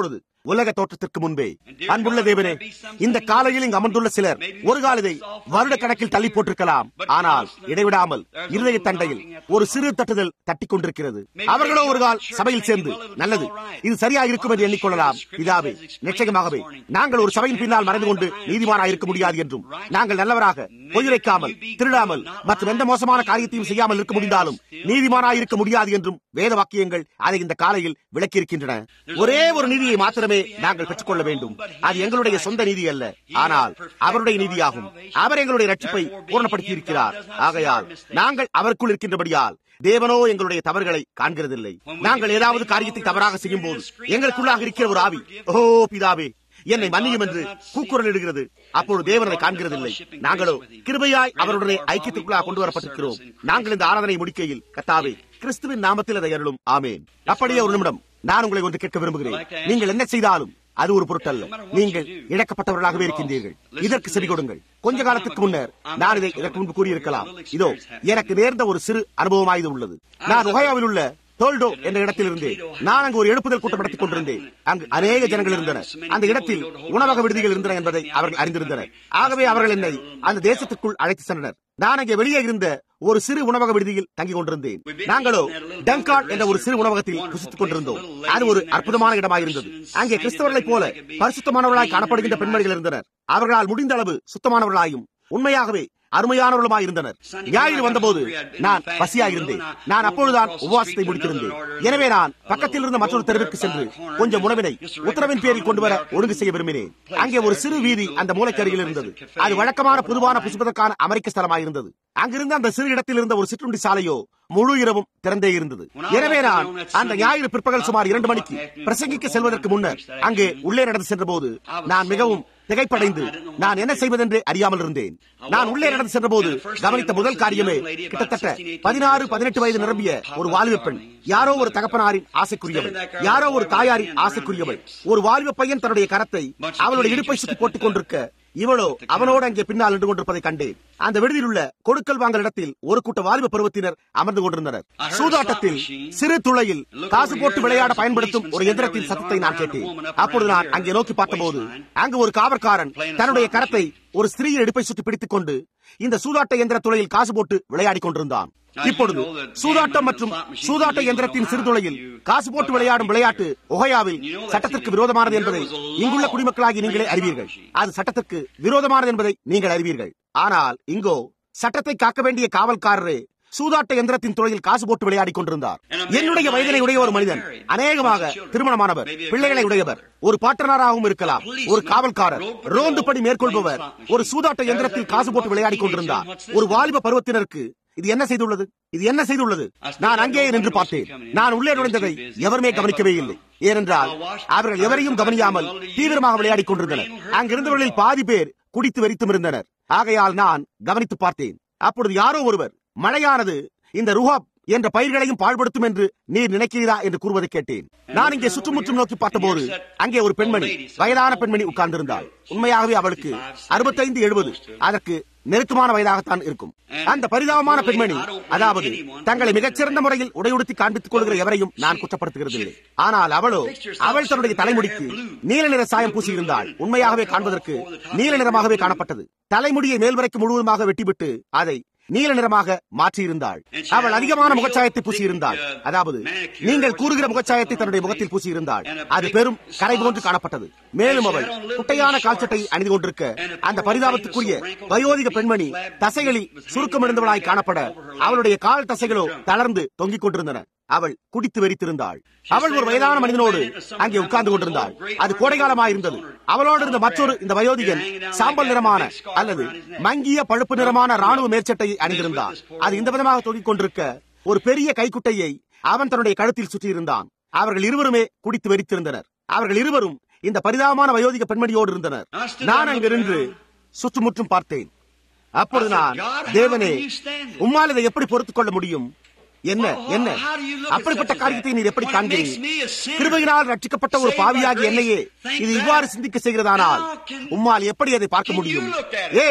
உலக தோற்றத்திற்கு முன்பே. அன்புள்ள தேவனே, இந்த காலையில் இங்கு அமர்ந்துள்ள சிலர் ஒரு காலத்தை வருட கணக்கில் தள்ளி போட்டிருக்கலாம். ஆனால் இடைவிடாமல் இருதய தண்டையில் ஒரு சிறு தட்டுதல் தட்டிக் கொண்டிருக்கிறது. அவர்களோ ஒரு கால் சபையில் சேர்ந்து நல்லது, இது சரியாக இருக்கும் என்று எண்ணிக்கொள்ளலாம். பிதாவே, நிச்சயமாகவே நாங்கள் ஒரு சபையின் பின்னால் மறைந்து கொண்டு நீதிமானாக இருக்க முடியாது என்றும், நாங்கள் நல்லவராக பொய்யுரைக்காமல் திருடாமல் மற்றும் எந்த மோசமான காரியத்தையும் செய்யாமல் இருக்க முடிந்தாலும் நீதிமானாக இருக்க முடியாது என்றும் வேத வாக்கியங்கள் அதை இந்த காலையில் விளக்கியிருக்கின்றன. ஒரே ஒரு நீதியை மாத்திரமே நாங்கள் பெற்றுக்கொள்ள வேண்டும். அது எங்களுடைய சொந்த நீதி அல்ல, ஆனால் அவருடைய நீதியாகும். அவர் எங்களுடைய ரட்சிப்பை பூர்ணப்படுத்தி இருக்கிறார். ஆகையால் நாங்கள் அவருக்குள் இருக்கின்றபடியால் தேவனோ எங்களுடைய தவறுகளை காண்கிறதில்லை. நாங்கள் ஏதாவது காரியத்தை தவறாக செய்யும் போது எங்களுக்குள்ளாக இருக்கிற ஒரு ஆவி, ஓ பிதாவே என்னை மன்னியும் என்று கூக்குரல் இடுகிறது. அப்பொழுது தேவனை காண்கிறதில்லை. நாங்களோ கிருபையாய் அவருடைய ஐக்கியத்திற்குள்ளாக கொண்டு வரப்பட்டிருக்கிறோம். நாங்கள் இந்த ஆராதனை முடிக்கையில் கர்த்தாவே கிறிஸ்துவின் நாமத்தில் அதை அருளும், ஆமேன். அப்படியே ஒரு நிமிடம் நான் உங்களை ஒன்று கேட்க விரும்புகிறேன். நீங்கள் என்ன செய்தாலும் அது ஒரு பொருட்டல்ல. நீங்கள் இழக்கப்பட்டவர்களாகவே இருக்கின்றீர்கள். இதற்கு செவி கொடுங்கள். கொஞ்ச காலத்துக்கு முன்னர் நான் இதை இதற்கு முன்பு கூறியிருக்கலாம். இதோ எனக்கு நேர்ந்த ஒரு சிறு அனுபவமாய் உள்ளது. நான் ஒஹாயோவில் உள்ள டோல்டோ என்ற இடத்தில் இருந்தேன். நான் அங்கு ஒரு எழுப்புதல் கூட்டம் நடத்திக் கொண்டிருந்தேன். அங்கு அநேக ஜனங்கள் இருந்தனர். அந்த இடத்தில் உணவக விடுதிகள் இருந்தன என்பதை அவர்கள் அறிந்திருந்தனர். ஆகவே அவர்கள் என்னை அந்த தேசத்திற்குள் அழைத்து சென்றனர். நான் அங்கே வெளியே இருந்த ஒரு சிறு உணவக விடுதியில் தங்கிக் கொண்டிருந்தேன். நாங்களோ டங்கார்ட் என்ற ஒரு சிறு உணவகத்தில் புசித்துக் கொண்டிருந்தோம். அது ஒரு அற்புதமான இடமாயிருந்தது. அங்கே கிறிஸ்தவர்களைப் போல பரிசுத்தமானவர்களாய் காணப்படுகின்ற பெண்மணிகள் இருந்தனர். அவர்களால் முடிந்த அளவு சுத்தமானவர்களாயும் உண்மையாகவே அருமையானவர்களுமாய் இருந்தனர். ஞாயிறு வந்தபோது நான் பசியாயிருந்தேன். நான் அப்பொழுதுதான் உபவாசத்தை முடித்திருந்தேன். எனவே நான் பக்கத்தில் இருந்த மற்றொரு தெருவிற்கு சென்று கொஞ்சம் உணவினை உத்தரவின் பேரில் கொண்டு வர ஒழுங்கு செய்ய விரும்பினேன். அங்கே ஒரு சிறு வீதி அந்த மூலைக்கு அருகில் இருந்தது. அது வழக்கமான பொதுவான புசிப்பதற்கான அமெரிக்க ஸ்தலமாயிருந்தது. அங்கிருந்து அந்த சிறு இடத்தில் இருந்த ஒரு சிற்றுண்டி சாலையோ முழு இரவும் திறந்தே இருந்தது. எனவே நான் அந்த ஞாயிறு பிற்பகல் சுமார் 2 மணிக்கு பிரசங்கிக்க செல்வதற்கு முன்னர் அங்கே உள்ளே நடந்து சென்ற போது நான் மிகவும் திகைப்படைந்து நான் என்ன செய்வதென்று அறியாமல் இருந்தேன். நான் உள்ளே நடந்து சென்ற போது கவனித்த முதல் காரியமே கிட்டத்தட்ட 16-18 வயது நிரம்பிய ஒரு வாலிப பெண். யாரோ ஒரு தகப்பனாரின் ஆசைக்குரியவள், யாரோ ஒரு தாயாரின் ஆசைக்குரியவள். ஒரு வாலிப பையன் தன்னுடைய கரத்தை அவளுடைய இடுப்பை சுற்றி போட்டுக் கொண்டிருக்க இவளோ அவனோடு அங்கே பின்னால் நின்று கொண்டிருப்பதை கண்டேன். அந்த விடுதியில் உள்ள கொடுக்கல் வாங்கல் இடத்தில் ஒரு கூட்ட வாலிப பருவத்தினர் அமர்ந்து கொண்டிருந்தனர். சூதாட்டத்தில் சிறு துளையில் காசு போட்டு விளையாட பயன்படுத்தும் ஒரு எந்திரத்தின் சத்தத்தை நான் கேட்டேன். அப்பொழுது நான் அங்கே நோக்கி பார்த்தபோது அங்கு ஒரு காவற்காரன் தன்னுடைய கரத்தை ஒரு ஸ்திரீயின் இடுப்பை சுற்றி பிடித்துக் கொண்டு இந்த சூதாட்ட எந்திர துளையில் காசு போட்டு விளையாடி கொண்டிருந்தான். இப்பொழுது சூதாட்டம் மற்றும் சூதாட்ட எந்திரத்தின் சிறு துளையில் காசு போட்டு விளையாடும் விளையாட்டு ஒஹாயோவில் சட்டத்திற்கு விரோதமானது என்பதை இங்குள்ள குடிமக்களாகி நீங்களே அறிவீர்கள். அது சட்டத்திற்கு விரோதமானது என்பதை நீங்கள் அறிவீர்கள். ஆனால் இங்கோ சட்டத்தை காக்க வேண்டிய காவல்காரரே சூதாட்ட எந்திரத்தின் துறையில் காசு போட்டு விளையாடி கொண்டிருந்தார். என்னுடைய வயதினை உடைய ஒரு மனிதன், அநேகமாக திருமணமானவர், பிள்ளைகளை உடையவர், ஒரு பாட்டனராகவும் இருக்கலாம், ஒரு காவல்காரர், ரோந்து பணி மேற்கொள்பவர், ஒரு சூதாட்ட எந்திரத்தில் காசு போட்டு விளையாடி கொண்டிருந்தார். ஒரு வாலிப பருவத்தினருக்கு இது என்ன செய்துள்ளது? இது என்ன செய்துள்ளது? நான் அங்கே நின்று பார்த்தேன். நான் உள்ளே நுழைந்ததை எவருமே கவனிக்கவே இல்லை. ஏனென்றால் அவர்கள் எவரையும் கவனியாமல் தீவிரமாக விளையாடிக் கொண்டிருந்தனர். அங்கிருந்தவர்களில் பாதி பேர் குடித்து வெறித்தும் இருந்தனர். ஆகையால் நான் கவனித்து பார்த்தேன். அப்பொழுது யாரோ ஒருவர், மழையானது இந்த ருஹாப் என்ற பயிர்களையும் பாழ்படுத்தும் என்று நீர் நினைக்கிறீரா என்று கூறுவதை கேட்டேன். நான் இங்கே சுற்றுமுற்றும் நோக்கி பார்த்தபோது அங்கே ஒரு பெண்மணி, வயதான பெண்மணி உட்கார்ந்திருந்தாள். உண்மையாகவே அவளுக்கு 65-70 அதற்கு நெருக்கமான வயதாகத்தான் இருக்கும். அந்த பரிதாபமான பெண்மணி, அதாவது தங்களை மிகச்சிறந்த முறையில் உடையுடுத்தி காண்பித்துக் கொள்கிற எவரையும் நான் குற்றப்படுத்துகிறதில்லை. ஆனால் அவள் தன்னுடைய தலைமுடிக்கு நீல நிற சாயம் பூசியிருந்தாள். உண்மையாகவே காண்பதற்கு நீல நிறமாகவே காணப்பட்டது. தலைமுடியை மேல்வரைக்கு முழுவதுமாக வெட்டிவிட்டு அதை நீல நிறமாக மாற்றியிருந்தாள். அவள் அதிகமான முகச்சாயத்தை பூசியிருந்தாள். அதாவது நீங்கள் கூறுகிற முகச்சாயத்தை தன்னுடைய முகத்தில் பூசியிருந்தாள். அது பெரும் கரை போன்று காணப்பட்டது. மேலும் அவள் குட்டையான கால்சட்டை அணிந்து கொண்டிருக்க அந்த பரிதாபத்துக்குரிய வயோதிக பெண்மணி தசைகளில் சுருக்கமிழந்தவளாய் காணப்பட அவளுடைய கால் தசைகளோ தளர்ந்து தொங்கிக் கொண்டிருந்தன. அவள் குடித்து வெறித்திருந்தாள். அவள் ஒரு வயதான மனிதனோடு அங்கே உட்கார்ந்து கொண்டிருந்தாள். அது கோடைகாலமாயிருந்தது. அவளோடு இருந்த மற்றொரு இந்த வயோதிகன் சாம்பல் நிறமான அல்லது மங்கிய பழுப்பு நிறமான ராணுவ மேற்சட்டையை அணிந்திருந்தான். அது இந்த விதமாக தொங்கிக் கொண்டிருக்க ஒரு பெரிய கைக்குட்டையை அவன் தன்னுடைய கழுத்தில் சுற்றியிருந்தான். அவர்கள் இருவருமே குடித்து வெறித்திருந்தனர். அவர்கள் இருவரும் இந்த பரிதாபமான வயோதிக பெண்மணியோடு இருந்தனர். நான் அங்கிருந்து சுற்றுமுற்றும் பார்த்தேன். அப்பொழுது நான், தேவனே, உம்மால் இதை எப்படி பொறுத்துக் கொள்ள முடியும்? என்ன என்ன அப்படிப்பட்ட காரியத்தை நீர் எப்படி காண்கிறீர்? கிருபையினால் ரட்சிக்கப்பட்ட ஒரு பாவியாகி என்னையே இது இவ்வாறு சிந்திக்க செய்கிறதானால் உம்மால் எப்படி அதை பார்க்க முடியும்? ஏன்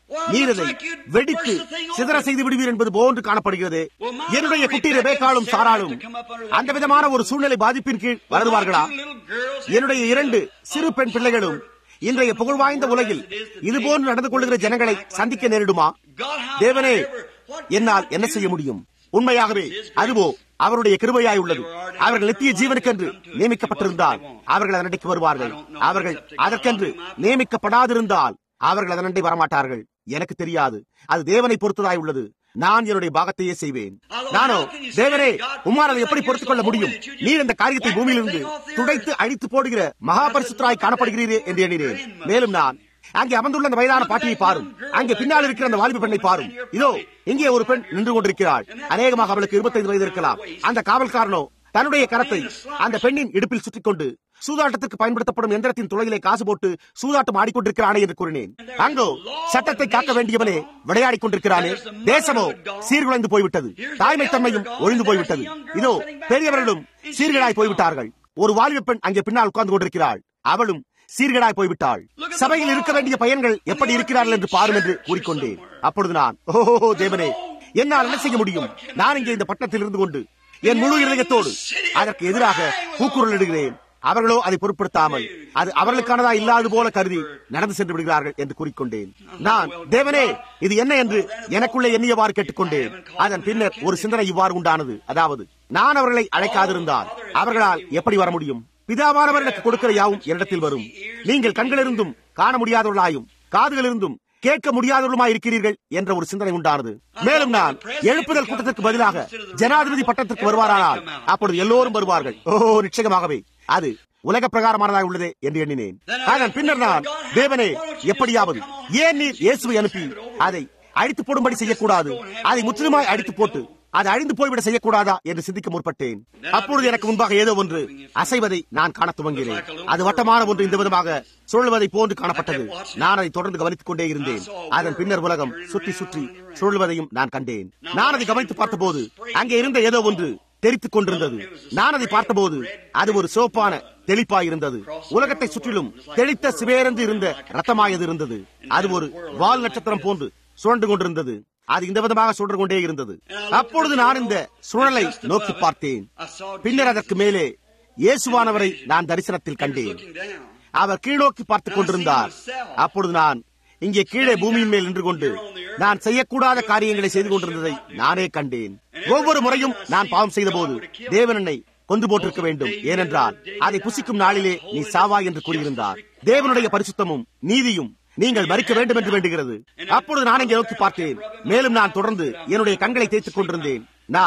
நீர் அதை வெடித்து சிதற செய்து விடுவீர் என்பது போன்று காணப்படுகிறது. என்னுடைய குட்டி ரெபேக்காளும் சாராளும் அந்த விதமான ஒரு சூழ்நிலை பாதிப்பின் கீழ் வளருவார்களா? என்னுடைய 2 சிறு பெண் பிள்ளைகளும் இன்றைய புகழ்வாய்ந்த உலகில் இதுபோன்று நடந்து கொள்ளுகிற ஜனங்களை சந்திக்க நேரிடுமா? தேவனே, என்னால் என்ன செய்ய முடியும்? உண்மையாகவே அதுவோ அவருடைய கிருபையாய் உள்ளது. அவர்கள் நித்திய ஜீவனுக்கென்று நியமிக்கப்பட்டிருந்தால் அவர்கள் அதனடைக்கு வருவார்கள். அவர்கள் அதற்கென்று நியமிக்கப்படாதிருந்தால் அவர்கள் அதனண்டை வரமாட்டார்கள். எனக்கு தெரியாது, அது தேவனை பொறுத்ததாய் உள்ளது. நான் என்னுடைய பாகத்தையே செய்வேன். நானோ, தேவனே, உம்மால் அதை எப்படி பொறுத்துக் கொள்ள முடியும்? நீர் இந்த காரியத்தை பூமியிலிருந்து துடைத்து அழித்து போடுகிற மகாபரிசுத்தராய் காணப்படுகிறீரே என்று எண்ணினேன். மேலும் நான் அங்கே அமர்ந்துள்ள அந்த வயதான பாட்டியை பாரும், அங்கே பின்னால் இருக்கிற அந்த வாலிப பெண்ணை பாரும். இதோ இங்கே ஒரு பெண் நின்று கொண்டிருக்கிறாள். அநேகமாக அவளுக்கு 25 வயது இருக்கலாம். அந்த காவல்காரனோ தன்னுடைய கரத்தை அந்த பெண்ணின் இடுப்பில் சுற்றிக் கொண்டு சூதாட்டத்திற்கு பயன்படுத்தப்படும் எந்திரத்தின் துளையிலே காசு போட்டு சூதாட்டம் ஆடிக்கொண்டிருக்கிறானே என்று கூறினேன். அங்கோ சட்டத்தை காக்க வேண்டியவனே விளையாடிக் கொண்டிருக்கிறானே. தேசமோ சீர்குலைந்து போய்விட்டது. தாய்மை தன்மையும் ஒழிந்து போய்விட்டது. இதோ பெரியவர்களும் சீர்கேடாய் போய்விட்டார்கள். ஒரு வாலிப பெண் அங்கே பின்னால் உட்கார்ந்து கொண்டிருக்கிறாள். அவளும் சீர்கேடாய் போய்விட்டாள். சபையில் இருக்க வேண்டிய பையன்கள் எப்படி இருக்கிறார்கள் என்று பாரும் என்று கூறிக்கொண்டேன். அப்பொழுது நான், ஓஹோ தேவனே, என்னால் என்ன செய்ய முடியும்? நான் இங்கே இந்த பட்டணத்தில் இருந்து கொண்டு என் முழு இதயத்தோடு அதற்கு எதிராக கூக்குரல் இடுகிறேன். அவர்களோ அதை பொருட்படுத்தாமல் அது அவர்களுக்கானதா இல்லாது போல கருதி நடந்து சென்று விடுகிறார்கள் என்று கூறிக்கொண்டேன். நான், தேவனே, இது என்ன என்று எனக்குள்ளே எண்ணியவாறு கேட்டுக்கொண்டேன். அதன் பின்னர் ஒரு சிந்தனை இவ்வாறு உண்டானது. அதாவது, நான் அவர்களை அழைக்காதிருந்தால் அவர்களால் எப்படி வர முடியும்? பிதாவானவர் எனக்கு கொடுக்கிற யாவும் என்னிடத்தில் வரும். நீங்கள் கண்களிலிருந்தும் காண முடியாதவர்களாயும் காதுகளிலிருந்தும் கேட்க முடியாதவர்களுமாய் இருக்கிறீர்கள் என்ற ஒரு சிந்தனை உண்டானது. மேலும் நான் எழுப்புதல் கூட்டத்திற்கு பதிலாக ஜனாதிபதி பட்டத்திற்கு வருவாரானால் அப்பொழுது எல்லோரும் வருவார்கள். ஓஹோ, நிச்சயமாகவே அது உலக பிரகாரமானதாக உள்ளதே என்று எண்ணினேன். அதன் பின்னர் நான், தேவனே, எப்படியாவது ஏன் நீர் இயேசுவை அனுப்பி அதை அழித்து போடும்படி செய்யக்கூடாது? அதை முற்றிலுமாய் அழித்து போட்டு அது அழிந்து போய்விட செய்யக்கூடாதா என்று சிந்திக்க முற்பட்டேன். அப்பொழுது எனக்கு முன்பாக ஏதோ ஒன்று அசைவதை நான் காண துவங்கினேன். அது வட்டமான ஒன்று இந்த விதமாக சுழல்வதை போன்று காணப்பட்டது. நான் அதை தொடர்ந்து கவனித்துக் கொண்டே இருந்தேன். அதன் பின்னர் உலகம் சுற்றி சுற்றி சுழல்வதையும் நான் கண்டேன். நான் அதை கவனித்து பார்த்தபோது அங்கே இருந்த ஏதோ ஒன்று தெரித்துக் கொண்டிருந்தது. நான் அதை பார்த்தபோது அது ஒரு சிவப்பான தெளிப்பாய் இருந்தது. உலகத்தை சுற்றிலும் தெளித்த சிவேரந்து இருந்த ரத்தமாயது இருந்தது. அது ஒரு வால் நட்சத்திரம் போன்று சுழன்று கொண்டிருந்தது. அது இந்த விதமாக சுழன்று கொண்டே இருந்தது. அப்பொழுது நான் இந்த சுழலை நோக்கி பார்த்தேன். பின்னர் அதற்கு மேலே இயேசுவானவரை நான் தரிசனத்தில் கண்டேன். அவர் கீழ்நோக்கி பார்த்துக் கொண்டிருந்தார். அப்பொழுது நான் இங்கே கீழே பூமியின் மேல் நின்று கொண்டு நான் செய்யக்கூடாத காரியங்களை செய்து கொண்டிருந்ததை நானே கண்டேன். ஒவ்வொரு முறையும் நான் பாவம் செய்த போது தேவன் என்னை கொண்டு போட்டிருக்க வேண்டும். ஏனென்றால் அதை புசிக்கும் நாளிலே நீ சாவாய் என்று கூறியிருந்தார். தேவனுடைய பரிசுத்தமும் நீதியும் நீங்கள் மறிக்க வேண்டும் என்று வேண்டுகிறது. அப்பொழுது நான் இங்கே நோக்கி பார்த்தேன். மேலும் நான் தொடர்ந்து என்னுடைய கண்களை தேய்த்துக் கொண்டிருந்தேன்.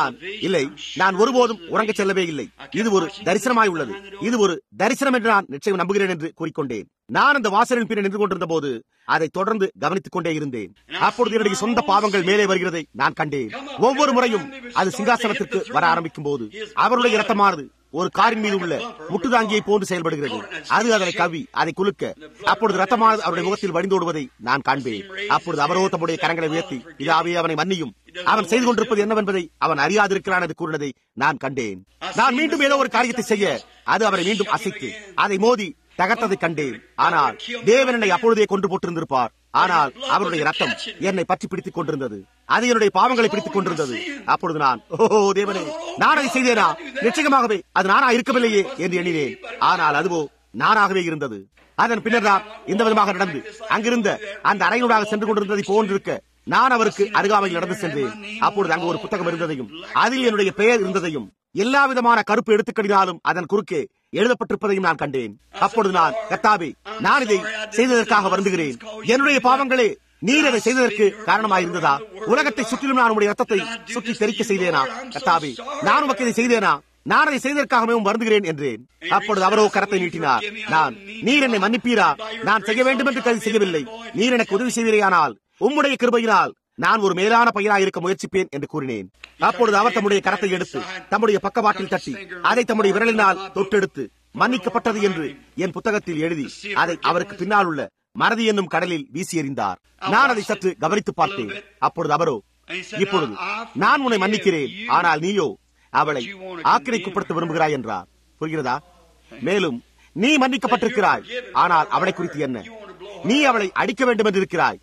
நான் ஒருபோதும் உறங்க செல்லவே இல்லை. இது ஒரு தரிசனமாய் உள்ளது. இது ஒரு தரிசனம் என்று நான் நிச்சயம் நம்புகிறேன் என்று கூறிக்கொண்டேன். நான் அந்த வாசலின் பின்னர் நின்று கொண்டிருந்த போது அதை தொடர்ந்து கவனித்துக் கொண்டே இருந்தேன். அப்பொழுது என்னுடைய சொந்த பாவங்கள் மேலே வருகிறதை நான் கண்டேன். ஒவ்வொரு முறையும் அது சிங்காசனத்திற்கு வர ஆரம்பிக்கும் போது அவருடைய இரத்தமானது ஒரு காரின் மீது உள்ள முட்டுதாங்கியை போன்று செயல்படுகிறது. அது அதனை கவி அதை குலுக்க அப்பொழுது ரத்தமானது அவருடைய முகத்தில் வடிந்தோடுவதை நான் காண்பேன். அப்பொழுது அவரோ தம்முடைய கரங்களை உயர்த்தி, இதாவே அவனை மன்னியும், அவன் செய்து கொண்டிருப்பது என்னவென்பதை அவன் அறியாதிருக்கிறான் என்று கூறினதை நான் கண்டேன். நான் மீண்டும் ஏதோ ஒரு காரியத்தை செய்ய அது அவரை மீண்டும் அசைத்து அதை மோதி தகர்த்ததை கண்டேன். ஆனால் தேவன் என்னை அப்பொழுதே கொண்டு போட்டிருந்திருப்பார். ஆனால் அவருடைய ரத்தம் என்னை பற்றி பிடித்துக் கொண்டிருந்தது. அது என்னுடைய பாவங்களை பிடித்துக் கொண்டிருந்தது. அப்பொழுது நான், ஓஹோ தேவனே, நான் அதை செய்தேனா? நிச்சயமாகவே அது நானா இருக்கவில்லையே என்று எண்ணினேன். ஆனால் அதுவோ நானாகவே இருந்தது. அதன் பின்னர் நான் இந்த விதமாக நடந்து அங்கிருந்த அந்த அறையினூடாக சென்று கொண்டிருந்ததை போன்றிருக்க நான் அவருக்கு அருகாமையில் நடந்து சென்றேன். அப்பொழுது அங்கு ஒரு புத்தகம் இருந்ததையும் அதில் என்னுடைய பெயர் இருந்ததையும் எல்லா விதமான கருப்பு எழுத்துக்களினாலும் அதன் குறுக்கே எழுதப்பட்டிருப்பதையும் நான் கண்டேன். அப்பொழுது நான், கர்த்தாவே, நான் இதை செய்ததற்காக வருந்துகிறேன். என்னுடைய பாவங்களே நீர் அதை செய்ததற்கு காரணமாயிருந்ததா? உலகத்தை சுற்றிலும் நான் உடைய ரத்தத்தை சுற்றி தெரிக்க செய்தேனா? கர்த்தாவே, நான் உமக்கு இதை செய்தேனா? நான் அதை செய்ததற்காகவும் வருந்துகிறேன் என்றேன். அப்பொழுது அவரோ கரத்தை நீட்டினார். நான், நீர் என்னை மன்னிப்பீரா? நான் செய்ய வேண்டும் என்று கருதி செய்யவில்லை. நீர் எனக்கு உதவி செய்வீரையானால் உம்முடைய கிருபையினால் நான் ஒரு மேலான பையனாக இருக்க முயற்சிப்பேன் என்று கூறினேன். அப்பொழுது அவர் தம்முடைய கரத்தை எடுத்து தம்முடைய பக்கவாட்டில் தட்டி அதை தம்முடைய விரலினால் தொட்டெடுத்து மன்னிக்கப்பட்டது என்று என் புத்தகத்தில் எழுதி அதை அவருக்கு பின்னால் உள்ள மறதி என்னும் கடலில் வீசி எறிந்தார். நான் அதை சற்று கவனித்து பார்த்தேன். அப்பொழுது அவரோ, இப்பொழுது நான் உன்னை மன்னிக்கிறேன், ஆனால் நீயோ அவளை ஆக்கினைக்குட்படுத்த விரும்புகிறாய் என்றார். புரிகிறதா? மேலும் நீ மன்னிக்கப்பட்டிருக்கிறாய், ஆனால் அவளை குறித்து என்ன? நீ அவளை அடிக்க வேண்டும் என்று இருக்கிறாய்.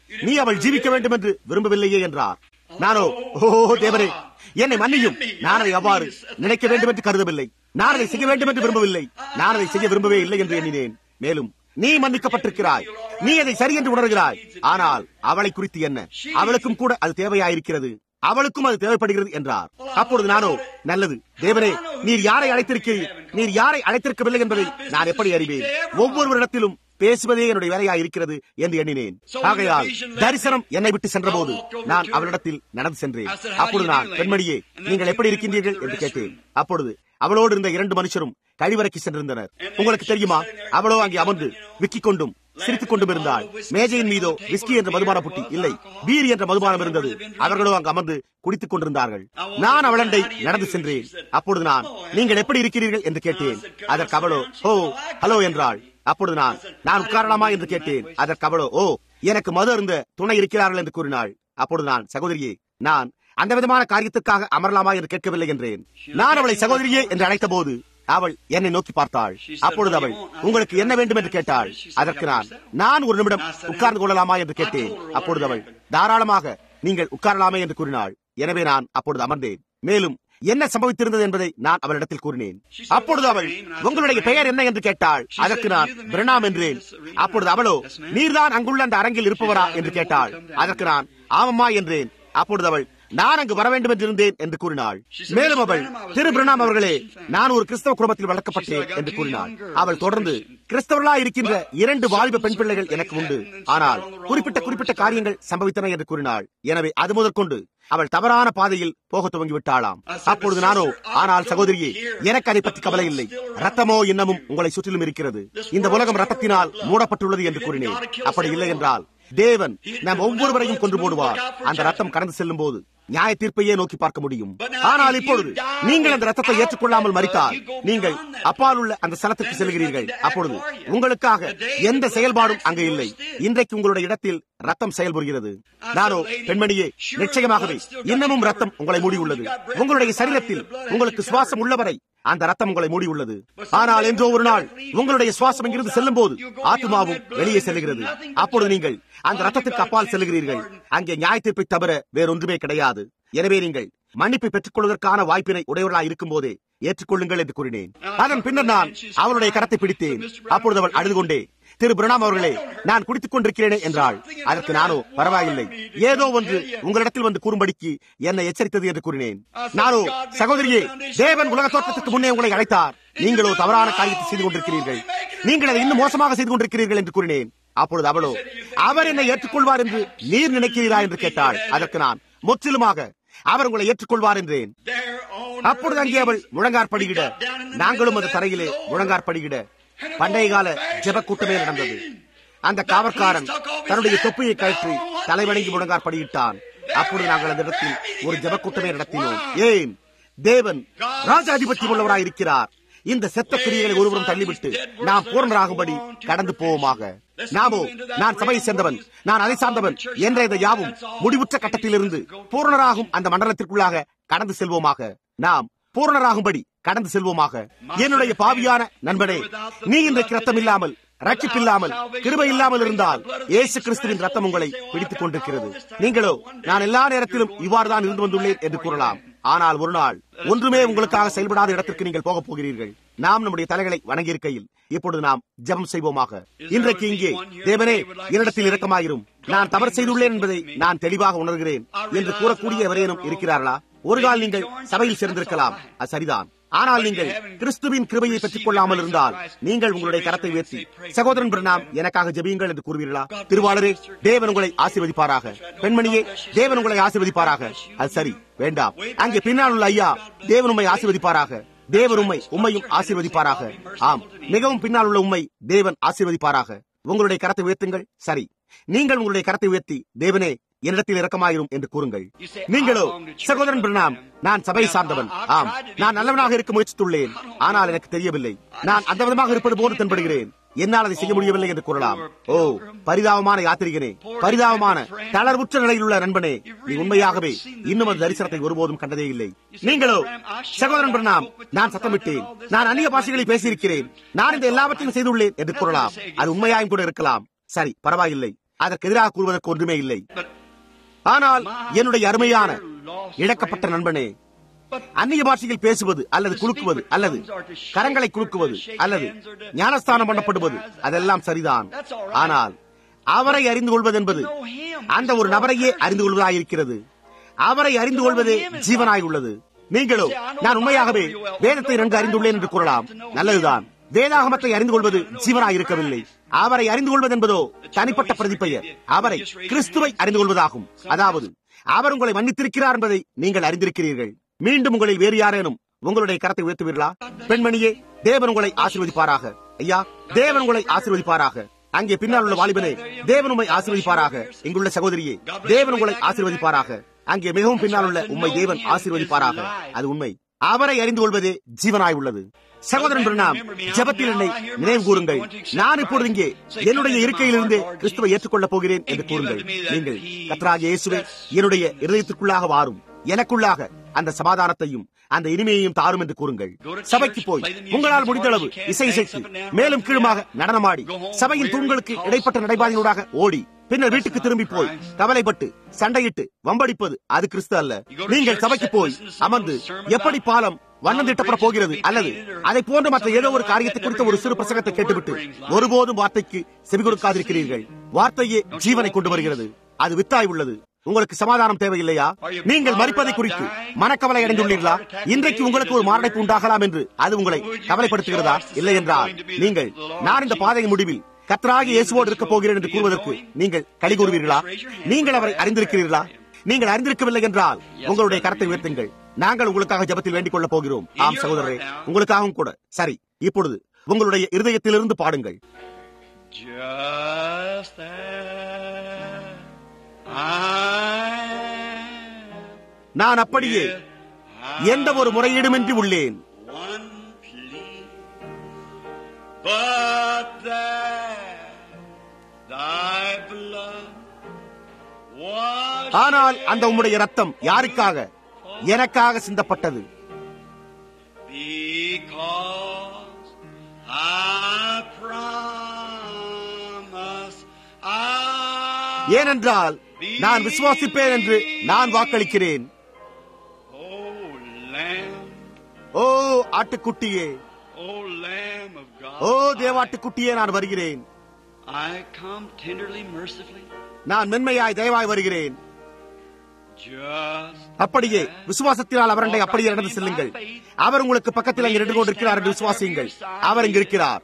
நீ அவள் ஜீவிக்க வேண்டும் என்று விரும்பவில்லையே என்றார். நானோ, ஓ தேவரே, என்னை மன்னியும், நான் அதை அவ்வாறு நினைக்க வேண்டும் என்று கருதவில்லை, நான் அதை செய்ய வேண்டும் என்று விரும்பவில்லை, நான் அதை செய்ய விரும்பவே இல்லை என்று எண்ணினேன். மேலும் நீ மன்னிக்கப்பட்டிருக்கிறாய், நீ அதை சரி என்று உணர்கிறாய், ஆனால் அவளை குறித்து என்ன, அவளுக்கும் கூட அது தேவையாயிருக்கிறது, அவளுக்கும் அது தேவைப்படுகிறது என்றார். அப்பொழுது நானோ, நல்லது தேவனே, நீர் யாரை அழைத்திருக்கிறீர், நீர் யாரை அழைத்திருக்கவில்லை என்பதை நான் எப்படி அறிவேன், ஒவ்வொருவரிடத்திலும் பேசுவதே என்னுடைய வேலையாக இருக்கிறது என்று எண்ணினேன். ஆகையால் தரிசனம் என்னை விட்டு சென்ற போது நான் அவளிடத்தில் நடந்து சென்றேன். அப்பொழுது நான், பெண்மணியே, நீங்கள் எப்படி இருக்கின்றீர்கள் என்று கேட்டேன். அப்பொழுது அவளோடு இருந்த 2 மனுஷரும் கழிவறைக்கு சென்றிருந்தனர். உங்களுக்கு தெரியுமா, அவளோ அங்கே அமர்ந்து விக்கிக் கொண்டும் சிரித்துக் கொண்டும் இருந்தாள். மேஜையின் மீதோ விஸ்கி என்ற மதுபான புட்டி இல்லை, பீர் என்ற மதுபானம் இருந்தது. அவர்களோ அங்கு அமர்ந்து குடித்துக் கொண்டிருந்தார்கள். நான் அவளண்டை நடந்து சென்றேன். அப்பொழுது நான், நீங்கள் எப்படி இருக்கிறீர்கள் என்று கேட்டேன். அதற்கு அவளோ, ஓ ஹலோ என்றாள். அப்பொழுது நான் உட்காரலாமா என்று கேட்டேன். அதற்கு அவளோ, ஓ, எனக்கு மது அருந்த துணை இருக்கிறார்கள் என்று கூறினாள். அப்பொழுது நான், சகோதரியே, நான் அந்த விதமான காரியத்திற்காக அமரலாமா என்று கேட்கவில்லை என்றேன். நான் அவளை சகோதரியே என்று அழைத்த போது அவள் என்னை நோக்கி பார்த்தாள். அப்பொழுது அவள், உங்களுக்கு என்ன வேண்டும் என்று கேட்டாள். அதற்கு நான் ஒரு நிமிடம் உட்கார்ந்து கொள்ளலாமா என்று கேட்டேன். அப்பொழுது அவள், தாராளமாக நீங்கள் உட்காரலாமே என்று கூறினாள். எனவே நான் அப்பொழுது அமர்ந்தேன். மேலும் என்ன சம்பவித்திருந்தது என்பதை நான் அவளிடத்தில் கூறினேன். அப்பொழுது அவள், உங்களுடைய பெயர் என்ன என்று கேட்டாள். அதற்கு நான் பிரணாம் என்றேன். அப்பொழுது அவளோ, நீர்தான் அங்குள்ள அந்த அரங்கில் இருப்பவரா என்று கேட்டாள். அதற்கு நான் ஆமம்மா என்றேன். அப்பொழுது அவள், நான் அங்கு வர வேண்டும் என்று இருந்தேன் என்று கூறினாள். மேலும் அவள், திரு பிரணாம் அவர்களே, நான் ஒரு கிறிஸ்தவ குடும்பத்தில் வளர்க்கப்பட்டேன் என்று கூறினாள். அவள் தொடர்ந்து, கிறிஸ்தவர்களாக இருக்கின்ற 2 வாலிப பெண் பிள்ளைகள் எனக்கு உண்டு, ஆனால் குறிப்பிட்ட காரியங்கள் சம்பவித்தன என்று கூறினாள். எனவே அது முதற்கொண்டு அவள் தவறான பாதையில் போக துவங்கி விட்டாளாம். அப்பொழுது நானோ, ஆனால் சகோதரியே, எனக்கு அதை பற்றி கவலை இல்லை, ரத்தமோ இன்னமும் உங்களை சுற்றிலும் இருக்கிறது, இந்த உலகம் ரத்தத்தினால் மூடப்பட்டுள்ளது என்று கூறினேன். அப்படி இல்லை என்றால் தேவன் நம் ஒவ்வொருவரையும் கொன்று போடுவார். அந்த ரத்தம் கடந்து செல்லும் போது நியாய தீர்ப்பையே நோக்கி பார்க்க முடியும். ஆனால் இப்பொழுது நீங்கள் அந்த ரத்தத்தை ஏற்றுக்கொள்ளாமல் மரித்தால் நீங்கள் அப்பால் உள்ள அந்த ஸ்தலத்திற்கு செல்கிறீர்கள். அப்பொழுது உங்களுக்காக எந்த செயல்பாடும் அங்கே இல்லை. இன்றைக்கு உங்களுடைய இடத்தில் ரத்தம் செயல்புரிகிறது. நானோ, பெண்மணியே, நிச்சயமாகவே இன்னமும் ரத்தம் உங்களை மூடியுள்ளது. உங்களுடைய சரீரத்தில் உங்களுக்கு சுவாசம் உள்ளவரை அந்த ரத்தம் உங்களை மூடியுள்ளது. ஆனால் என்றோ ஒரு நாள் உங்களுடைய சுவாசம் இங்கிருந்து செல்லும் போது ஆத்மாவும் வெளியே செல்லுகிறது. அப்பொழுது நீங்கள் அந்த ரத்தத்திற்கு அப்பால் செல்லுகிறீர்கள். அங்கே நியாய தீர்ப்பை தவிர வேறொன்றுமே கிடையாது. எனவே நீங்கள் மன்னிப்பை பெற்றுக் கொள்வதற்கான வாய்ப்பினை உடையவர்களாக இருக்கும் போதே ஏற்றுக்கொள்ளுங்கள் என்று கூறினேன். அதன் பின்னர் நான் அவளுடைய கரத்தை பிடித்தேன். அப்பொழுது அவள் அழுது கொண்டே, திரு பிரணாம் அவர்களே, நான் குடித்துக் கொண்டிருக்கிறேனே என்றாள். அதற்கு நானோ, பரவாயில்லை, ஏதோ ஒன்று உங்களிடத்தில் வந்து கூறும்படிக்கு என்னை எச்சரித்தது என்று கூறினேன். நானோ, சகோதரியே, தேவன் உலக தோற்றத்துக்கு முன்னே உங்களை அழைத்தார், நீங்களோ தவறான காரியத்தை செய்து கொண்டிருக்கிறீர்கள், நீங்கள் அதை இன்னும் மோசமாக செய்து கொண்டிருக்கிறீர்கள் என்று கூறினேன். அப்பொழுது அவளோ, அவர் என்னை ஏற்றுக்கொள்வார் என்று நீர் நினைக்கிறீரா என்று கேட்டாள். அதற்கு நான், முற்றிலுமாக அவர் உங்களை ஏற்றுக்கொள்வார் என்றேன். அப்பொழுது அங்கே அவள் முழங்காற்படியிட, நாங்களும் அந்த தரையிலே முழங்காற்படியிட பண்டைய கால ஜெப கூட்டமே நடந்தது. அந்த காவற்காரன் தன்னுடைய தொப்பியை கழற்றி தலைவணங்கி முழங்காற்படியிட்டான். அப்பொழுது நாங்கள் அந்த இடத்தில் ஒரு ஜெப கூட்டமே நடத்தினோம். ஏன், தேவன் ராஜாதிபத்தியம் உள்ளவராய் இருக்கிறார். இந்த செத்த கிரியைகளை ஒருவரும் தள்ளிவிட்டு நாம் பூர்ணராகும்படி கடந்து போவோமாக. நாமோ, நான் சபையை சேர்ந்தவன், நான் அதை சார்ந்தவன் என்ற இந்த யாவும் முடிவுற்ற கட்டத்திலிருந்து பூர்ணராகும் அந்த மண்டலத்திற்குள்ளாக கடந்து செல்வோமாக. நாம் பூர்ணராகும்படி கடந்து செல்வோமாக. என்னுடைய பாவியான நண்பனே, நீ இன்றைக்கு ரத்தம் இல்லாமல், ரட்சிப்பில்லாமல், கிருபை இல்லாமல் இருந்தால் இயேசு கிறிஸ்துவின் ரத்தம் உங்களை பிடித்துக் கொண்டிருக்கிறது. நீங்களோ, நான் எல்லா நேரத்திலும் இவ்வாறுதான் இருந்து வந்துள்ளேன் என்று கூறலாம். ஆனால் ஒரு நாள் ஒன்றுமே உங்களுக்காக செயல்படாத இடத்திற்கு நீங்கள் போகப் போகிறீர்கள். நாம் நம்முடைய தலைகளை வணங்கியிருக்கையில் இப்பொழுது நாம் ஜெபம் செய்வோமாக. இன்றைக்கு இங்கே, தேவனே, என்னிடத்தில் இரக்கமாயிரும், நான் தவறு செய்துள்ளேன் என்பதை நான் தெளிவாக உணர்கிறேன் என்று கூறக்கூடிய எவரேனும் இருக்கிறார்களா? ஒரு கால் நீங்கள் சபையில் சேர்ந்திருக்கலாம், அது சரிதான். ஆனால் நீங்கள் கிறிஸ்துவின் கிருபையை பெற்றுக் கொள்ளாமல் இருந்தால் நீங்கள் உங்களுடைய கரத்தை உயர்த்தி, சகோதரன் பிரணாம், எனக்காக ஜெபியுங்கள் என்று கூறுவீர்களா? திருவாளரே, தேவன் உங்களை ஆசீர்வதிப்பாராக. பெண்மணியே, தேவன் உங்களை ஆசீர்வதிப்பாராக. அது சரி, வேண்டாம். அங்கே பின்னால் உள்ள ஐயா, தேவன் உம்மை ஆசீர்வதிப்பாராக. தேவன் உம்மையும் ஆசீர்வதிப்பாராக. ஆம், மிகவும் பின்னால் உள்ள உம்மை தேவன் ஆசீர்வதிப்பாராக. உங்களுடைய கரத்தை உயர்த்துங்கள். சரி, நீங்கள் உங்களுடைய கரத்தை உயர்த்தி, தேவனே, என்னிடத்தில் இரக்கமாயிரும் என்று கூறுங்கள். நீங்களோ, சகோதரன் பிரணாம், நான் சபை சார்ந்தவன், ஆம், நான் நல்லவனாக இருக்க முயற்சித்துள்ளேன், ஆனால் எனக்கு தெரியவில்லை, நான் அந்த விதமாக இருப்பது போது தென்படுகிறேன், என்னால் அதை செய்ய முடியவில்லை என்று கூறலாம். ஓ, பரிதாபமான யாத்திரிகனே, பரிதாபமான தளர்வுற்ற நிலையில் உள்ள நண்பனே, நீ உண்மையாகவே இன்னும் அந்த தரிசனத்தை ஒருபோதும் கண்டதே இல்லை. நீங்களோ, சகோதரன் பிரணாம், நான் சத்தமிட்டேன், நான் அந்நிய பாஷைகளை பேசியிருக்கிறேன், நான் இந்த எல்லாவற்றையும் செய்துள்ளேன் என்று கூறலாம். அது உண்மையாயும் கூட இருக்கலாம். சரி, பரவாயில்லை. அதற்கு எதிராக கூறுவதற்கு ஒன்றுமே இல்லை. ஆனால் என்னுடைய அருமையான இழக்கப்பட்ட நண்பனே, அந்நிய பாஷையில் பேசுவது அல்லது குலுக்குவது அல்லது கரங்களை குலுக்குவது அல்லது ஞானஸ்தானம் பண்ணப்படுவது அதெல்லாம் சரிதான். ஆனால் அவரை அறிந்து கொள்வது என்பது அந்த ஒரு நபரையே அறிந்து கொள்வதாயிருக்கிறது. அவரை அறிந்து கொள்வதே ஜீவனாய் உள்ளது. நீங்களோ, நான் உண்மையாகவே வேதத்தை நன்கு அறிந்துள்ளேன் என்று கூறலாம். நல்லதுதான். வேதாகமத்தை அறிந்து கொள்வது ஜீவனாய் இருக்கவில்லை. அவரை அறிந்து கொள்வது என்பதோ தனிப்பட்ட பிரதிபெயர். அவரை, கிறிஸ்துவை அறிந்து கொள்வதாகும். அதாவது அவர் உங்களை மன்னித்திருக்கிறார் என்பதை நீங்கள் அறிந்திருக்கிறீர்கள். மீண்டும் உங்களில் வேறு யாரேனும் உங்களுடைய கரத்தை உயர்த்துவீர்களா? பெண்மணியே, தேவன் உங்களை ஆசீர்வதிப்பாராக. ஐயா, தேவன் உங்களை ஆசீர்வதிப்பாராக. அங்கே பின்னால் உள்ள வாலிபனே, தேவன் உம்மை ஆசீர்வதிப்பாராக. இங்குள்ள சகோதரியே, தேவன் உங்களை ஆசீர்வதிப்பாராக. அங்கே மிகவும் பின்னால் உள்ள உம்மை தேவன் ஆசீர்வதிப்பாராக. அது உண்மை. அவரை அறிந்து கொள்வதே ஜீவனாய் உள்ளது. சகோதரன் பிரணாம், ஜெபத்தில் என்னை நினைவு கூறுங்கள். நான் இப்பொழுது இங்கே என்னுடைய இருக்கையிலிருந்து கிறிஸ்துவை ஏற்றுக்கொள்ளப் போகிறேன் என்று கூறுங்கள். நீங்கள், கர்த்தராகிய இயேசுவே, என்னுடைய இதயத்திற்குள்ளாக வாரும், எனக்குள்ளாக அந்த சமாதானத்தையும் அந்த இனிமையையும் தாரும் என்று கூறுங்கள். சபைக்கு போய் உங்களால் முடிந்தளவு இசை இசைத்து மேலும் கீழுமாக நடனமாடி சபையின் தூண்களுக்கு இடைப்பட்ட நடைபாதையினூடாக ஓடி பின்னர் வீட்டுக்கு திரும்பி போய் கவலைப்பட்டு சண்டையிட்டு வம்படிப்பது அது கிறிஸ்து அல்ல. நீங்கள் சபைக்கு போய் அமர்ந்து எப்படி பாலம் வண்ணம் தீட்டப்பட போகிறது அல்லது அதை போன்ற மற்ற ஏதோ ஒரு காரியத்தை குறித்த ஒரு சிறு பிரசங்கத்தை கேட்டுவிட்டு ஒருபோதும் வார்த்தைக்கு செவி கொடுக்காதிருக்கிறீர்கள். வார்த்தையே ஜீவனை கொண்டு வருகிறது. அது வித்தாய் உள்ளது. உங்களுக்கு சமாதானம் தேவையில்லையா? நீங்கள் மரிப்பதை குறித்து மனக்கவலை அடைந்துள்ளீர்களா? இன்றைக்கு உங்களுக்கு ஒரு மாரடைப்பு உண்டாகலாம் என்று அது உங்களை கவலைப்படுத்துகிறதா? இல்லை என்றால் நீங்கள், நான் இந்த பாதையின் முடிவில் கர்த்தராகிய இயேசுவோடு இருக்க போகிறேன் என்று கூறுவதற்கு நீங்கள் களி கூறுவீர்களா? நீங்கள் அவரை அறிந்திருக்கிறீர்களா? நீங்கள் அறிந்திருக்கவில்லை என்றால் உங்களுடைய கரத்தை உயர்த்துங்கள். நாங்கள் உங்களுக்காக ஜெபத்தில் வேண்டிக் கொள்ளப் போகிறோம். ஆம் சகோதரரே, உங்களுக்காகவும் கூட. சரி, இப்பொழுது உங்களுடைய இருதயத்திலிருந்து பாடுங்கள். நான் அப்படியே எந்த ஒரு முறையீடுமின்றி உள்ளேன். ஆனால் அந்த உம்முடைய ரத்தம் யாருக்காக? எனக்காக சிந்தப்பட்டது. ஏனென்றால் நான் விசுவாசிப்பேன் என்று நான் வாக்களிக்கிறேன். ஓ ஆட்டுக்குட்டியே, ஓ தேவாட்டுக்குட்டியே, நான் வருகிறேன். நான் மென்மையாய் தயவாய் வருகிறேன். அப்படியே விசுவாசத்தினால் அவரண்டை அப்படியே நடந்து செல்லுங்கள். அவர் உங்களுக்கு பக்கத்தில் அங்கே நின்று கொண்டிருக்கிறார் என்று விசுவாசியுங்கள். அவர் இங்கு இருக்கிறார்.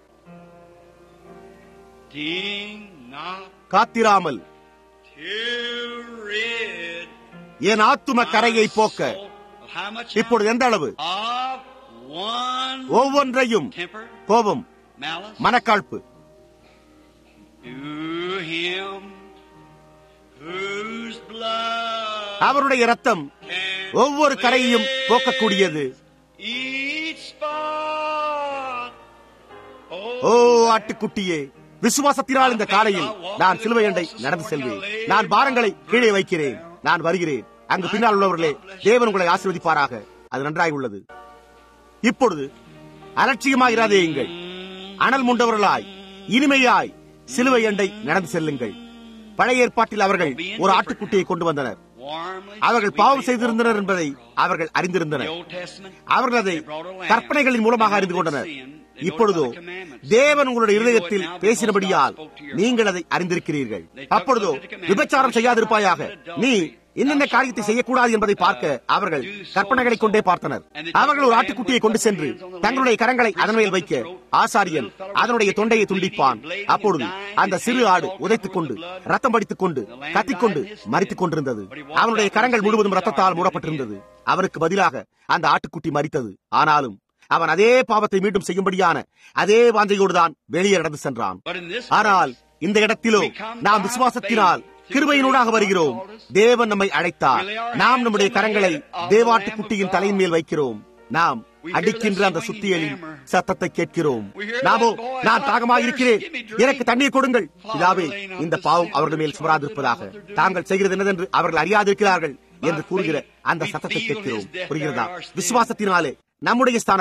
காத்திராமல் என் ஆத்தும கரையை போக்க இப்பொழுது எந்த அளவு? ஒவ்வொன்றையும் கோபம், மனக்காழ்ப்பு, அவருடைய ரத்தம் ஒவ்வொரு கரையையும் போக்கக்கூடியது. ஓ ஆட்டுக்குட்டியே, விசுவாசத்தினால் இந்த காலையில் நான் சிலுவை அண்டை நடந்து செல்வேன். நான் பாரங்களை கீழே வைக்கிறேன். நான் வருகிறேன். அங்கு பின்னால் உள்ளவர்களே, தேவன் உங்களை ஆசீர்வதிப்பாராக. அது நன்றாய் உள்ளது. இப்பொழுது அலட்சியமாகிறாதேயுங்கள். அனல் முண்டவர்களாய் இனிமையாய் சிலுவை அண்டை நடந்து செல்லுங்கள். பழைய ஏற்பாட்டில் அவர்கள் ஒரு ஆட்டுக்குட்டியை கொண்டு வந்தனர். அவர்கள் பாவம் செய்திருந்தனர் என்பதை அவர்கள் அறிந்திருந்தனர். அவர்கள் அதை கற்பனைகளின் மூலமாக அறிந்து கொண்டனர். இப்பொழுதோ தேவன் உங்களுடைய இருதயத்தில் பேசினபடியால் நீங்கள் அதை அறிந்திருக்கிறீர்கள். அப்பொழுதோ விபச்சாரம் செய்யாதிருப்பாயாக, நீ இன்னென்ன காரியத்தை செய்யக்கூடாது என்பதை பார்க்க அவர்கள் கற்பனைகளை கொண்டே பார்த்தனர். அவர்கள் ஒரு ஆட்டுக்குட்டியை கொண்டு சென்று தங்களுடைய கரங்களை அதன் மேல் வைக்க ஆசாரியன் அதனுடைய தொண்டையை துண்டிப்பான். அப்பொழுது அந்த சிறு ஆடு உதைத்துக் கொண்டு ரத்தம் படித்துக் கொண்டு கத்திக்கொண்டு மரித்துக் கொண்டிருந்தது. அவனுடைய கரங்கள் முழுவதும் ரத்தத்தால் மூடப்பட்டிருந்தது. அவனுக்கு பதிலாக அந்த ஆட்டுக்குட்டி மரித்தது. ஆனாலும் அவன் அதே பாவத்தை மீண்டும் செய்யும்படியான அதே வாஞ்சையோடுதான் வெளியே நடந்து சென்றான். ஆனால் இந்த இடத்திலோ நாம் விசுவாசத்தினால் கிருபையினூடாக வருகிறோம். தேவன் நம்மை அழைத்தார். நாம் நம்முடைய கரங்களை தேவாட்டுக்குட்டியின் தலையின் மேல் வைக்கிறோம். நாம் அடிக்கின்ற அந்த சுத்தியலின் சத்தத்தை கேட்கிறோம். நாமோ, நான் தாகமாக இருக்கிறேன், எனக்கு தண்ணீர் கொடுங்கள். இதாவே இந்த பாவம் அவர்கள் மேல் சுமராதிருப்பதாக. தாங்கள் செய்கிறது என்னதென்று அவர்கள் அறியாதிருக்கிறார்கள் என்று கூறுகிற அந்த சத்தத்தை கேட்கிறோம். புரிகிறதா? விசுவாசத்தினாலே நம்முடைய ஸ்தானத்தில்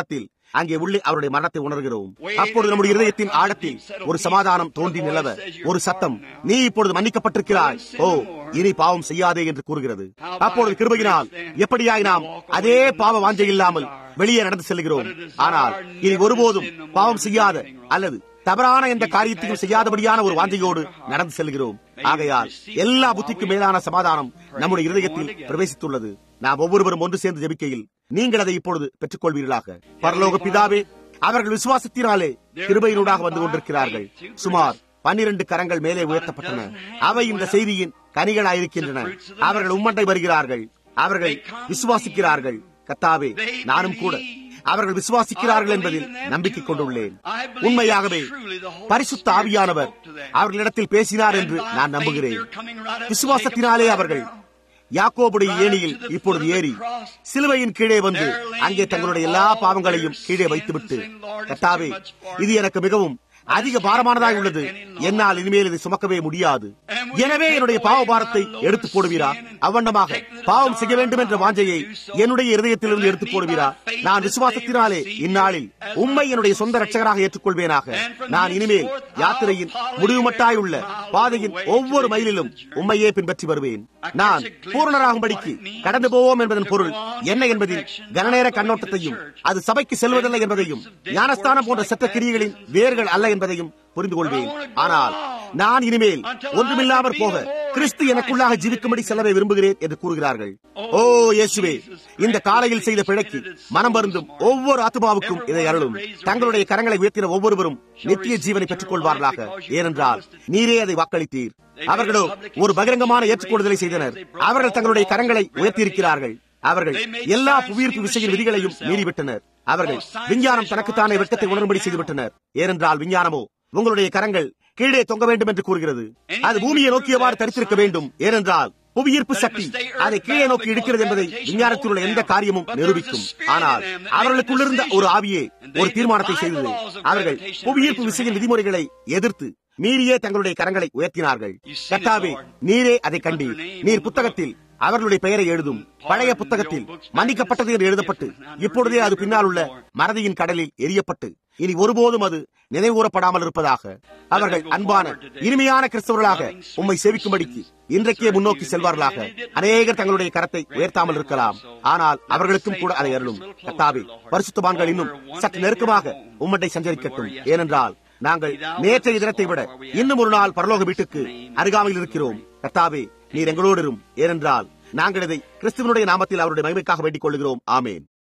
அங்கே உள்ளே அவருடைய மரணத்தை உணர்கிறோம். அப்பொழுது நம்முடைய இதயத்தின் ஆழத்தில் ஒரு சமாதானம் தோன்றி நிலவ ஒரு சத்தம், நீ இப்பொழுது மன்னிக்கப்பட்டிருக்கிறாய், ஓ இனி பாவம் செய்யாதே என்று கூறுகிறது. அப்பொழுது கிருபையினால் எப்படியாய் நாம் அதே பாவ வாஞ்சை இல்லாமல் வெளியே நடந்து செல்கிறோம். ஆனால் இனி ஒருபோதும் பாவம் செய்யாத அல்லது தவறான எந்த காரியத்தையும் செய்யாதபடியான ஒரு வாஞ்சையோடு நடந்து செல்கிறோம். ஆகையால் எல்லா புத்திக்கும் மேலான சமாதானம் நம்முடைய இருதயத்தில் பிரவேசித்துள்ளது. நாம் ஒவ்வொருவரும் ஒன்று சேர்ந்து ஜெபிக்கையில் நீங்கள் அதை இப்பொழுது பெற்றுக் கொள்வீர்களாக. பரலோக பிதாவே, அவர்கள் விசுவாசத்தினாலே கிருபையினூடாக வந்து கொண்டிருக்கிறார்கள். சுமார் 12 கரங்கள் மேலே உயர்த்தப்பட்டன. அவை இந்த செய்தியின் கனிகளாயிருக்கின்றன. அவர்கள் உம்மண்டை வருகிறார்கள். அவர்கள் விசுவாசிக்கிறார்கள். கர்த்தாவே, நானும் கூட அவர்கள் விசுவாசிக்கிறார்கள் என்பதில் நம்பிக்கை கொண்டுள்ளேன். உண்மையாகவே பரிசுத்த ஆவியானவர் அவர்களிடத்தில் பேசினார் என்று நான் நம்புகிறேன். விசுவாசத்தினாலே அவர்கள் யாக்கோபுடைய ஏணியில் இப்பொழுது ஏறி சிலுவையின் கீழே வந்து அங்கே தங்களுடைய எல்லா பாவங்களையும் கீழே வைத்துவிட்டு, கர்த்தாவே, இது எனக்கு மிகவும் அதிக பாரமானதாக உள்ளது, என்னால் இனிமேல் இதை சுமக்கவே முடியாது, எனவே என்னுடைய பாவ பாரத்தை எடுத்து போடுவீரா? அவ்வண்ணமாக பாவம் செய்ய வேண்டும் என்ற வாஞ்சையை என்னுடைய இருதயத்திலிருந்து எடுத்து போடுவீரா? நான் விசுவாசத்தினாலே இந்நாளில் உம்மை என்னுடைய சொந்த ரட்சகராக ஏற்றுக்கொள்வேனாக. நான் இனிமேல் யாத்திரையின் முடிவுமட்டாய் உள்ள பாதையின் ஒவ்வொரு மைலிலும் உம்மையே பின்பற்றி வருவேன். நான் பூரணராகும்படிக்கு கடந்து போவோம் என்பதன் பொருள் என்ன என்பதில் கனநேர கண்ணோட்டத்தையும், அது சபைக்கு செல்வதில்லை என்பதையும், ஞானஸ்தானம் போன்ற சட்ட கிரியைகளின் வேர்கள் அல்ல என்பதையும் புரிந்து கொள்வேன். ஆனால் நான் இனிமேல் ஒன்றுமில்லாமற் போக கிறிஸ்து எனக்குள்ளாக ஜீவிக்கும்படி செல்லவே விரும்புகிறேன் என்று கூறுகிறார்கள். ஓ இயேசுவே, இந்த காலையில் செய்த பிழைக்கு மனம் வருந்தும் ஒவ்வொரு ஆத்துமாவுக்கும் இதை அருளும். தங்களுடைய கரங்களை உயர்த்தின ஒவ்வொருவரும் நித்திய ஜீவனை பெற்றுக் கொள்வார்களாக. ஏனென்றால் நீரே அதை வாக்களித்தீர். அவர்களோ ஒரு பகிரங்கமான ஏற்றுக்கொள்ளுதலை செய்தனர். அவர்கள் தங்களுடைய கரங்களை உயர்த்தியிருக்கிறார்கள். அவர்கள் எல்லா புவியீர்ப்பு விசையின் விதிகளையும் மீறிவிட்டனர். அவர்கள் விஞ்ஞானம் தனக்குத்தானே வெட்கத்தை உணரும்படி செய்துவிட்டனர். ஏனென்றால் விஞ்ஞானமோ உங்களுடைய கரங்கள் கீழே தொங்க வேண்டும் என்று கூறுகிறது. அது பூமியை நோக்கியவாறு தரித்திருக்க வேண்டும். ஏனென்றால் புவியீர்ப்பு சக்தி அதை கீழே நோக்கி இழுக்கிறது என்பதை விஞ்ஞானத்தில் உள்ள எந்த காரியமும் நிரூபிக்கும். ஆனால் அவர்களுக்குள்ளிருந்த ஒரு ஆவியே ஒரு தீர்மானத்தை செய்தது. அவர்கள் புவியீர்ப்பு விசையின் விதிமுறைகளை எதிர்த்து மீறியே தங்களுடைய கரங்களை உயர்த்தினார்கள். கர்த்தாவே, நீரே அதை கண்டீர். நீர் புத்தகத்தில் அவர்களுடைய பெயரை எழுதும். பழைய புத்தகத்தில் மன்னிக்கப்பட்டது என்று எழுதப்பட்டு இப்பொழுதே அது பின்னால் உள்ள மறதியின் கடலில் எரியப்பட்டு இனி ஒருபோதும் அது நினைவுகூரப்படாமல் இருப்பதாக. அவர்கள் அன்பான இனிமையான கிறிஸ்தவர்களாக உம்மை சேவிக்கும்படிக்கு இன்றைக்கே முன்னோக்கி செல்வார்களாக. அநேகர் தங்களுடைய கரத்தை உயர்த்தாமல் இருக்கலாம். ஆனால் அவர்களுக்கும் கூட அதை அருளும். கர்த்தாவே, பரிசுத்தவான்கள் இன்னும் சற்று நெருக்கமாக உம்மண்டை சஞ்சரிக்கட்டும். ஏனென்றால் நாங்கள் நேற்றைய தினத்தை விட இன்னும் ஒரு நாள் பரலோக வீட்டுக்கு அருகாமையில் இருக்கிறோம். கர்த்தாவே, நீர் எங்களோடு இரும். ஏனென்றால் நாங்கள் இதை கிறிஸ்துவனுடைய நாமத்தில் அவருடைய மகிமைக்காக வேண்டிக் கொள்கிறோம். ஆமேன்.